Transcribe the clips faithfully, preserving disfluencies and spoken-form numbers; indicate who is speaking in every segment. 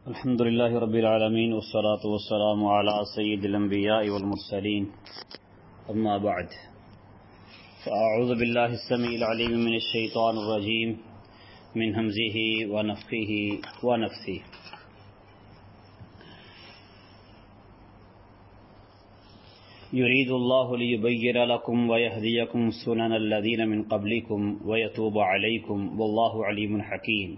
Speaker 1: الحمد لله رب العالمين والصلاة والسلام على سيد الأنبياء والمرسلين أما بعد فأعوذ بالله السميع العليم من الشيطان الرجيم من همزه ونفخه ونفثه. يريد الله ليبين لكم ويهديكم سنن الذين من قبلكم ويتوب عليكم والله عليم حكيم.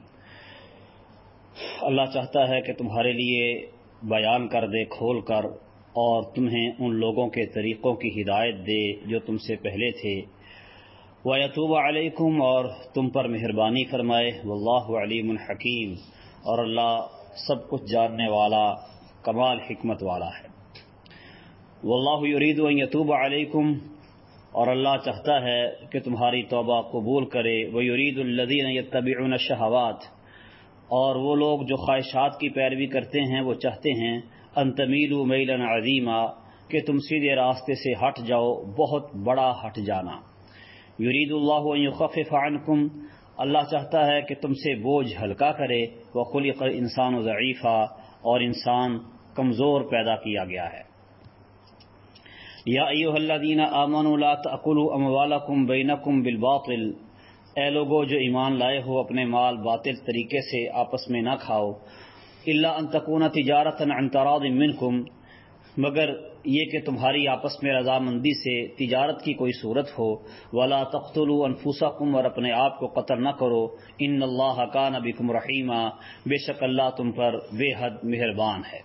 Speaker 1: اللہ چاہتا ہے کہ تمہارے لیے بیان کر دے کھول کر اور تمہیں ان لوگوں کے طریقوں کی ہدایت دے جو تم سے پہلے تھے. وَيَتُوبَ عَلَيْكُمْ اور تم پر مہربانی فرمائے. وَاللَّهُ عَلِيمٌ حَكِيمٌ اور اللہ سب کچھ جاننے والا کمال حکمت والا ہے. وَاللَّهُ يُرِيدُ أَن يَتُوبَ عَلَيْكُمْ اور اللہ چاہتا ہے کہ تمہاری توبہ قبول کرے. وَيُرِيدُ الَّذِينَ يَتَّبِعُونَ الشَّهَوَاتِ اور وہ لوگ جو خواہشات کی پیروی کرتے ہیں وہ چاہتے ہیں ان تمیلوا میلا عظیما کہ تم سیدھے راستے سے ہٹ جاؤ بہت بڑا ہٹ جانا. یرید اللہ ان یخفف عنکم اللہ چاہتا ہے کہ تم سے بوجھ ہلکا کرے. وخلق الانسان ضعیفا اور انسان کمزور پیدا کیا گیا ہے. یا ایھا الذین آمنوا لا تأکلوا اموالکم بینکم بالباطل اے لوگو جو ایمان لائے ہو اپنے مال باطل طریقے سے آپس میں نہ کھاؤ. الا ان تکون تجارتا عن تراض منکم مگر یہ کہ تمہاری آپس میں رضامندی سے تجارت کی کوئی صورت ہو. ولا تقتلوا انفسکم اور اپنے آپ کو قتل نہ کرو. ان اللہ کان بکم رحیما بے شک اللہ تم پر بے حد مہربان ہے.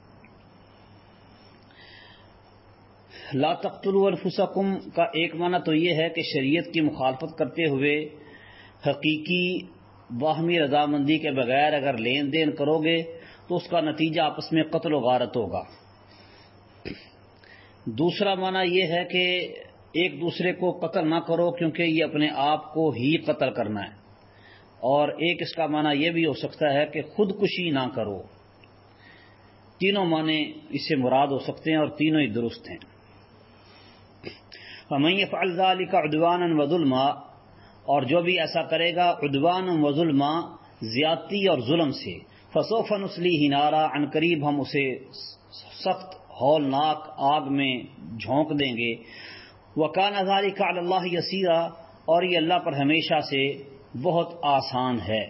Speaker 1: لا تقتلوا انفسکم کا ایک معنی تو یہ ہے کہ شریعت کی مخالفت کرتے ہوئے حقیقی باہمی رضامندی کے بغیر اگر لین دین کرو گے تو اس کا نتیجہ آپس میں قتل و غارت ہوگا. دوسرا معنی یہ ہے کہ ایک دوسرے کو قتل نہ کرو کیونکہ یہ اپنے آپ کو ہی قتل کرنا ہے. اور ایک اس کا معنی یہ بھی ہو سکتا ہے کہ خودکشی نہ کرو. تینوں معنی اس سے مراد ہو سکتے ہیں اور تینوں ہی درست ہیں. وَمَن يَفْعَلْ ذَلِكَ عُدْوَانًا وَظُلْمًا اور جو بھی ایسا کرے گا عدوان و ظلما زیادتی اور ظلم سے. فسوف نصلیہ نارا عن قریب ہم اسے سخت ہولناک آگ میں جھونک دیں گے. وکان ذلک علی اللہ یسیرا اور یہ اللہ پر ہمیشہ سے بہت آسان ہے.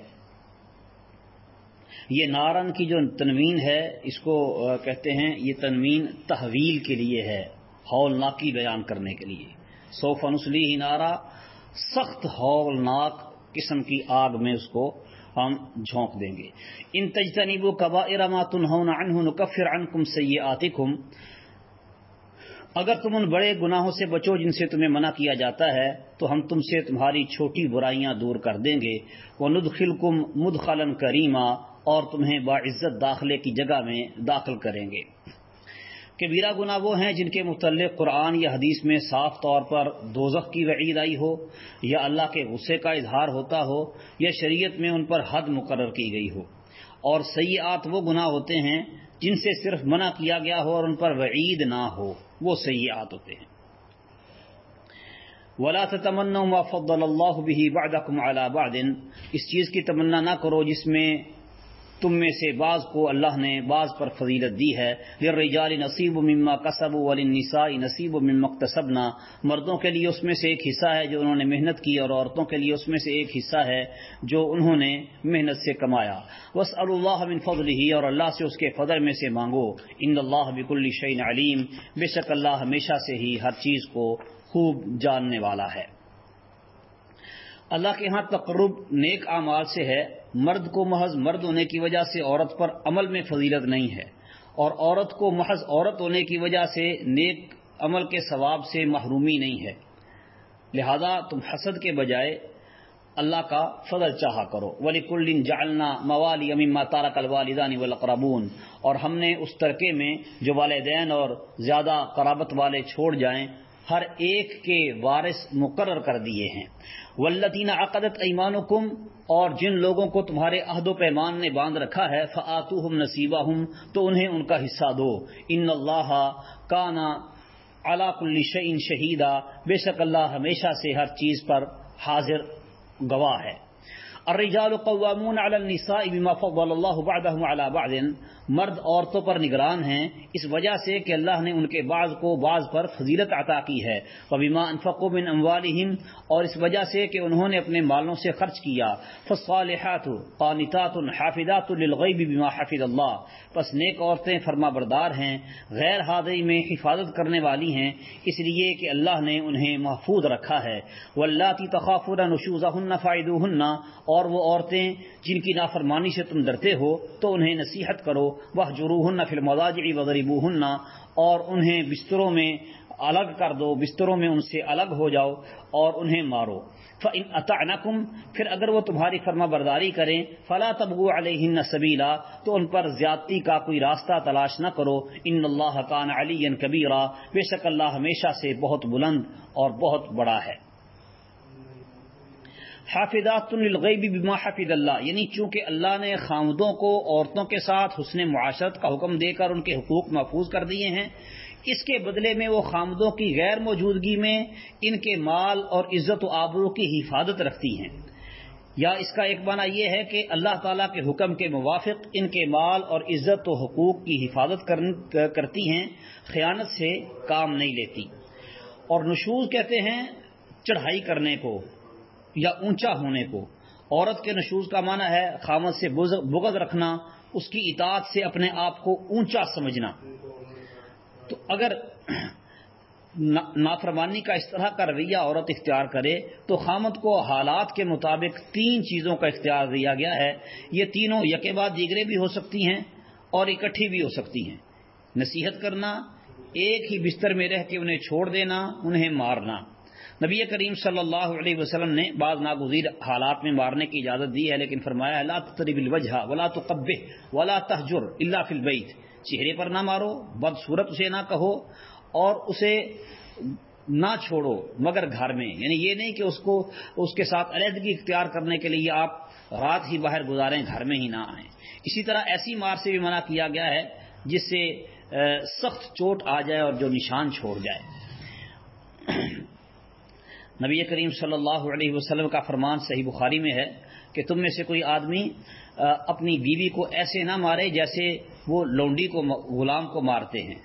Speaker 1: یہ نارن کی جو تنوین ہے اس کو کہتے ہیں یہ تنوین تحویل کے لیے ہے ہولناکی بیان کرنے کے لیے. سوف نصلیہ نارا سخت ہولناک قسم کی آگ میں اس کو ہم جھونک دیں گے. ان تجتنبوا کبائر ما تنہون عنہ نکفر عنکم سیئاتکم اگر تم ان بڑے گناہوں سے بچو جن سے تمہیں منع کیا جاتا ہے تو ہم تم سے تمہاری چھوٹی برائیاں دور کر دیں گے. وندخلکم مدخلا کریما اور تمہیں باعزت داخلے کی جگہ میں داخل کریں گے. کبیرہ گناہ وہ ہیں جن کے متعلق قرآن یا حدیث میں صاف طور پر دوزخ کی وعید آئی ہو یا اللہ کے غصے کا اظہار ہوتا ہو یا شریعت میں ان پر حد مقرر کی گئی ہو. اور سیئات وہ گناہ ہوتے ہیں جن سے صرف منع کیا گیا ہو اور ان پر وعید نہ ہو وہ سیئات ہوتے ہیں. ولا تتمنوا ما فضل اللہ به بعضکم علی بعض اس چیز کی تمنا نہ کرو جس میں تم میں سے بعض کو اللہ نے بعض پر فضیلت دی ہے. للرجال نصیب مما کسبوا وللنساء نصیب مما اکتسبنا مردوں کے لیے اس میں سے ایک حصہ ہے جو انہوں نے محنت کی اور عورتوں کے لیے اس میں سے ایک حصہ ہے جو انہوں نے محنت سے کمایا. واسألوا اللہ من فضلہ اور اللہ سے اس کے فضل میں سے مانگو. ان اللہ بکل شیء علیم بے شک اللہ ہمیشہ سے ہی ہر چیز کو خوب جاننے والا ہے. اللہ کے ہاں تقرب نیک اعمال سے ہے. مرد کو محض مرد ہونے کی وجہ سے عورت پر عمل میں فضیلت نہیں ہے اور عورت کو محض عورت ہونے کی وجہ سے نیک عمل کے ثواب سے محرومی نہیں ہے. لہذا تم حسد کے بجائے اللہ کا فضل چاہا کرو. وَلِكُلٍّ جَعَلْنَا مَوَالِيَ مِمَّا تَرَكَ الْوَالِدَانِ وَالْأَقْرَبُونَ اور ہم نے اس ترکے میں جو والدین اور زیادہ قرابت والے چھوڑ جائیں ہر ایک کے وارث مقرر کر دیے ہیں. والذین عقدت ایمانکم اور جن لوگوں کو تمہارے عہد و پیمان نے باندھ رکھا ہے فآتوہم نصیبہم تو انہیں ان کا حصہ دو. ان اللہ کان علی کل شیء شہیدا بے شک اللہ ہمیشہ سے ہر چیز پر حاضر گواہ ہے. الرجال قوامون علی النساء بما فضل اللہ بعضهم علی بعض، مرد عورتوں پر نگران ہیں اس وجہ سے کہ اللہ نے ان کے بعض کو بعض پر فضیلت عطا کی ہے، وبما انفقوا من اموالہم، اور اس وجہ سے کہ انہوں نے اپنے مالوں سے خرچ کیا، فالصالحات قانتات حافظات للغیب بما حفظ اللہ، پس نیک عورتیں فرما بردار ہیں، غیر حاضری میں حفاظت کرنے والی ہیں اس لیے کہ اللہ نے انہیں محفوظ رکھا ہے، واللاتی تخافون نشوزہن فعظوہن، اور وہ عورتیں جن کی نافرمانی سے تم ڈرتے ہو تو انہیں نصیحت کرو، واہجروہن فی المضاجع وضربوہن، اور انہیں بستروں میں الگ کر دو، بستروں میں ان سے الگ ہو جاؤ اور انہیں مارو، فَإِنْ أَطَعْنَكُمْ، پھر اگر وہ تمہاری فرما برداری کریں، فَلَا تَبْغُوا عَلَيْهِنَّ سَبِيلًا، تو ان پر زیادتی کا کوئی راستہ تلاش نہ کرو، إِنَّ اللَّهَ كَانَ عَلِيًّا كَبِيرًا، بے شک اللہ ہمیشہ سے بہت بلند اور بہت بڑا ہے۔ حافظات للغیب بما حفظ اللہ، یعنی چونکہ اللہ نے خاوندوں کو عورتوں کے ساتھ حسن معاشرت کا حکم دے کر ان کے حقوق محفوظ کر دیے ہیں، اس کے بدلے میں وہ خاوندوں کی غیر موجودگی میں ان کے مال اور عزت و آبرو کی حفاظت رکھتی ہیں، یا اس کا ایک معنی یہ ہے کہ اللہ تعالیٰ کے حکم کے موافق ان کے مال اور عزت و حقوق کی حفاظت کرتی ہیں، خیانت سے کام نہیں لیتی۔ اور نشوز کہتے ہیں چڑھائی کرنے کو یا اونچا ہونے کو۔ عورت کے نشوز کا معنی ہے خاوند سے بغض رکھنا، اس کی اطاعت سے اپنے آپ کو اونچا سمجھنا۔ تو اگر نافرمانی کا اس طرح کا رویہ عورت اختیار کرے تو خاوند کو حالات کے مطابق تین چیزوں کا اختیار دیا گیا ہے، یہ تینوں یکے بعد دیگرے بھی ہو سکتی ہیں اور اکٹھی بھی ہو سکتی ہیں۔ نصیحت کرنا، ایک ہی بستر میں رہ کے انہیں چھوڑ دینا، انہیں مارنا۔ نبی کریم صلی اللہ علیہ وسلم نے بعض ناگزیر حالات میں مارنے کی اجازت دی ہے، لیکن فرمایا لا تضرب الوجہ ولا تقبح ولا تہجر الا فی البیت، چہرے پر نہ مارو، بدصورت اسے نہ کہو اور اسے نہ چھوڑو مگر گھر میں، یعنی یہ نہیں کہ اس کو اس کے ساتھ علیحدگی اختیار کرنے کے لیے آپ رات ہی باہر گزاریں، گھر میں ہی نہ آئیں۔ اسی طرح ایسی مار سے بھی منع کیا گیا ہے جس سے سخت چوٹ آ جائے اور جو نشان چھوڑ جائے۔ نبی کریم صلی اللہ علیہ وسلم کا فرمان صحیح بخاری میں ہے کہ تم میں سے کوئی آدمی اپنی بیوی کو ایسے نہ مارے جیسے وہ لونڈی کو غلام کو مارتے ہیں،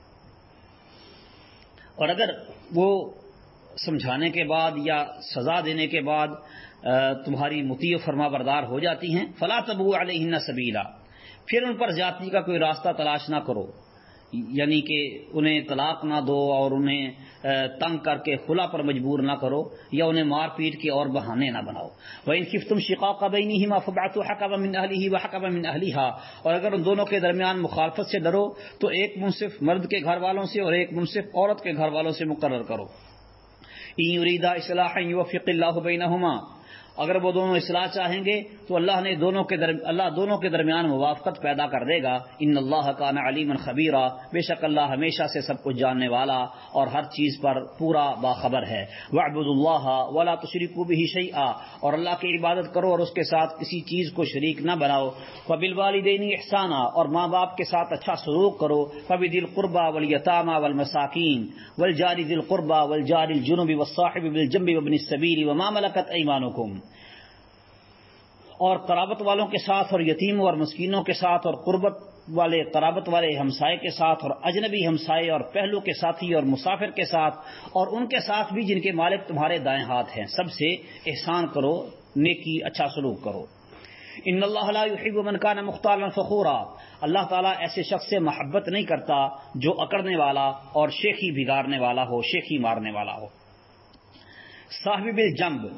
Speaker 1: اور اگر وہ سمجھانے کے بعد یا سزا دینے کے بعد تمہاری مطیع و فرما بردار ہو جاتی ہیں، فلا تبغوا علیہن سبیلا، پھر ان پر زیادتی کا کوئی راستہ تلاش نہ کرو، یعنی کہ انہیں طلاق نہ دو اور انہیں تنگ کر کے خلا پر مجبور نہ کرو یا انہیں مار پیٹ کے اور بہانے نہ بناؤ۔ وَإِنْ خِفْتُمْ شِقَاقَ بَيْنِهِمَا فَابْعَثُوا حَكَمًا مِنْ أَهْلِهِ وَحَكَمًا مِنْ أَهْلِهَا، اور اگر ان دونوں کے درمیان مخالفت سے ڈرو تو ایک منصف مرد کے گھر والوں سے اور ایک منصف عورت کے گھر والوں سے مقرر کرو۔ إِنْ يُرِيدَا إِصْلَاحًا يُوَفِّقِ اللَّهُ بَيْنَهُمَا، اگر وہ دونوں اصلاح چاہیں گے تو اللہ نے دونوں کے در... اللہ دونوں کے درمیان موافقت پیدا کر دے گا۔ ان اللہ کان علیما خبیرا، بے شک اللہ ہمیشہ سے سب کچھ جاننے والا اور ہر چیز پر پورا باخبر ہے۔ واعبدوا اللہ ولا تشرکوا به شیئا، اور اللہ کی عبادت کرو اور اس کے ساتھ کسی چیز کو شریک نہ بناؤ۔ وبالوالدین احسانا، اور ماں باپ کے ساتھ اچھا سلوک کرو۔ فبذی القربى والیتامى والمساکین والجار ذی القربى والجار الجنب والصاحب بالجنب وابن السبیل وما ملکت ایمانکم، اور قرابت والوں کے ساتھ اور یتیموں اور مسکینوں کے ساتھ اور قربت والے قرابت والے ہمسائے کے ساتھ اور اجنبی ہمسائے اور پہلو کے ساتھی اور مسافر کے ساتھ اور ان کے ساتھ بھی جن کے مالک تمہارے دائیں ہاتھ ہیں، سب سے احسان کرو، نیکی اچھا سلوک کرو۔ ان اللہ لا يحب من كان مختالا فخورا، اللہ تعالیٰ ایسے شخص سے محبت نہیں کرتا جو اکڑنے والا اور شیخی بگاڑنے والا ہو، شیخی مارنے والا ہو۔ صاحب بالجنب،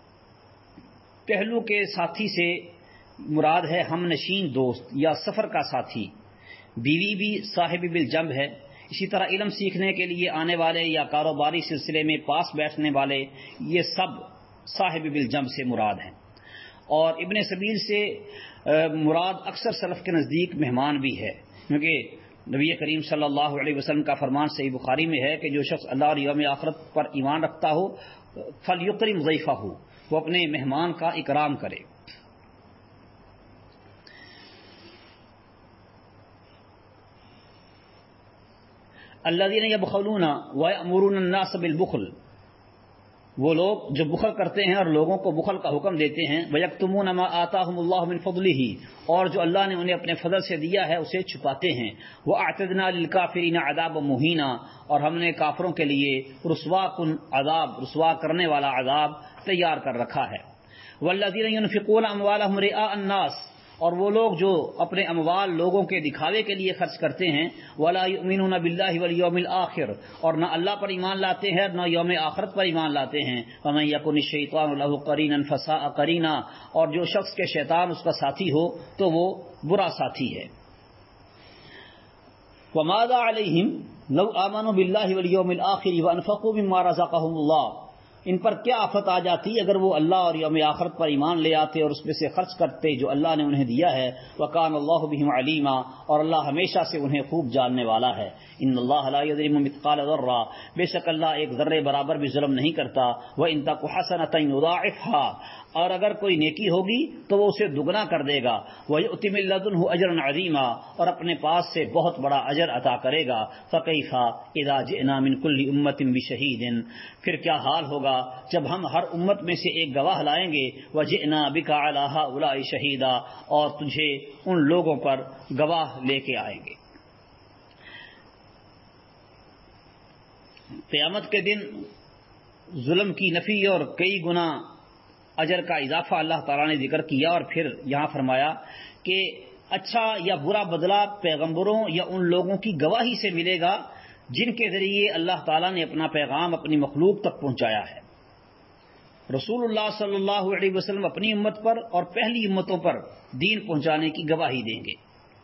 Speaker 1: پہلو کے ساتھی سے مراد ہے ہم نشین دوست یا سفر کا ساتھی، بیوی بھی صاحب بالجنب ہے۔ اسی طرح علم سیکھنے کے لیے آنے والے یا کاروباری سلسلے میں پاس بیٹھنے والے، یہ سب صاحب بالجنب سے مراد ہیں۔ اور ابن سبیل سے مراد اکثر سلف کے نزدیک مہمان بھی ہے، کیونکہ نبی کریم صلی اللہ علیہ وسلم کا فرمان صحیح بخاری میں ہے کہ جو شخص اللہ اور یوم آخرت پر ایمان رکھتا ہو فلیکرم ضیفہ، وہ اپنے مہمان کا اکرام کرے۔ الذین یبخلون ویأمرون الناس بالبخل، وہ لوگ جو بخل کرتے ہیں اور لوگوں کو بخل کا حکم دیتے ہیں، وَيَكْتُمُونَ مَا آتَاهُمُ اللَّهُ مِنْ فَضْلِهِ، اور جو اللہ نے انہیں اپنے فضل سے دیا ہے اسے چھپاتے ہیں، وَأَعْتَدْنَا لِلْكَافِرِينَ عَذَابًا مُهِينًا، اور ہم نے کافروں کے لیے رسوا کن عذاب، رسوا کرنے والا عذاب تیار کر رکھا ہے۔ وَالَّذِينَ يُنْفِقُونَ أَمْوَالَهُمْ رِئَاءَ النَّاسِ، اور وہ لوگ جو اپنے اموال لوگوں کے دکھاوے کے لیے خرچ کرتے ہیں، وَلَا يُؤْمِنُونَ بِاللَّهِ وَالْيَوْمِ الْآخِرِ، اور نہ اللہ پر ایمان لاتے ہیں نہ یوم آخرت پر ایمان لاتے ہیں، وَمَن يَكُنِ الشَّيْطَانُ لَهُ قَرِينًا فَسَاءَ قَرِينًا، اور جو شخص کے شیطان اس کا ساتھی ہو تو وہ برا ساتھی ہے۔ وَمَاذَا عَلَيْهِمْ لَوْ آمَنُوا بِاللَّهِ وَالْيَوْمِ الْآخِرِ وَأَنفَقُوا مِمَّا رَزَقَهُمُ اللَّهُ، ان پر کیا آفت آ جاتی اگر وہ اللہ اور یوم آخرت پر ایمان لے آتے اور اس میں سے خرچ کرتے جو اللہ نے انہیں دیا ہے۔ وَكَانَ اللَّهُ بِهِمْ عَلِيمًا، اور اللہ ہمیشہ سے انہیں خوب جاننے والا ہے۔ ان اللہ لا یظلم مثقال ذرہ، بے شک اللہ ایک ذرے برابر بھی ظلم نہیں کرتا۔ وَإِن تَكُ حَسَنَةً يُضَاعِفْهَا، اور اگر کوئی نیکی ہوگی تو وہ اسے دگنا کر دے گا۔ وَيُؤْتِ مِن لَّدُنْهُ أَجْرًا عَظِيمًا، اور اپنے پاس سے بہت بڑا اجر عطا کرے گا۔ فَكَيْفَ إِذَا جِئْنَا مِن كُلِّ أُمَّةٍ بِشَهِيدٍ، پھر کیا حال ہوگا جب ہم ہر امت میں سے ایک گواہ لائیں گے۔ وَجِئْنَا بِكَ عَلَىٰ هَٰؤُلَاءِ شَهِيدًا، اور تجھے ان لوگوں پر گواہ لے کے آئیں گے۔ قیامت کے دن ظلم کی نفی اور کئی گنا اجر کا اضافہ اللہ تعالیٰ نے ذکر کیا، اور پھر یہاں فرمایا کہ اچھا یا برا بدلہ پیغمبروں یا ان لوگوں کی گواہی سے ملے گا جن کے ذریعے اللہ تعالیٰ نے اپنا پیغام اپنی مخلوق تک پہنچایا ہے۔ رسول اللہ صلی اللہ علیہ وسلم اپنی امت پر اور پہلی امتوں پر دین پہنچانے کی گواہی دیں گے۔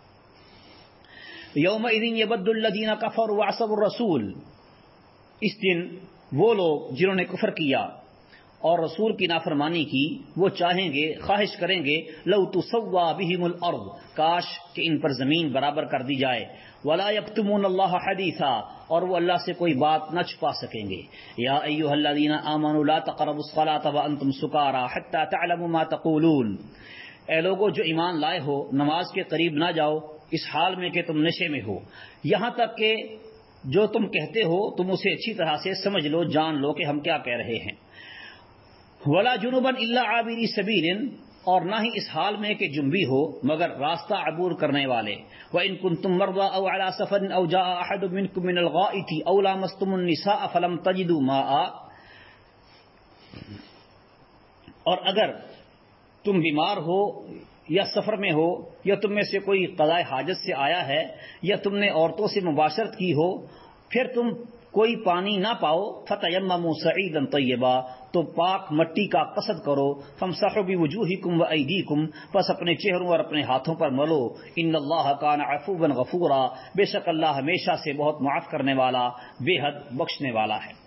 Speaker 1: یومئذ یبد الذین کفروا وعصوا الرسول، اس دن وہ لوگ جنہوں نے کفر کیا اور رسول کی نافرمانی کی وہ چاہیں گے، خواہش کریں گے، لو تسوا بہم الارض، کاش کہ ان پر زمین برابر کر دی جائے، ولا یکتمون اللہ حدیثا، اور وہ اللہ سے کوئی بات نہ چھپا سکیں گے۔ یا ایھا الذین آمنوا لا تقربوا الصلاۃ وانتم سکارى حتى تعلموا ما تقولون، اے لوگو جو ایمان لائے ہو نماز کے قریب نہ جاؤ اس حال میں کہ تم نشے میں ہو، یہاں تک کہ جو تم کہتے ہو تم اسے اچھی طرح سے سمجھ لو، جان لو کہ ہم کیا کہہ رہے ہیں۔ ولا جنبا الا عابری سبیل، اور نہ ہی اس حال میں کہ جنبی ہو مگر راستہ عبور کرنے والے۔ وَإِن كُنتُم مَّرْضَىٰ أَوْ عَلَىٰ سَفَرٍ أَوْ جَاءَ أَحَدٌ مِّنكُم مِّنَ الْغَائِطِ أَوْ لَامَسْتُمُ النِّسَاءَ فَلَمْ تَجِدُوا مَاءً، اور اگر تم بیمار ہو یا سفر میں ہو یا تم میں سے کوئی قضاء حاجت سے آیا ہے یا تم نے عورتوں سے مباشرت کی ہو پھر تم کوئی پانی نہ پاؤ، فَتَيَمَّمُوا صَعِيدًا طَيِّبًا، تو پاک مٹی کا قصد کرو، فَامْسَحُوا بِوُجُوهِكُمْ وَأَيْدِيكُمْ، پس اپنے چہروں اور اپنے ہاتھوں پر ملو۔ إِنَّ اللَّهَ كَانَ عَفُوًّا غَفُورًا، بے شک اللہ ہمیشہ سے بہت معاف کرنے والا، بے حد بخشنے والا ہے۔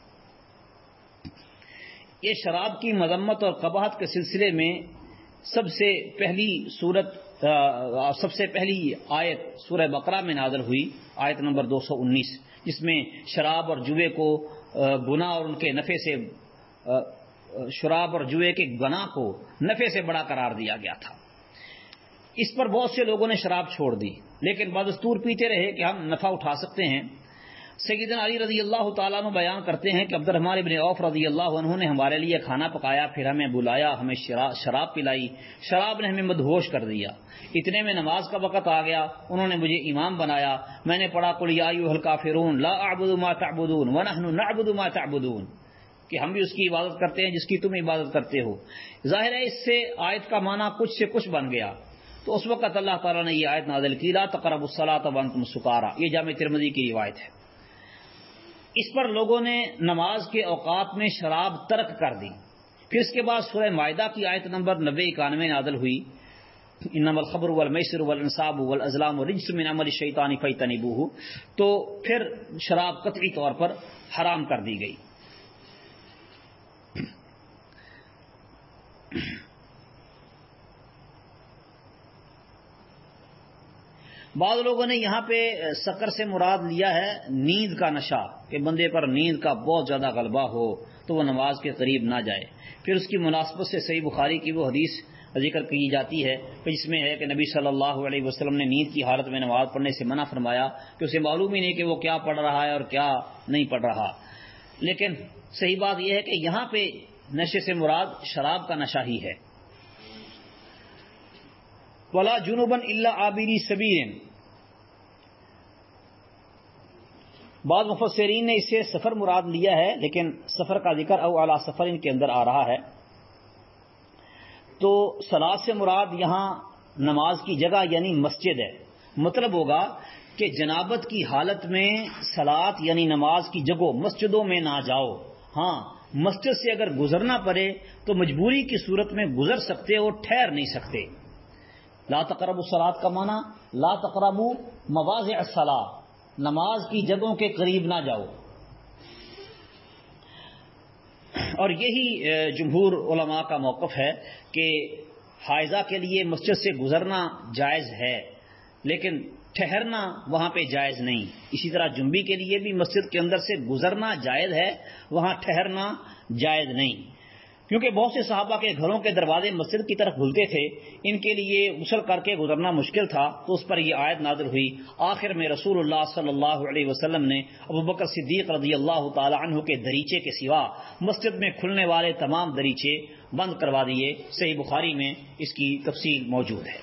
Speaker 1: یہ شراب کی مذمت اور قباحت کے سلسلے میں سب سے پہلی سورت سب سے پہلی آیت سورہ بقرہ میں نازل ہوئی، آیت نمبر دو سو انیس، جس میں شراب اور جوے کو گناہ اور ان کے نفع سے شراب اور جوے کے گناہ کو نفع سے بڑا قرار دیا گیا تھا۔ اس پر بہت سے لوگوں نے شراب چھوڑ دی لیکن بدستور پیتے رہے کہ ہم نفع اٹھا سکتے ہیں۔ سیدنا علی رضی اللہ تعالیٰ عنہ بیان کرتے ہیں کہ عبد الرحمن بن عوف رضی اللہ عنہ نے ہمارے لیے کھانا پکایا، پھر ہمیں بلایا، ہمیں شراب پلائی، شراب نے ہمیں مدہوش کر دیا۔ اتنے میں نماز کا وقت آ گیا، انہوں نے مجھے امام بنایا، میں نے پڑھا قل یا ایھا الکافرون لا اعبد ما تعبدون ونحن نعبد ما تعبدون، کہ ہم بھی اس کی عبادت کرتے ہیں جس کی تم عبادت کرتے ہو۔ ظاہر ہے اس سے آیت کا معنی کچھ سے کچھ بن گیا، تو اس وقت اللہ تعالیٰ نے یہ آیت نازل کی، لا تقربوا الصلاۃ وانتم سکارى، یہ جامع ترمذی کی روایت ہے۔ اس پر لوگوں نے نماز کے اوقات میں شراب ترک کر دی۔ پھر اس کے بعد سورہ مائدہ کی آیت نمبر نوے اکانوے نازل ہوئی، انما الخمر والمیسر والانصاب والازلام رجس من عمل الشیطان فاجتنبوہ، تو پھر شراب قطعی طور پر حرام کر دی گئی۔ بعض لوگوں نے یہاں پہ سکر سے مراد لیا ہے نیند کا نشہ، کہ بندے پر نیند کا بہت زیادہ غلبہ ہو تو وہ نماز کے قریب نہ جائے۔ پھر اس کی مناسبت سے صحیح بخاری کی وہ حدیث ذکر کی جاتی ہے کہ جس میں ہے کہ نبی صلی اللہ علیہ وسلم نے نیند کی حالت میں نماز پڑھنے سے منع فرمایا کہ اسے معلوم ہی نہیں کہ وہ کیا پڑھ رہا ہے اور کیا نہیں پڑھ رہا، لیکن صحیح بات یہ ہے کہ یہاں پہ نشے سے مراد شراب کا نشہ ہی ہے. ولا جنوبا الا عابری سبیل، بعض مفسرین نے اسے سفر مراد لیا ہے، لیکن سفر کا ذکر او علی سفر ان کے اندر آ رہا ہے. تو صلاۃ سے مراد یہاں نماز کی جگہ یعنی مسجد ہے. مطلب ہوگا کہ جنابت کی حالت میں صلاۃ یعنی نماز کی جگہوں مسجدوں میں نہ جاؤ. ہاں مسجد سے اگر گزرنا پڑے تو مجبوری کی صورت میں گزر سکتے اور ٹھہر نہیں سکتے. لا تقربوا الصلاۃ کا معنی لا تقربوا مواضع الصلاۃ، نماز کی جگہوں کے قریب نہ جاؤ. اور یہی جمہور علماء کا موقف ہے کہ حائضہ کے لیے مسجد سے گزرنا جائز ہے لیکن ٹھہرنا وہاں پہ جائز نہیں. اسی طرح جنبی کے لیے بھی مسجد کے اندر سے گزرنا جائز ہے، وہاں ٹھہرنا جائز نہیں. کیونکہ بہت سے صحابہ کے گھروں کے دروازے مسجد کی طرف کھلتے تھے، ان کے لیے غسل کر کے گزرنا مشکل تھا، تو اس پر یہ آیت نازل ہوئی. آخر میں رسول اللہ صلی اللہ علیہ وسلم نے ابوبکر صدیق رضی اللہ تعالی عنہ کے دریچے کے سوا مسجد میں کھلنے والے تمام دریچے بند کروا دیے. صحیح بخاری میں اس کی تفصیل موجود ہے.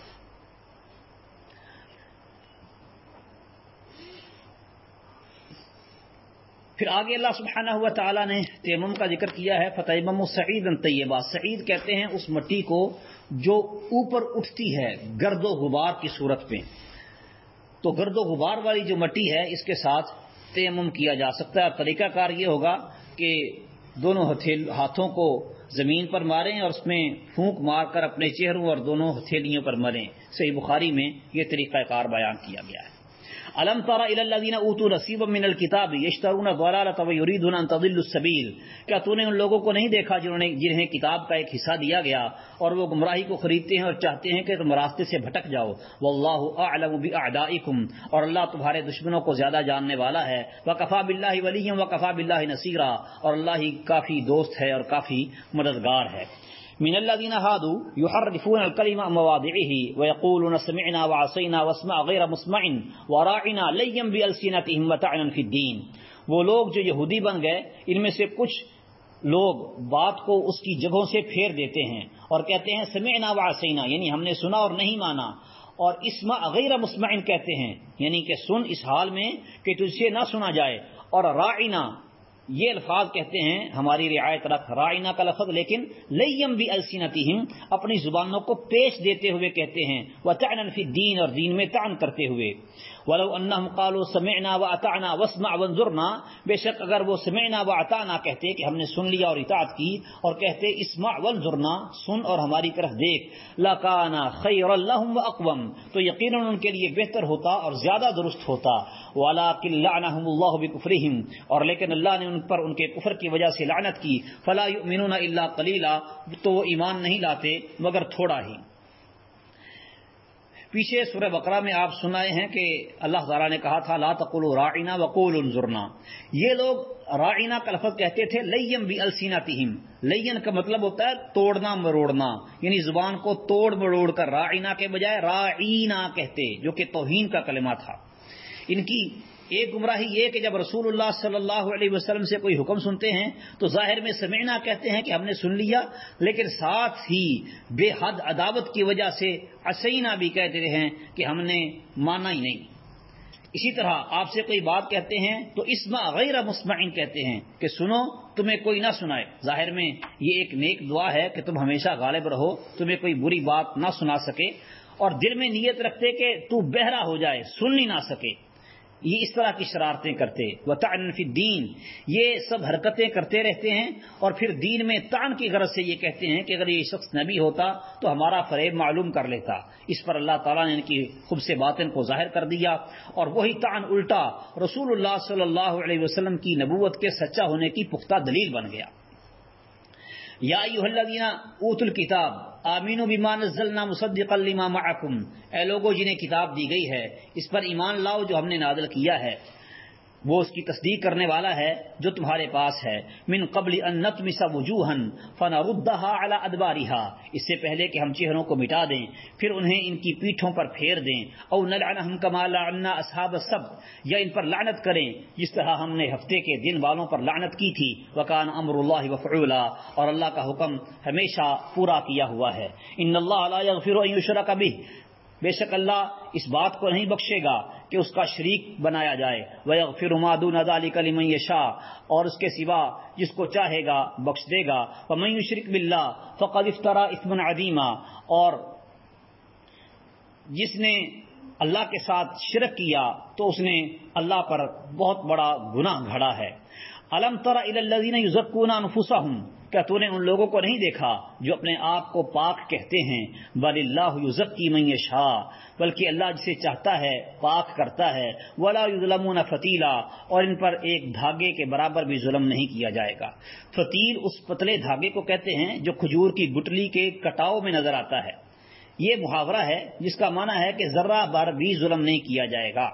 Speaker 1: پھر آگے اللہ سبحانہ و تعالیٰ نے تیمم کا ذکر کیا ہے. فتیمموا صعیدا طیبا، سعید کہتے ہیں اس مٹی کو جو اوپر اٹھتی ہے گرد و غبار کی صورت میں. تو گرد و غبار والی جو مٹی ہے اس کے ساتھ تیمم کیا جا سکتا ہے. طریقہ کار یہ ہوگا کہ دونوں ہاتھوں کو زمین پر ماریں اور اس میں پھونک مار کر اپنے چہروں اور دونوں ہتھیلیوں پر مریں. صحیح بخاری میں یہ طریقہ کار بیان کیا گیا ہے. الم تر الی الذین اوتوا نصیبا من الکتاب یشترون الضلالۃ ویریدون ان تضلوا السبیل، کیا تو نے ان لوگوں کو نہیں دیکھا جنہوں نے جنہیں کتاب کا ایک حصہ دیا گیا اور وہ گمراہی کو خریدتے ہیں اور چاہتے ہیں کہ تم راستے سے بھٹک جاؤ. واللہ اعلم باعدائکم، اور اللہ تمہارے دشمنوں کو زیادہ جاننے والا ہے. وکفی باللہ ولیا وکفی باللہ نصیرا، اور اللہ ہی کافی دوست ہے اور کافی مددگار ہے. من الذين هادوا يحرفون الكلم عن مواضعه ويقولون سمعنا وعصينا واسمع غير مسمع وراعنا ليا بألسنتهم وطعنا في الدين. وہ لوگ جو یہودی بن گئے، ان میں سے کچھ لوگ بات کو اس کی جگہوں سے پھیر دیتے ہیں اور کہتے ہیں سمعنا وعصينا، یعنی ہم نے سنا اور نہیں مانا، اور اسمع غیر مسمع کہتے ہیں یعنی کہ سن اس حال میں کہ تجھ سے نہ سنا جائے، اور راعنا یہ الفاظ کہتے ہیں ہماری رعایت رکھ. رائنا کا لفظ لیکن لیم بھی السنتہم، اپنی زبانوں کو پیش دیتے ہوئے کہتے ہیں. وطعنا فی الدین، اور دین میں طعن کرتے ہوئے. ولو انہم قالوا سمعنا واطعنا واسمع وانظرنا، بے شک اگر وہ سمعنا واطعنا کہتے کہ ہم نے سن لیا اور اطاعت کی، اور کہتے اسمع وانظرنا سن اور ہماری طرف دیکھ، لکان خیرا لہم واقوم، تو یقیناً ان کے لیے بہتر ہوتا اور زیادہ درست ہوتا. ولکن لعنہم اللہ بکفرہم، اور لیکن اللہ نے ان پر ان کے کفر کی وجہ سے لعنت کی. فلا یؤمنون الا قلیلا، تو وہ ایمان نہیں لاتے مگر تھوڑا ہی. پیچھے سورہ بقرہ میں آپ سنائے ہیں کہ اللہ تعالیٰ نے کہا تھا لا تقولوا راعنا وقولوا انظرنا. یہ لوگ راعنا کا لفظ کہتے تھے لیم بالسنتہم. لین کا مطلب ہوتا ہے توڑنا مروڑنا، یعنی زبان کو توڑ مروڑ کر راعنا کے بجائے راعینا کہتے، جو کہ توہین کا کلمہ تھا. ان کی ایک گمراہی یہ کہ جب رسول اللہ صلی اللہ علیہ وسلم سے کوئی حکم سنتے ہیں تو ظاہر میں سمعنا کہتے ہیں کہ ہم نے سن لیا، لیکن ساتھ ہی بے حد عداوت کی وجہ سے عصینا بھی کہتے ہیں کہ ہم نے مانا ہی نہیں. اسی طرح آپ سے کوئی بات کہتے ہیں تو اسمع غیر مسمع کہتے ہیں کہ سنو تمہیں کوئی نہ سنائے. ظاہر میں یہ ایک نیک دعا ہے کہ تم ہمیشہ غالب رہو، تمہیں کوئی بری بات نہ سنا سکے، اور دل میں نیت رکھتے کہ تو بہرا ہو جائے، سن ہی نہ سکے. یہ اس طرح کی شرارتیں کرتے. وطعن فی الدین، یہ سب حرکتیں کرتے رہتے ہیں اور پھر دین میں طعن کی غرض سے یہ کہتے ہیں کہ اگر یہ شخص نبی ہوتا تو ہمارا فریب معلوم کر لیتا. اس پر اللہ تعالیٰ نے ان کی خبث باطن کو ظاہر کر دیا، اور وہی طعن الٹا رسول اللہ صلی اللہ علیہ وسلم کی نبوت کے سچا ہونے کی پختہ دلیل بن گیا. یا ایھا الذین اوتوا الکتاب آمنوا بما نزلنا مصدقا لما معکم، اے لوگوں جنہیں کتاب دی گئی ہے اس پر ایمان لاؤ جو ہم نے نازل کیا ہے. وہ اس کی تصدیق کرنے والا ہے جو تمہارے پاس ہے. من قبل ان نطمس وجوہا فنردها على ادبارها، اس سے پہلے کہ ہم چہروں کو مٹا دیں پھر انہیں ان کی پیٹھوں پر پھیر دیں. او نلعنهم كما لعنا اصحاب السبت، یا ان پر لعنت کریں جس طرح ہم نے ہفتے کے دن والوں پر لعنت کی تھی. وکان امر اللہ مفعولا، اور اللہ کا حکم ہمیشہ پورا کیا ہوا ہے. ان اللہ لا یغفر ان یشرک بہ، بے شک اللہ اس بات کو نہیں بخشے گا کہ اس کا شریک بنایا جائے. وَيَغْفِرُ مَا دُونَ ذَلِكَ لِمَن يَشَاءُ، اور اس کے سوا جس کو چاہے گا بخش دے گا. وَمَن يُشْرِكْ بِاللَّهِ فَقَدِ افْتَرَىٰ إِثْمًا عَظِيمًا، اور جس نے اللہ کے ساتھ شرک کیا تو اس نے اللہ پر بہت بڑا گناہ گھڑا ہے. أَلَمْ تَرَ إِلَى الَّذِينَ يُزَكُّونَ أَنفُسَهُمْ، کیا تو نے ان لوگوں کو نہیں دیکھا جو اپنے آپ کو پاک کہتے ہیں. بل اللہ یزکی من یشاء، بلکہ اللہ جسے چاہتا ہے پاک کرتا ہے. ولا یظلمون فتیلا، اور ان پر ایک دھاگے کے برابر بھی ظلم نہیں کیا جائے گا. فتیل اس پتلے دھاگے کو کہتے ہیں جو کھجور کی گٹلی کے کٹاؤ میں نظر آتا ہے. یہ محاورہ ہے جس کا معنی ہے کہ ذرہ بھر بھی ظلم نہیں کیا جائے گا.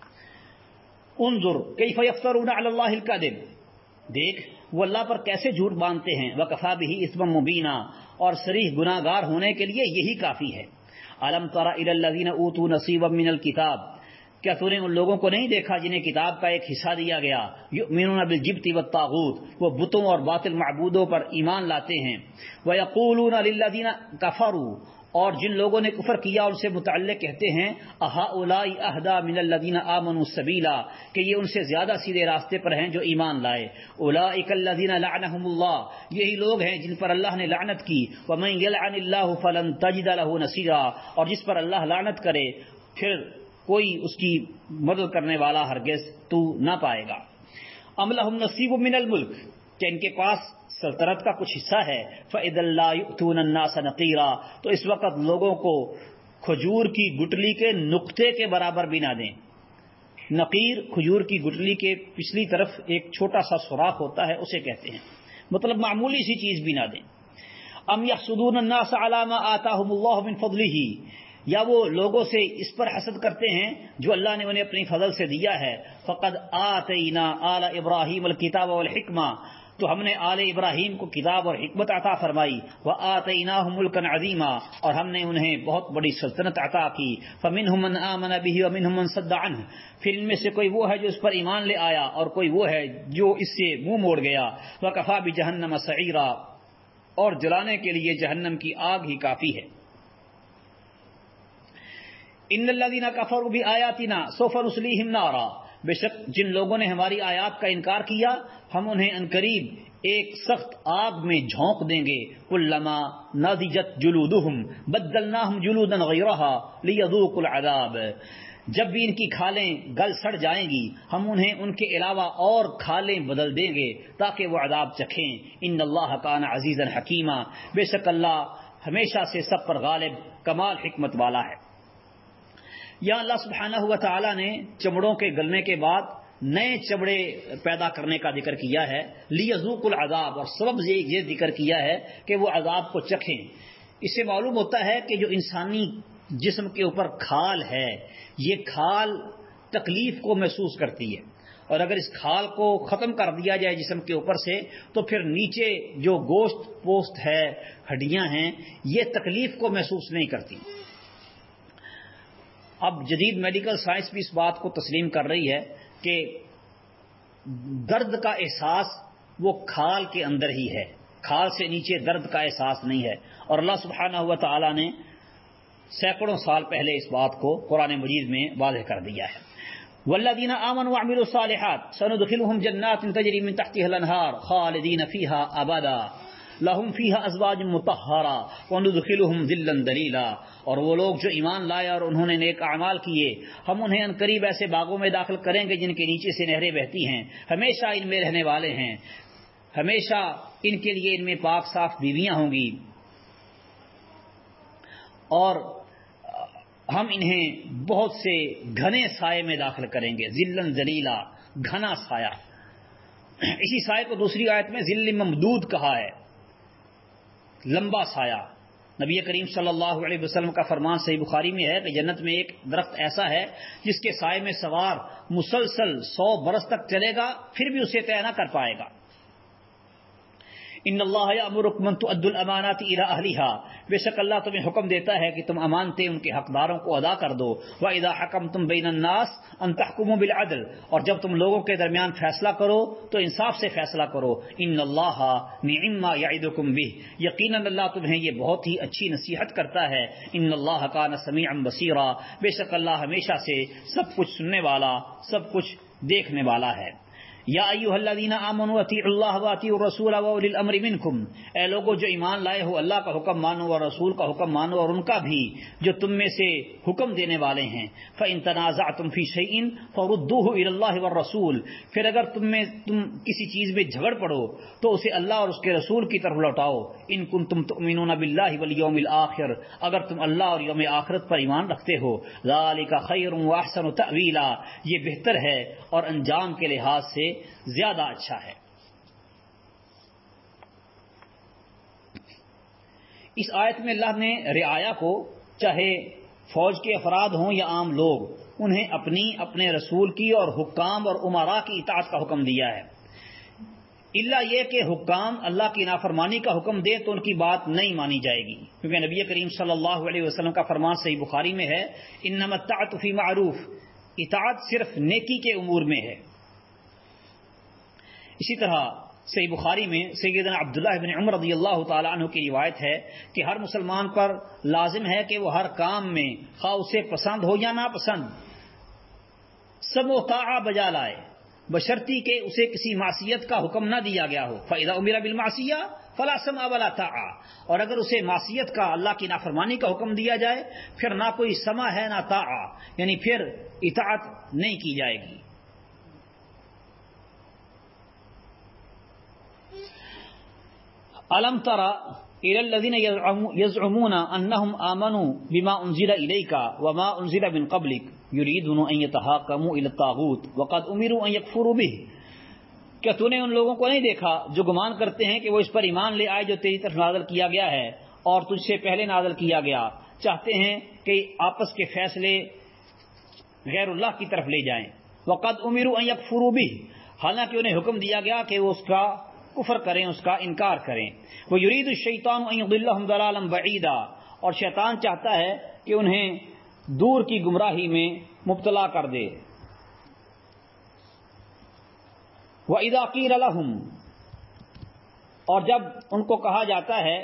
Speaker 1: انظر کیف یفترون علی اللہ الکذب، دیکھ وہ اللہ پر کیسے جھوٹ باندھتے ہیں. وکفا بہ اثما مبینا، اور صریح گناہ گار ہونے کے لیے یہی کافی ہے. الم تر الی الذین اوتوا نصیبا من الکتاب، کیا تو نے ان لوگوں کو نہیں دیکھا جنہیں کتاب کا ایک حصہ دیا گیا. یؤمنون بالجبت والطاغوت، وہ بتوں اور باطل معبودوں پر ایمان لاتے ہیں. ویقولون للذین کفروا، اور جن لوگوں نے کفر کیا ان سے متعلق کہتے ہیں اہؤلاء اہدی من الذین آمنوا سبیلا، کہ یہ ان سے زیادہ سیدھے راستے پر ہیں جو ایمان لائے. اولئک الذین لعنهم اللہ، یہی لوگ ہیں جن پر اللہ نے لعنت کی. ومن یلعن اللہ فلن تجد له نصیرا، اور جس پر اللہ لعنت کرے پھر کوئی اس کی مدد کرنے والا ہرگز تو نہ پائے گا. ام لهم نصیب من الملک، کہ ان کے پاس سلطنت کا کچھ حصہ ہے. فَإِذَا لَا يُؤْتُونَ النَّاسَ نَقِيرًا، تو اس وقت لوگوں کو کھجور کی گٹلی کے نقطے کے برابر بھی نہ دیں. نقیر کھجور کی گٹلی کے پچھلی طرف ایک چھوٹا سا سوراخ ہوتا ہے، اسے کہتے ہیں، مطلب معمولی سی چیز بھی نہ دیں. ام يحسدون الناس على ما آتاهم الله من فضله، یا وہ لوگوں سے اس پر حسد کرتے ہیں جو اللہ نے انہیں اپنی فضل سے دیا ہے. فقد آتینا آل ابراہیم الکتاب والحکمہ، تو ہم نے آل ابراہیم کو کتاب اور حکمت عطا فرمائی. وآتیناہم ملکا عظیما، اور ہم نے انہیں بہت بڑی سلطنت عطا کی. فمنہم من آمن بہ ومنہم من صد عنہ، پھر ان میں سے کوئی وہ ہے جو اس پر ایمان لے آیا اور کوئی وہ ہے جو اس سے منہ موڑ گیا. وکفا بجہنم سعیرا، اور جلانے کے لیے جہنم کی آگ ہی کافی ہے. ان الذین کفروا بآیاتنا سوف نصلیہم نارا، بے شک جن لوگوں نے ہماری آیات کا انکار کیا ہم انہیں عنقریب ایک سخت آگ میں جھونک دیں گے. کلما نضجت جلودہم بدلناہم جلودا غیرہا لیذوقوا العذاب، جب بھی ان کی کھالیں گل سڑ جائیں گی ہم انہیں ان کے علاوہ اور کھالیں بدل دیں گے تاکہ وہ عذاب چکھیں. ان اللہ کان عزیزا حکیما، بے شک اللہ ہمیشہ سے سب پر غالب کمال حکمت والا ہے. یہاں اللہ سبحانہ و تعالی نے چمڑوں کے گلنے کے بعد نئے چمڑے پیدا کرنے کا ذکر کیا ہے. لیذوقوا العذاب، اور سبب یہ ذکر کیا ہے کہ وہ عذاب کو چکھیں. اس سے معلوم ہوتا ہے کہ جو انسانی جسم کے اوپر کھال ہے یہ کھال تکلیف کو محسوس کرتی ہے، اور اگر اس کھال کو ختم کر دیا جائے جسم کے اوپر سے تو پھر نیچے جو گوشت پوست ہے، ہڈیاں ہیں، یہ تکلیف کو محسوس نہیں کرتی. اب جدید میڈیکل سائنس بھی اس بات کو تسلیم کر رہی ہے کہ درد کا احساس وہ کھال کے اندر ہی ہے، کھال سے نیچے درد کا احساس نہیں ہے. اور اللہ سبحانہ و تعالی نے سینکڑوں سال پہلے اس بات کو قرآن مجید میں واضح کر دیا ہے. والذین آمنوا وعملوا الصالحات سندخلهم جنات تجری من تحتها الانہار خالدین فیہا ابدا لهم فیہا ازواج مطہرہ وندخلهم ذلا ذلیلا، اور وہ لوگ جو ایمان لائے اور انہوں نے نیک اعمال کیے ہم انہیں عنقریب ایسے باغوں میں داخل کریں گے جن کے نیچے سے نہریں بہتی ہیں، ہمیشہ ان میں رہنے والے ہیں، ہمیشہ ان کے لیے ان میں پاک صاف بیویاں ہوں گی، اور ہم انہیں بہت سے گھنے سائے میں داخل کریں گے. ذلن ذلیلا، گھنا سایہ. اسی سائے کو دوسری آیت میں ذل ممدود کہا ہے، لمبا سایہ. نبی کریم صلی اللہ علیہ وسلم کا فرمان صحیح بخاری میں ہے کہ جنت میں ایک درخت ایسا ہے جس کے سائے میں سوار مسلسل سو برس تک چلے گا پھر بھی اسے طے نہ کر پائے گا۔ ان اللہ یأمرکم ان تؤدوا الامانات الی اہلھا، بے شک اللہ تمہیں حکم دیتا ہے کہ تم امانتیں ان کے حقداروں کو ادا کر دو۔ واذا حکمتم بین الناس ان تحکموا بالعدل، اور جب تم لوگوں کے درمیان فیصلہ کرو تو انصاف سے فیصلہ کرو۔ ان اللہ نعم ما یعظکم بہ، یقیناً اللہ تمہیں یہ بہت ہی اچھی نصیحت کرتا ہے۔ ان اللہ کان سمیعا بصیرا، بے شک اللہ ہمیشہ سے سب کچھ سننے والا، سب کچھ دیکھنے والا ہے۔ یا ایھا الذین آمنوا اطیعوا اللہ واطیعوا الرسول واولی الامر منکم، اے لوگو جو ایمان لائے ہو اللہ کا حکم مانو اور رسول کا حکم مانو اور ان کا بھی جو تم میں سے حکم دینے والے ہیں۔ فإن تنازعتم فی شیء فردوہ الی اللہ والرسول، پھر اگر تم میں تم کسی چیز میں جھگڑ پڑو تو اسے اللہ اور اس کے رسول کی طرف لوٹاؤ۔ ان کنتم تؤمنون باللہ والیوم الآخر، اگر تم اللہ اور یوم آخرت پر ایمان رکھتے ہو۔ ذالک خیر واحسن تأویلا، یہ بہتر ہے اور انجام کے لحاظ سے زیادہ اچھا ہے۔ اس آیت میں اللہ نے رعایا کو، چاہے فوج کے افراد ہوں یا عام لوگ، انہیں اپنی اپنے رسول کی اور حکام اور امراء کی اطاعت کا حکم دیا ہے، الا یہ کہ حکام اللہ کی نافرمانی کا حکم دے تو ان کی بات نہیں مانی جائے گی، کیونکہ نبی کریم صلی اللہ علیہ وسلم کا فرمان صحیح بخاری میں ہے انما الطاعۃ فی معروف، اطاعت صرف نیکی کے امور میں ہے۔ اسی طرح صحیح بخاری میں سیدنا عبداللہ بن عمر رضی اللہ تعالی عنہ کی روایت ہے کہ ہر مسلمان پر لازم ہے کہ وہ ہر کام میں خواہ اسے پسند ہو یا ناپسند سمع و طاعہ بجا لائے، بشرطی کہ اسے کسی معصیت کا حکم نہ دیا گیا ہو۔ فإذا أمر بالمعصیة فلا سمع ولا طاعة، اور اگر اسے معصیت کا، اللہ کی نافرمانی کا حکم دیا جائے پھر نہ کوئی سمع ہے نہ طاعہ، یعنی پھر اطاعت نہیں کی جائے گی۔ الم تر الى الذين يزعمون انهم امنوا بما انزل اليك وما انزل من قبلك يريدون ان يتحاكموا الى الطاغوت وقد امروا ان يكفروا به، کیا تو نے ان لوگوں کو نہیں دیکھا جو گمان کرتے ہیں کہ وہ اس پر ایمان لے آئے جو تیری طرف نازل کیا گیا ہے اور تجھ سے پہلے نازل کیا گیا، چاہتے ہیں کہ آپس کے فیصلے غیر اللہ کی طرف لے جائیں۔ وقد امروا ان يكفروا به، حالانکہ انہیں حکم دیا گیا کہ وہ اس کا کفر کریں، اس کا انکار کریں۔ وَيُرِيدُ الشَّيْطَانُ أَن يُضِلَّهُمْ ضَلَالًا بَعِيدًا، اور شیطان چاہتا ہے کہ انہیں دور کی گمراہی میں مبتلا کر دے۔ وَإِذَا قِيلَ لَهُمْ، اور جب ان کو کہا جاتا ہے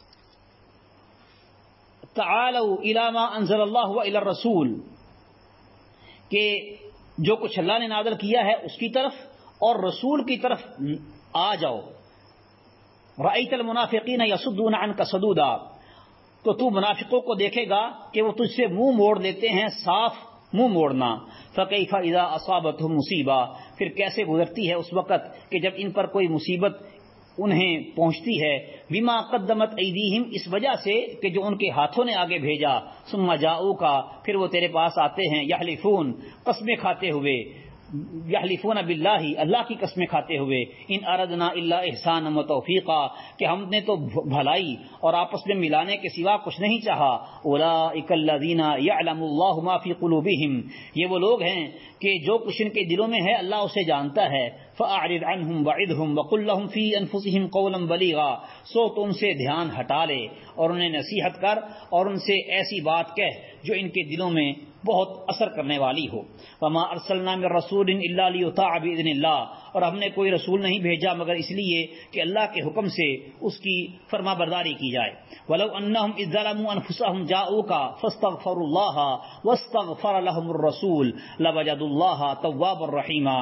Speaker 1: تَعَالَوْا إِلَى مَا أَنزَلَ اللَّهُ وَإِلَى الرَّسُولِ، کہ جو کچھ اللہ نے نازل کیا ہے اس کی طرف اور رسول کی طرف آ جاؤ۔ رأیت المنافقین یصدون عنک صدودا، تو تو منافقوں کو دیکھے گا کہ وہ تجھ سے منہ موڑ لیتے ہیں، صاف منہ موڑنا۔ فکیف اذا اصابتهم مصیبہ، پھر کیسے گزرتی ہے اس وقت کہ جب ان پر کوئی مصیبت انہیں پہنچتی ہے، بما قدمت ایدیہم، اس وجہ سے کہ جو ان کے ہاتھوں نے آگے بھیجا، ثم جاؤک، پھر وہ تیرے پاس آتے ہیں، یحلفون، قسمیں کھاتے ہوئے، یحلفون باللہ، اللہ کی قسمیں کھاتے ہوئے، ان اردنا الا احسانا و توفیقا، کہ ہم نے تو بھلائی اور آپس میں ملانے کے سوا کچھ نہیں چاہا۔ اولئک الذین یعلم اللہ ما فی قلوبہم، یہ وہ لوگ ہیں کہ جو کچھ ان کے دلوں میں ہے اللہ اسے جانتا ہے۔ فاعرض عنہم وعظہم وقل لہم فی انفسہم قولا بلیغا، سو تو ان سے دھیان ہٹا لے اور انہیں نصیحت کر اور ان سے ایسی بات کہہ جو ان کے دلوں میں بہت اثر کرنے والی ہو۔ وما ارسلنا من رسول الا لیطاع باذن اللہ، اور ہم نے کوئی رسول نہیں بھیجا مگر اس لیے کہ اللہ کے حکم سے اس کی فرما برداری کی جائے۔ ولو انہم اذ ظلموا انفسہم جاؤک فاستغفروا اللہ واستغفر لهم الرسول لوجدوا اللہ توابا رحیما،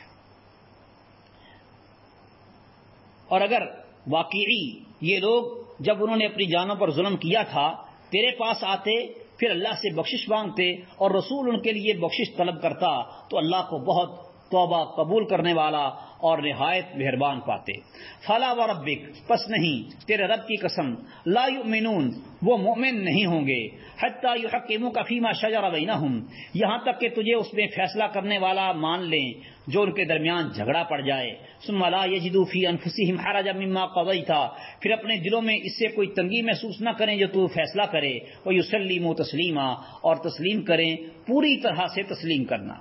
Speaker 1: اور اگر واقعی یہ لوگ جب انہوں نے اپنی جانوں پر ظلم کیا تھا تیرے پاس آتے، پھر اللہ سے بخشش مانگتے اور رسول ان کے لیے بخشش طلب کرتا، تو اللہ کو بہت توبہ قبول کرنے والا اور نہایت مہربان پاتے. فلا وربک، پس نہیں تیرے رب کی قسم، لا یؤمنون، وہ مومن نہیں ہوں گے، حتی یحکموک فیما شجر بینہم، یہاں تک کہ تجھے اس میں فیصلہ کرنے والا مان لیں جو ان کے درمیان جھگڑا پڑ جائے. ثم لا یجدوا فی انفسہم حرجا مما قضیت، پھر اپنے دلوں میں اس سے کوئی تنگی محسوس نہ کریں جو تو فیصلہ کرے. ویسلموا تسلیما، اور تسلیم کریں پوری طرح سے تسلیم کرنا.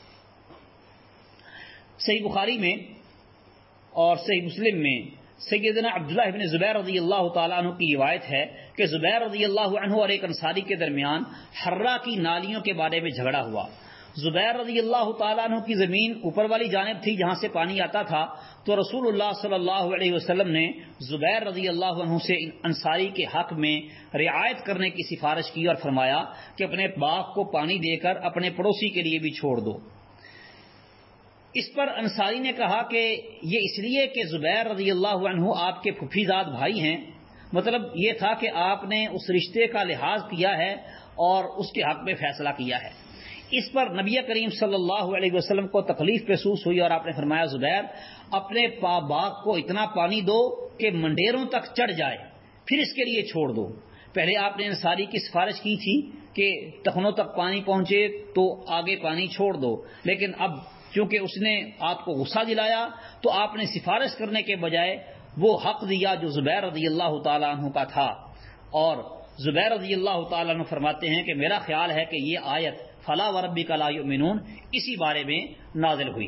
Speaker 1: صحیح بخاری میں اور صحیح مسلم میں سیدنا عبداللہ ابن زبیر رضی اللہ تعالیٰ عنہ کی روایت ہے کہ زبیر رضی اللہ عنہ اور ایک انصاری کے درمیان حرہ کی نالیوں کے بارے میں جھگڑا ہوا. زبیر رضی اللہ تعالیٰ عنہ کی زمین اوپر والی جانب تھی جہاں سے پانی آتا تھا، تو رسول اللہ صلی اللہ علیہ وسلم نے زبیر رضی اللہ عنہ سے انصاری کے حق میں رعایت کرنے کی سفارش کی اور فرمایا کہ اپنے باغ کو پانی دے کر اپنے پڑوسی کے لیے بھی چھوڑ دو. اس پر انصاری نے کہا کہ یہ اس لیے کہ زبیر رضی اللہ عنہ آپ کے پھپھی زاد بھائی ہیں، مطلب یہ تھا کہ آپ نے اس رشتے کا لحاظ کیا ہے اور اس کے حق میں فیصلہ کیا ہے. اس پر نبی کریم صلی اللہ علیہ وسلم کو تکلیف محسوس ہوئی اور آپ نے فرمایا زبیر اپنے باغ کو اتنا پانی دو کہ منڈیروں تک چڑھ جائے، پھر اس کے لیے چھوڑ دو. پہلے آپ نے انصاری کی سفارش کی تھی کہ ٹخنوں تک پانی پہنچے تو آگے پانی چھوڑ دو، لیکن اب چونکہ اس نے آپ کو غصہ دلایا تو آپ نے سفارش کرنے کے بجائے وہ حق دیا جو زبیر رضی اللہ تعالیٰ عنہ کا تھا. اور زبیر رضی اللہ تعالیٰ عنہ فرماتے ہیں کہ میرا خیال ہے کہ یہ آیت فلا وربک لا یؤمنون اسی بارے میں نازل ہوئی.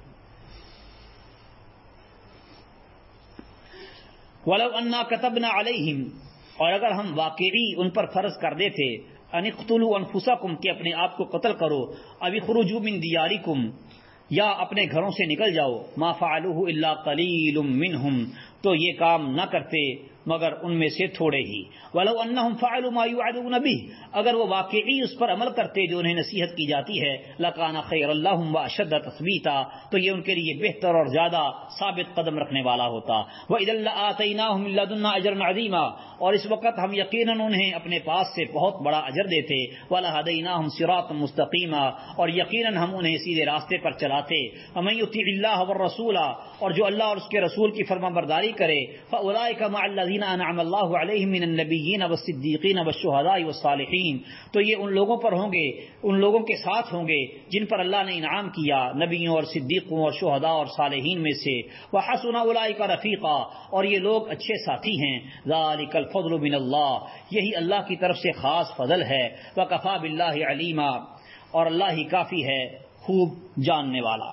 Speaker 1: ولو انا كتبنا علیہم، اور اگر ہم واقعی ان پر فرض کر دیتے ان اقتلوا انفسکم کہ اپنے آپ کو قتل کرو، او اخرجوا من دیارکم یا اپنے گھروں سے نکل جاؤ، ما فعلوه الا قلیل منہم تو یہ کام نہ کرتے مگر ان میں سے تھوڑے ہی. ولو انہم فعلوا ما یوعظون به، اگر وہ واقعی اس پر عمل کرتے جو انہیں نصیحت کی جاتی ہے، لکان خیر لہم واشد تثبیتا تو یہ ان کے لیے بہتر اور زیادہ ثابت قدم رکھنے والا ہوتا. واذا لآتیناہم من لدنا اجرا عظیما، اور اس وقت ہم یقیناً انہیں اپنے پاس سے بہت بڑا اجر دیتے. ولہدیناہم صراطا مستقیما، اور یقیناً ہم انہیں سیدھے راستے پر چلاتے. ومن یطع اللہ والرسول، اور جو اللہ اور اس کے رسول کی فرمانبرداری کرے، فاولئک مع الذین انعم اللہ علیہم من النبیین والصدیقین والشہداء والصالحین تو یہ ان لوگوں پر ہوں گے، ان لوگوں کے ساتھ ہوں گے جن پر اللہ نے انعام کیا، نبیوں اور صدیقوں اور شہداء اور صالحین میں سے. وحسن اولئک رفیقا، اور یہ لوگ اچھے ساتھی ہیں. ذالک الفضل من اللہ، یہی اللہ کی طرف سے خاص فضل ہے. وکفی باللہ علیما، اور اللہ ہی کافی ہے خوب جاننے والا.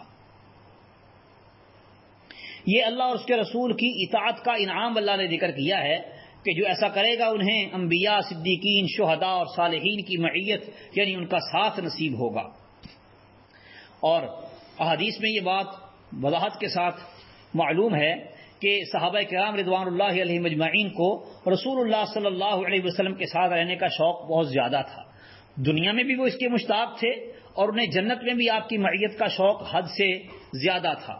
Speaker 1: یہ اللہ اور اس کے رسول کی اطاعت کا انعام اللہ نے ذکر کیا ہے کہ جو ایسا کرے گا انہیں انبیاء، صدیقین، شہداء اور صالحین کی معیت یعنی ان کا ساتھ نصیب ہوگا. اور احادیث میں یہ بات وضاحت کے ساتھ معلوم ہے کہ صحابہ کرام رضوان اللہ علیہم اجمعین کو رسول اللہ صلی اللہ علیہ وسلم کے ساتھ رہنے کا شوق بہت زیادہ تھا. دنیا میں بھی وہ اس کے مشتاق تھے اور انہیں جنت میں بھی آپ کی معیت کا شوق حد سے زیادہ تھا.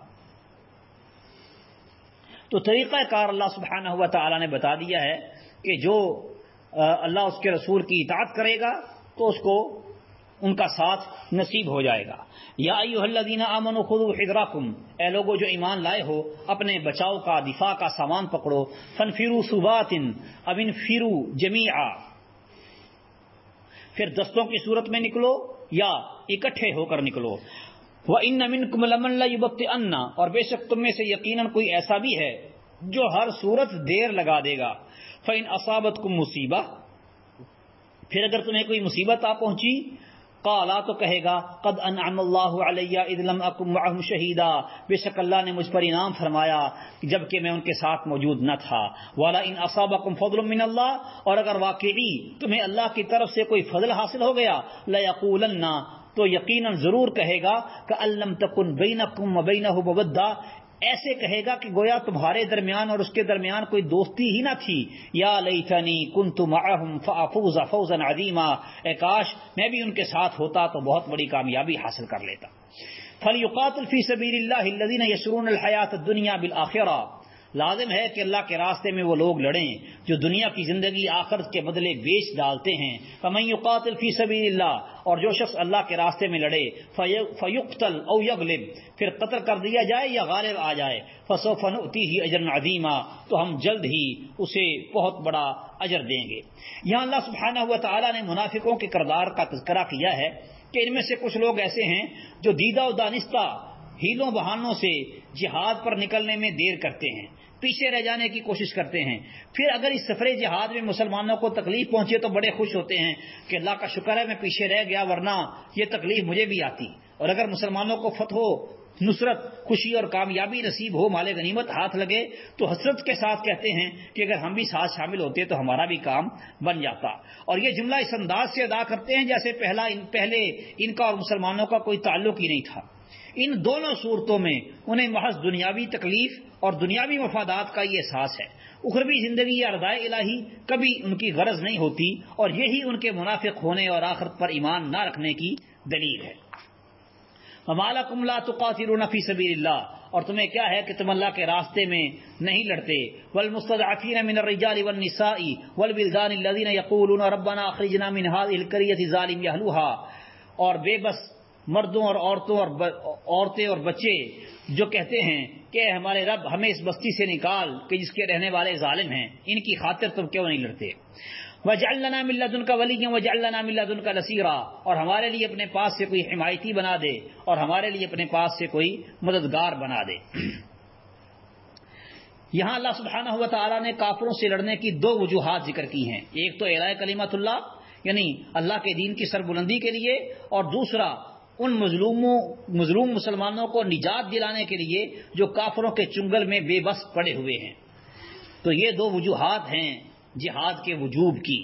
Speaker 1: تو طریقہ کار اللہ سبحانہ و تعالی نے بتا دیا ہے کہ جو اللہ اس کے رسول کی اطاعت کرے گا تو اس کو ان کا ساتھ نصیب ہو جائے گا. یا ایھا الذین آمنوا خذوا حذرکم، اے لوگو جو ایمان لائے ہو اپنے بچاؤ کا، دفاع کا سامان پکڑو. فانفروا ثبات اب انفروا جمیعا، پھر دستوں کی صورت میں نکلو یا اکٹھے ہو کر نکلو. وَإِنَّ مِنْكُمْ لَمَنْ لَيُبَطِّئَنَّ، اور بے شک تم میں سے یقیناً کوئی ایسا بھی ہے جو ہر صورت دیر لگا دے گا. فَإِنْ أَصَابَتْكُمْ مُصِيبَةٌ، پھر اگر تمہیں کوئی مصیبت آ پہنچی، قَالَا تو کہے گا قَدْ أَنْعَمَ اللَّهُ عَلَيَّ إِذْ لَمْ أَكُنْ مَعَهُمْ شَهِيدًا، بے شک اللہ نے مجھ پر انعام فرمایا جبکہ میں ان کے ساتھ موجود نہ تھا. وَلَئِنْ أَصَابَكُمْ فَضْلٌ مِّنَ اللَّهِ، اور اگر واقعی تمہیں اللہ کی طرف سے کوئی فضل حاصل ہو گیا، لَيَقُولَنَّ تو یقیناً ضرور کہے گا کہ الم تکن بینکم وبینہ مودہ، ایسے کہے گا کہ گویا تمہارے درمیان اور اس کے درمیان کوئی دوستی ہی نہ تھی. یا لیتنی کنت معہم فافوز فوزا عظیما، اے کاش میں بھی ان کے ساتھ ہوتا تو بہت بڑی کامیابی حاصل کر لیتا. فلیقاتل فی سبیل اللہ الذین یشرون الحیاۃ الدنیا بالآخرہ، لازم ہے کہ اللہ کے راستے میں وہ لوگ لڑیں جو دنیا کی زندگی آخرت کے بدلے بیچ ڈالتے ہیں. فمن یقاتل فی سبیل اللہ، اور جو شخص اللہ کے راستے میں لڑے، فیقتل او یغلب، پھر قتل کر دیا جائے یا غالب آ جائے، فسوف نؤتیہ اجرا عظیما، تو ہم جلد ہی اسے بہت بڑا اجر دیں گے. یہاں اللہ سبحانہ و تعالی نے منافقوں کے کردار کا تذکرہ کیا ہے کہ ان میں سے کچھ لوگ ایسے ہیں جو دیدہ و دانستہ ہیلوں بہانوں سے جہاد پر نکلنے میں دیر کرتے ہیں، پیچھے رہ جانے کی کوشش کرتے ہیں. پھر اگر اس سفر جہاد میں مسلمانوں کو تکلیف پہنچے تو بڑے خوش ہوتے ہیں کہ اللہ کا شکر ہے میں پیچھے رہ گیا، ورنہ یہ تکلیف مجھے بھی آتی. اور اگر مسلمانوں کو فتح ہو، نصرت، خوشی اور کامیابی نصیب ہو، مال غنیمت ہاتھ لگے، تو حسرت کے ساتھ کہتے ہیں کہ اگر ہم بھی ساتھ شامل ہوتے تو ہمارا بھی کام بن جاتا. اور یہ جملہ اس انداز سے ادا کرتے ہیں جیسے پہلا ان پہلے ان کا اور مسلمانوں کا کوئی تعلق ہی نہیں تھا. ان دونوں صورتوں میں انہیں محض دنیاوی تکلیف اور دنیاوی مفادات کا یہ احساس ہے. اخروی زندگی یا رضائے الہی کبھی ان کی غرض نہیں ہوتی، اور یہی ان کے منافق ہونے اور آخرت پر ایمان نہ رکھنے کی دلیل ہے. وَمَا لَكُمْ لَا تُقَاتِلُونَ فِي سَبِيلِ اللَّهِ، اور تمہیں کیا ہے کہ تم اللہ کے راستے میں نہیں لڑتے. وَالْمُسْتَضْعَفِينَ مِنَ الرِّجَالِ وَالنِّسَاءِ وَالْوِلْدَانِ الَّذِينَ يَقُولُونَ رَبَّنَا أَخْرِجْنَا مِنْ هَٰذِهِ الْقَرْيَةِ ظَالِمِ أَهْلُهَا، اور بے بس مردوں اور عورتوں اور ب... عورتیں اور بچے جو کہتے ہیں کہ ہمارے رب ہمیں اس بستی سے نکال کہ جس کے رہنے والے ظالم ہیں، ان کی خاطر تم کیوں نہیں لڑتے. وَاجْعَل لَّنَا مِن لَّدُنْكَ وَلِيًّا وَاجْعَل لَّنَا مِن لَّدُنْكَ نَصِيرًا، اور ہمارے لیے اپنے پاس سے کوئی حمایتی بنا دے اور ہمارے لیے اپنے پاس سے کوئی مددگار بنا دے. یہاں اللہ سبحانہ و تعالیٰ نے کافروں سے لڑنے کی دو وجوہات ذکر کی ہیں. ایک تو اعلاء کلمت اللہ، یعنی اللہ کے دین کی سربلندی کے لیے، اور دوسرا ان مظلوموں مظلوم مسلمانوں کو نجات دلانے کے لیے جو کافروں کے چنگل میں بے بس پڑے ہوئے ہیں. تو یہ دو وجوہات ہیں جہاد کے وجوب کی.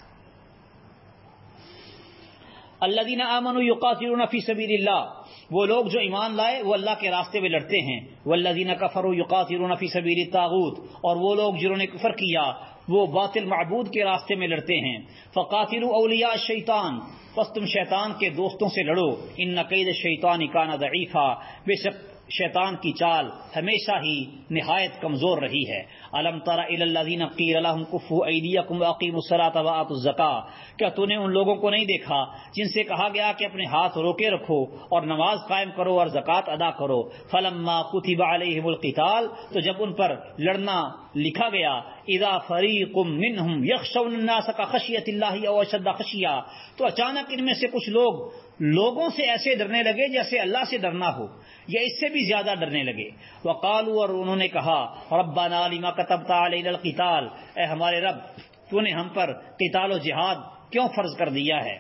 Speaker 1: الذین آمنوا یقاتلون فی سبیل اللہ، وہ لوگ جو ایمان لائے وہ اللہ کے راستے میں لڑتے ہیں. والذین کفروا یقاتلون فی سبیل الطاغوت، اور وہ لوگ جنہوں نے کفر کیا وہ باطل معبود کے راستے میں لڑتے ہیں. فقاتلوا اولیاء الشیطان، پس تم شیطان کے دوستوں سے لڑو. ان کید الشیطان کان ضعیفا، بے شک شیطان کی چال ہمیشہ ہی نہایت کمزور رہی ہے. الم تر الی الذین قیل لهم کفوا ایدیکم واقیموا الصلاۃ وآتوا الزکاۃ، کیا تو نے ان لوگوں کو نہیں دیکھا جن سے کہا گیا کہ اپنے ہاتھ روکے رکھو اور نماز قائم کرو اور زکوٰۃ ادا کرو. فلما کتب علیہم القتال، تو جب ان پر لڑنا لکھا گیا، اذا فریق منہم یخشون الناس کخشیۃ اللہ او اشد خشیہ، تو اچانک ان میں سے کچھ لوگ لوگوں سے ایسے ڈرنے لگے جیسے اللہ سے ڈرنا ہو یا اس سے بھی زیادہ ڈرنے لگے. وقالوا، اور انہوں نے کہا، ربنا لما كتبت علينا القتال، اے ہمارے رب تو نے ہم پر قتال و جہاد کیوں فرض کر دیا ہے.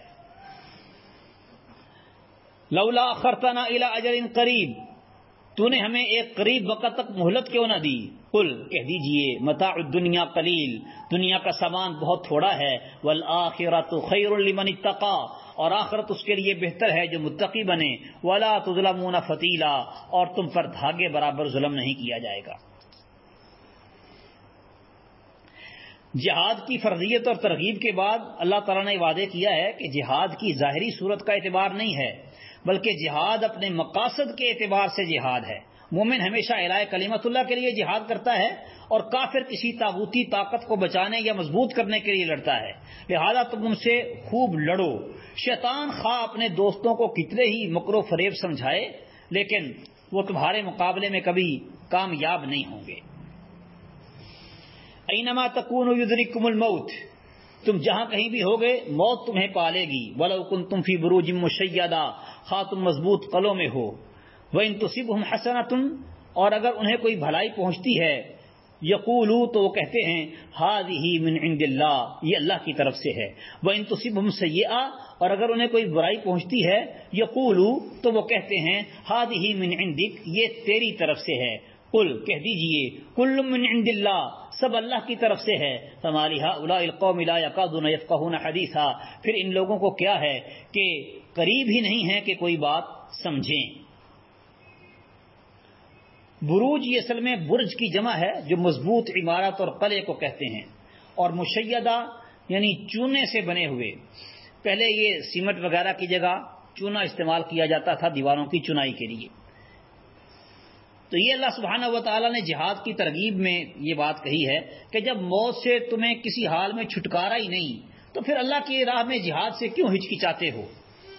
Speaker 1: لولا اخرتنا الى اجل قریب، تو نے ہمیں ایک قریب وقت تک مہلت کیوں نہ دی. قل، کہہ دیجئے، متاع الدنیا قلیل، دنیا کا سامان بہت تھوڑا ہے. والآخرۃ خیر لمن اتقى، اور آخرت اس کے لیے بہتر ہے جو متقی بنے. ولا تظلمون فتیلا، اور تم پر دھاگے برابر ظلم نہیں کیا جائے گا. جہاد کی فرضیت اور ترغیب کے بعد اللہ تعالیٰ نے وعدے کیا ہے کہ جہاد کی ظاہری صورت کا اعتبار نہیں ہے، بلکہ جہاد اپنے مقاصد کے اعتبار سے جہاد ہے. مومن ہمیشہ اعلاء کلمت اللہ کے لیے جہاد کرتا ہے، اور کافر کسی طاغوتی طاقت کو بچانے یا مضبوط کرنے کے لیے لڑتا ہے. لہذا تم ان سے خوب لڑو. شیطان خواہ اپنے دوستوں کو کتنے ہی مکر و فریب سمجھائے، لیکن وہ تمہارے مقابلے میں کبھی کامیاب نہیں ہوں گے. اینما تکونوا یدرککم الموت، تم جہاں کہیں بھی ہوگے موت تمہیں پالے گی. ولو کنتم فی بروج مشیدہ، خواہ تم مضبوط قلعوں میں ہو. وَإِن تُصِبْهُمْ حَسَنَةٌ، اور اگر انہیں کوئی بھلائی پہنچتی ہے، یقولوا، تو وہ کہتے ہیں، هذه من عند اللہ، یہ اللہ کی طرف سے ہے. وَإِن تُصِبْهُمْ سَيِّئَةٌ، اور اگر انہیں کوئی برائی پہنچتی ہے، یقولوا، تو وہ کہتے ہیں، هذه من عندک، یہ تیری طرف سے ہے. قل، کہہ دیجئے، کل من عند اللہ، سب اللہ کی طرف سے ہے. فما لهؤلاء القوم لا يكادون يفقهون حدیثا، پھر ان لوگوں کو کیا ہے کہ قریب ہی نہیں ہے کہ کوئی بات سمجھیں. بروج یہ اصل میں برج کی جمع ہے جو مضبوط عمارت اور قلعے کو کہتے ہیں، اور مشیدہ یعنی چونے سے بنے ہوئے. پہلے یہ سیمنٹ وغیرہ کی جگہ چونا استعمال کیا جاتا تھا دیواروں کی چنائی کے لیے. تو یہ اللہ سبحانہ و تعالیٰ نے جہاد کی ترغیب میں یہ بات کہی ہے کہ جب موت سے تمہیں کسی حال میں چھٹکارا ہی نہیں تو پھر اللہ کی راہ میں جہاد سے کیوں ہچکچاتے ہو؟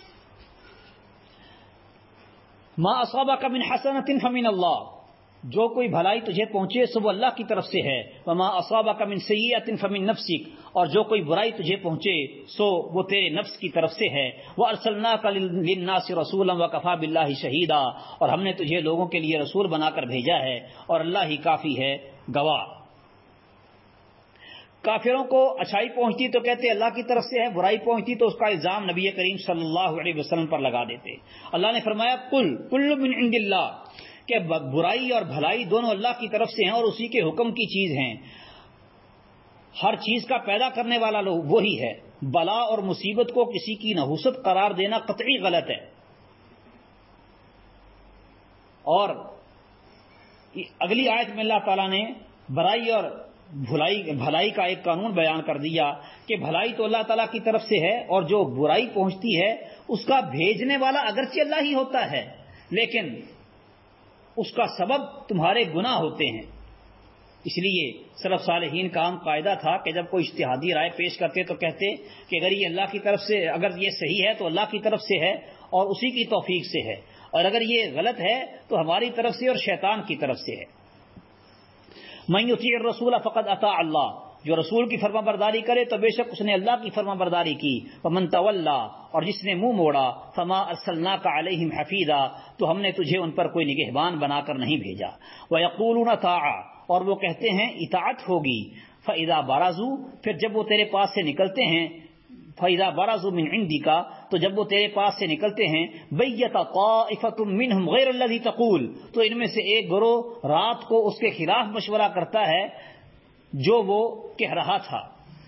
Speaker 1: ما اصابک من حسنۃ فمن اللہ، جو کوئی بھلائی تجھے پہنچے سو وہ اللہ کی طرف سے ہے، وما اصابک من سیئۃ فمن نفسک، اور جو کوئی برائی تجھے پہنچے سو وہ تیرے نفس کی طرف سے ہے، وارسلناک للناس رسولا وکفی باللہ شہیدا، اور ہم نے تجھے لوگوں کے لیے رسول بنا کر بھیجا ہے اور اللہ ہی کافی ہے گواہ۔ کافروں کو اچھائی پہنچتی تو کہتے اللہ کی طرف سے ہے، برائی پہنچتی تو اس کا الزام نبی کریم صلی اللہ علیہ وسلم پر لگا دیتے۔ اللہ نے فرمایا قل کل من عند اللہ، کہ برائی اور بھلائی دونوں اللہ کی طرف سے ہیں اور اسی کے حکم کی چیز ہیں۔ ہر چیز کا پیدا کرنے والا لوگ وہی ہے۔ بلا اور مصیبت کو کسی کی نحوست قرار دینا قطعی غلط ہے۔ اور اگلی آیت میں اللہ تعالیٰ نے برائی اور بھلائی بھلائی کا ایک قانون بیان کر دیا کہ بھلائی تو اللہ تعالیٰ کی طرف سے ہے اور جو برائی پہنچتی ہے اس کا بھیجنے والا اگرچہ اللہ ہی ہوتا ہے لیکن اس کا سبب تمہارے گناہ ہوتے ہیں۔ اس لیے سلف صالحین کا عام قاعدہ تھا کہ جب کوئی اجتہادی رائے پیش کرتے تو کہتے کہ اگر یہ اللہ کی طرف سے اگر یہ صحیح ہے تو اللہ کی طرف سے ہے اور اسی کی توفیق سے ہے، اور اگر یہ غلط ہے تو ہماری طرف سے اور شیطان کی طرف سے ہے۔ من یطیع الرسول فقد اطاع اللہ، جو رسول کی فرما برداری کرے تو بے شک اس نے اللہ کی فرما برداری کی۔ ومن تولی، اور جس نے منہ موڑا، فما ارسلناک علیہم حفیظا، تو ہم نے تجھے ان پر کوئی نگہبان بنا کر نہیں بھیجا۔ ویقولون طاعہ، اور وہ کہتے ہیں اطاعت ہوگی۔ فاذا برزوا، پھر جب وہ تیرے پاس سے نکلتے ہیں، فاذا برزوا من عندک، تو جب وہ تیرے پاس سے نکلتے ہیں، بیت طائفۃ منہم غیر الذی تقول، تو ان میں سے ایک گروہ رات کو اس کے خلاف مشورہ کرتا ہے جو وہ کہہ رہا تھا۔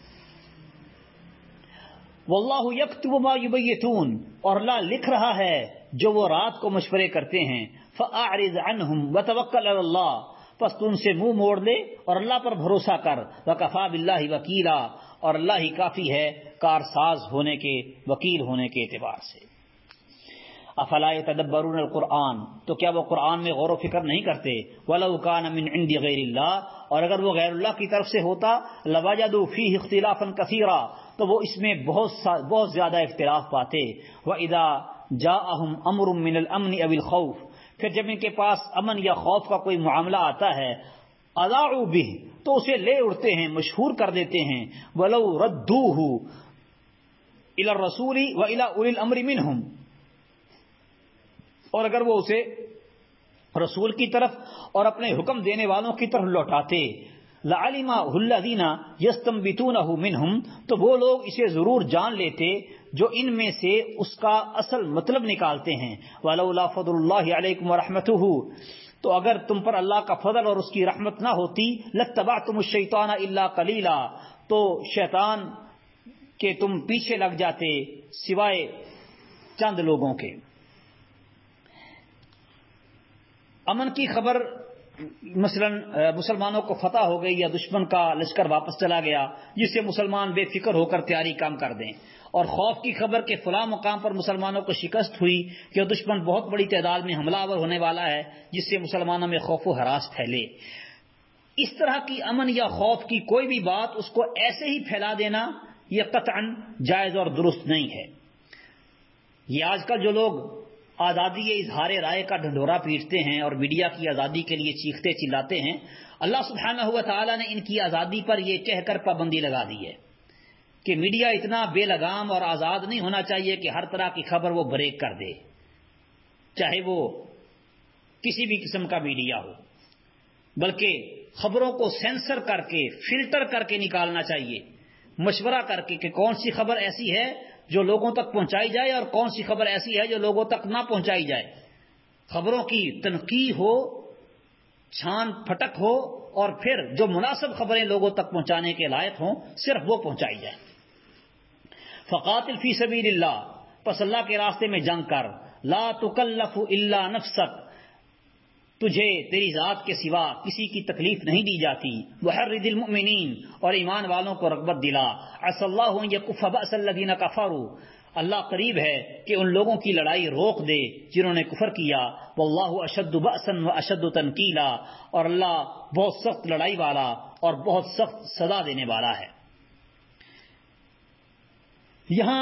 Speaker 1: واللہ یکتب ما یبیتون، اور اللہ لکھ رہا ہے جو وہ رات کو مشورے کرتے ہیں۔ فاعرض عنہم وتوکل علی اللہ، پس تم سے منہ موڑ لے اور اللہ پر بھروسہ کر۔ وکفی باللہ وکیلا، اور اللہ ہی کافی ہے کارساز ہونے کے، وکیل ہونے کے اعتبار سے۔ افلا یتدبرون القرآن، تو کیا وہ قرآن میں غور و فکر نہیں کرتے؟ ولو کان من عند غیر اللہ، اور اگر وہ غیر اللہ کی طرف سے ہوتا، لوجدوا فیہ اختلافا کثیرا، تو وہ اس میں بہت بہت زیادہ اختلاف پاتے۔ وَإِذَا جَاءَهُمْ أَمْرٌ مِّنَ الْأَمْنِ أَوِ الْخَوْفِ، پھر جب ان کے پاس امن یا خوف کا کوئی معاملہ آتا ہے، اذاعوا بہ، تو اسے لے اڑتے ہیں، مشہور کر دیتے ہیں۔ وَلَوْ رَدُّوهُ إِلَى الرَّسُولِ وَإِلَى أُولِي الْأَمْرِ مِنْهُمْ، اور اگر وہ اسے رسول کی طرف اور اپنے حکم دینے والوں کی طرف لوٹاتے، لَعَلِمَهُ الَّذِينَ يَسْتَنبِطُونَهُ مِنْهُمْ، تو وہ لوگ اسے ضرور جان لیتے جو ان میں سے اس کا اصل مطلب نکالتے ہیں۔ وَلَوْلَا فَضْلُ اللَّهِ عَلَيْكُمْ وَرَحْمَتُهُ، تو اگر تم پر اللہ کا فضل اور اس کی رحمت نہ ہوتی، لَاتَّبَعْتُمُ الشَّيْطَانَ إِلَّا قَلِيلًا، تو شیطان کے تم پیچھے لگ جاتے سوائے چند لوگوں کے۔ امن کی خبر مثلا مسلمانوں کو فتح ہو گئی یا دشمن کا لشکر واپس چلا گیا، جس سے مسلمان بے فکر ہو کر تیاری کام کر دیں، اور خوف کی خبر کہ فلاں مقام پر مسلمانوں کو شکست ہوئی کہ دشمن بہت بڑی تعداد میں حملہ آور ہونے والا ہے، جس سے مسلمانوں میں خوف و ہراس پھیلے۔ اس طرح کی امن یا خوف کی کوئی بھی بات اس کو ایسے ہی پھیلا دینا یہ قطعاً جائز اور درست نہیں ہے۔ یہ آج کل جو لوگ آزادی اظہار رائے کا ڈھنڈورا پیٹتے ہیں اور میڈیا کی آزادی کے لیے چیختے چلاتے ہیں، اللہ سبحانہ و تعالیٰ نے ان کی آزادی پر یہ کہہ کر پابندی لگا دی ہے کہ میڈیا اتنا بے لگام اور آزاد نہیں ہونا چاہیے کہ ہر طرح کی خبر وہ بریک کر دے، چاہے وہ کسی بھی قسم کا میڈیا ہو، بلکہ خبروں کو سینسر کر کے فلٹر کر کے نکالنا چاہیے، مشورہ کر کے کہ کون سی خبر ایسی ہے جو لوگوں تک پہنچائی جائے اور کون سی خبر ایسی ہے جو لوگوں تک نہ پہنچائی جائے۔ خبروں کی تنقیح ہو، چھان پھٹک ہو، اور پھر جو مناسب خبریں لوگوں تک پہنچانے کے لائق ہوں صرف وہ پہنچائی جائے۔ فقاتل فی سبیل اللہ، پس اللہ کے راستے میں جنگ کر، لا تکلف الا نفسک، تجھے تیری ذات کے سوا کسی کی تکلیف نہیں دی جاتی، وحرد المؤمنین، اور ایمان والوں کو رغبت دلا، عسى اللہ ان یکف بأس الذین کفروا، اللہ قریب ہے کہ ان لوگوں کی لڑائی روک دے جنہوں نے کفر کیا. واللہ اشد بأسا واشد تنکیلا، اور اللہ بہت سخت لڑائی والا اور بہت سخت سزا دینے والا ہے. یہاں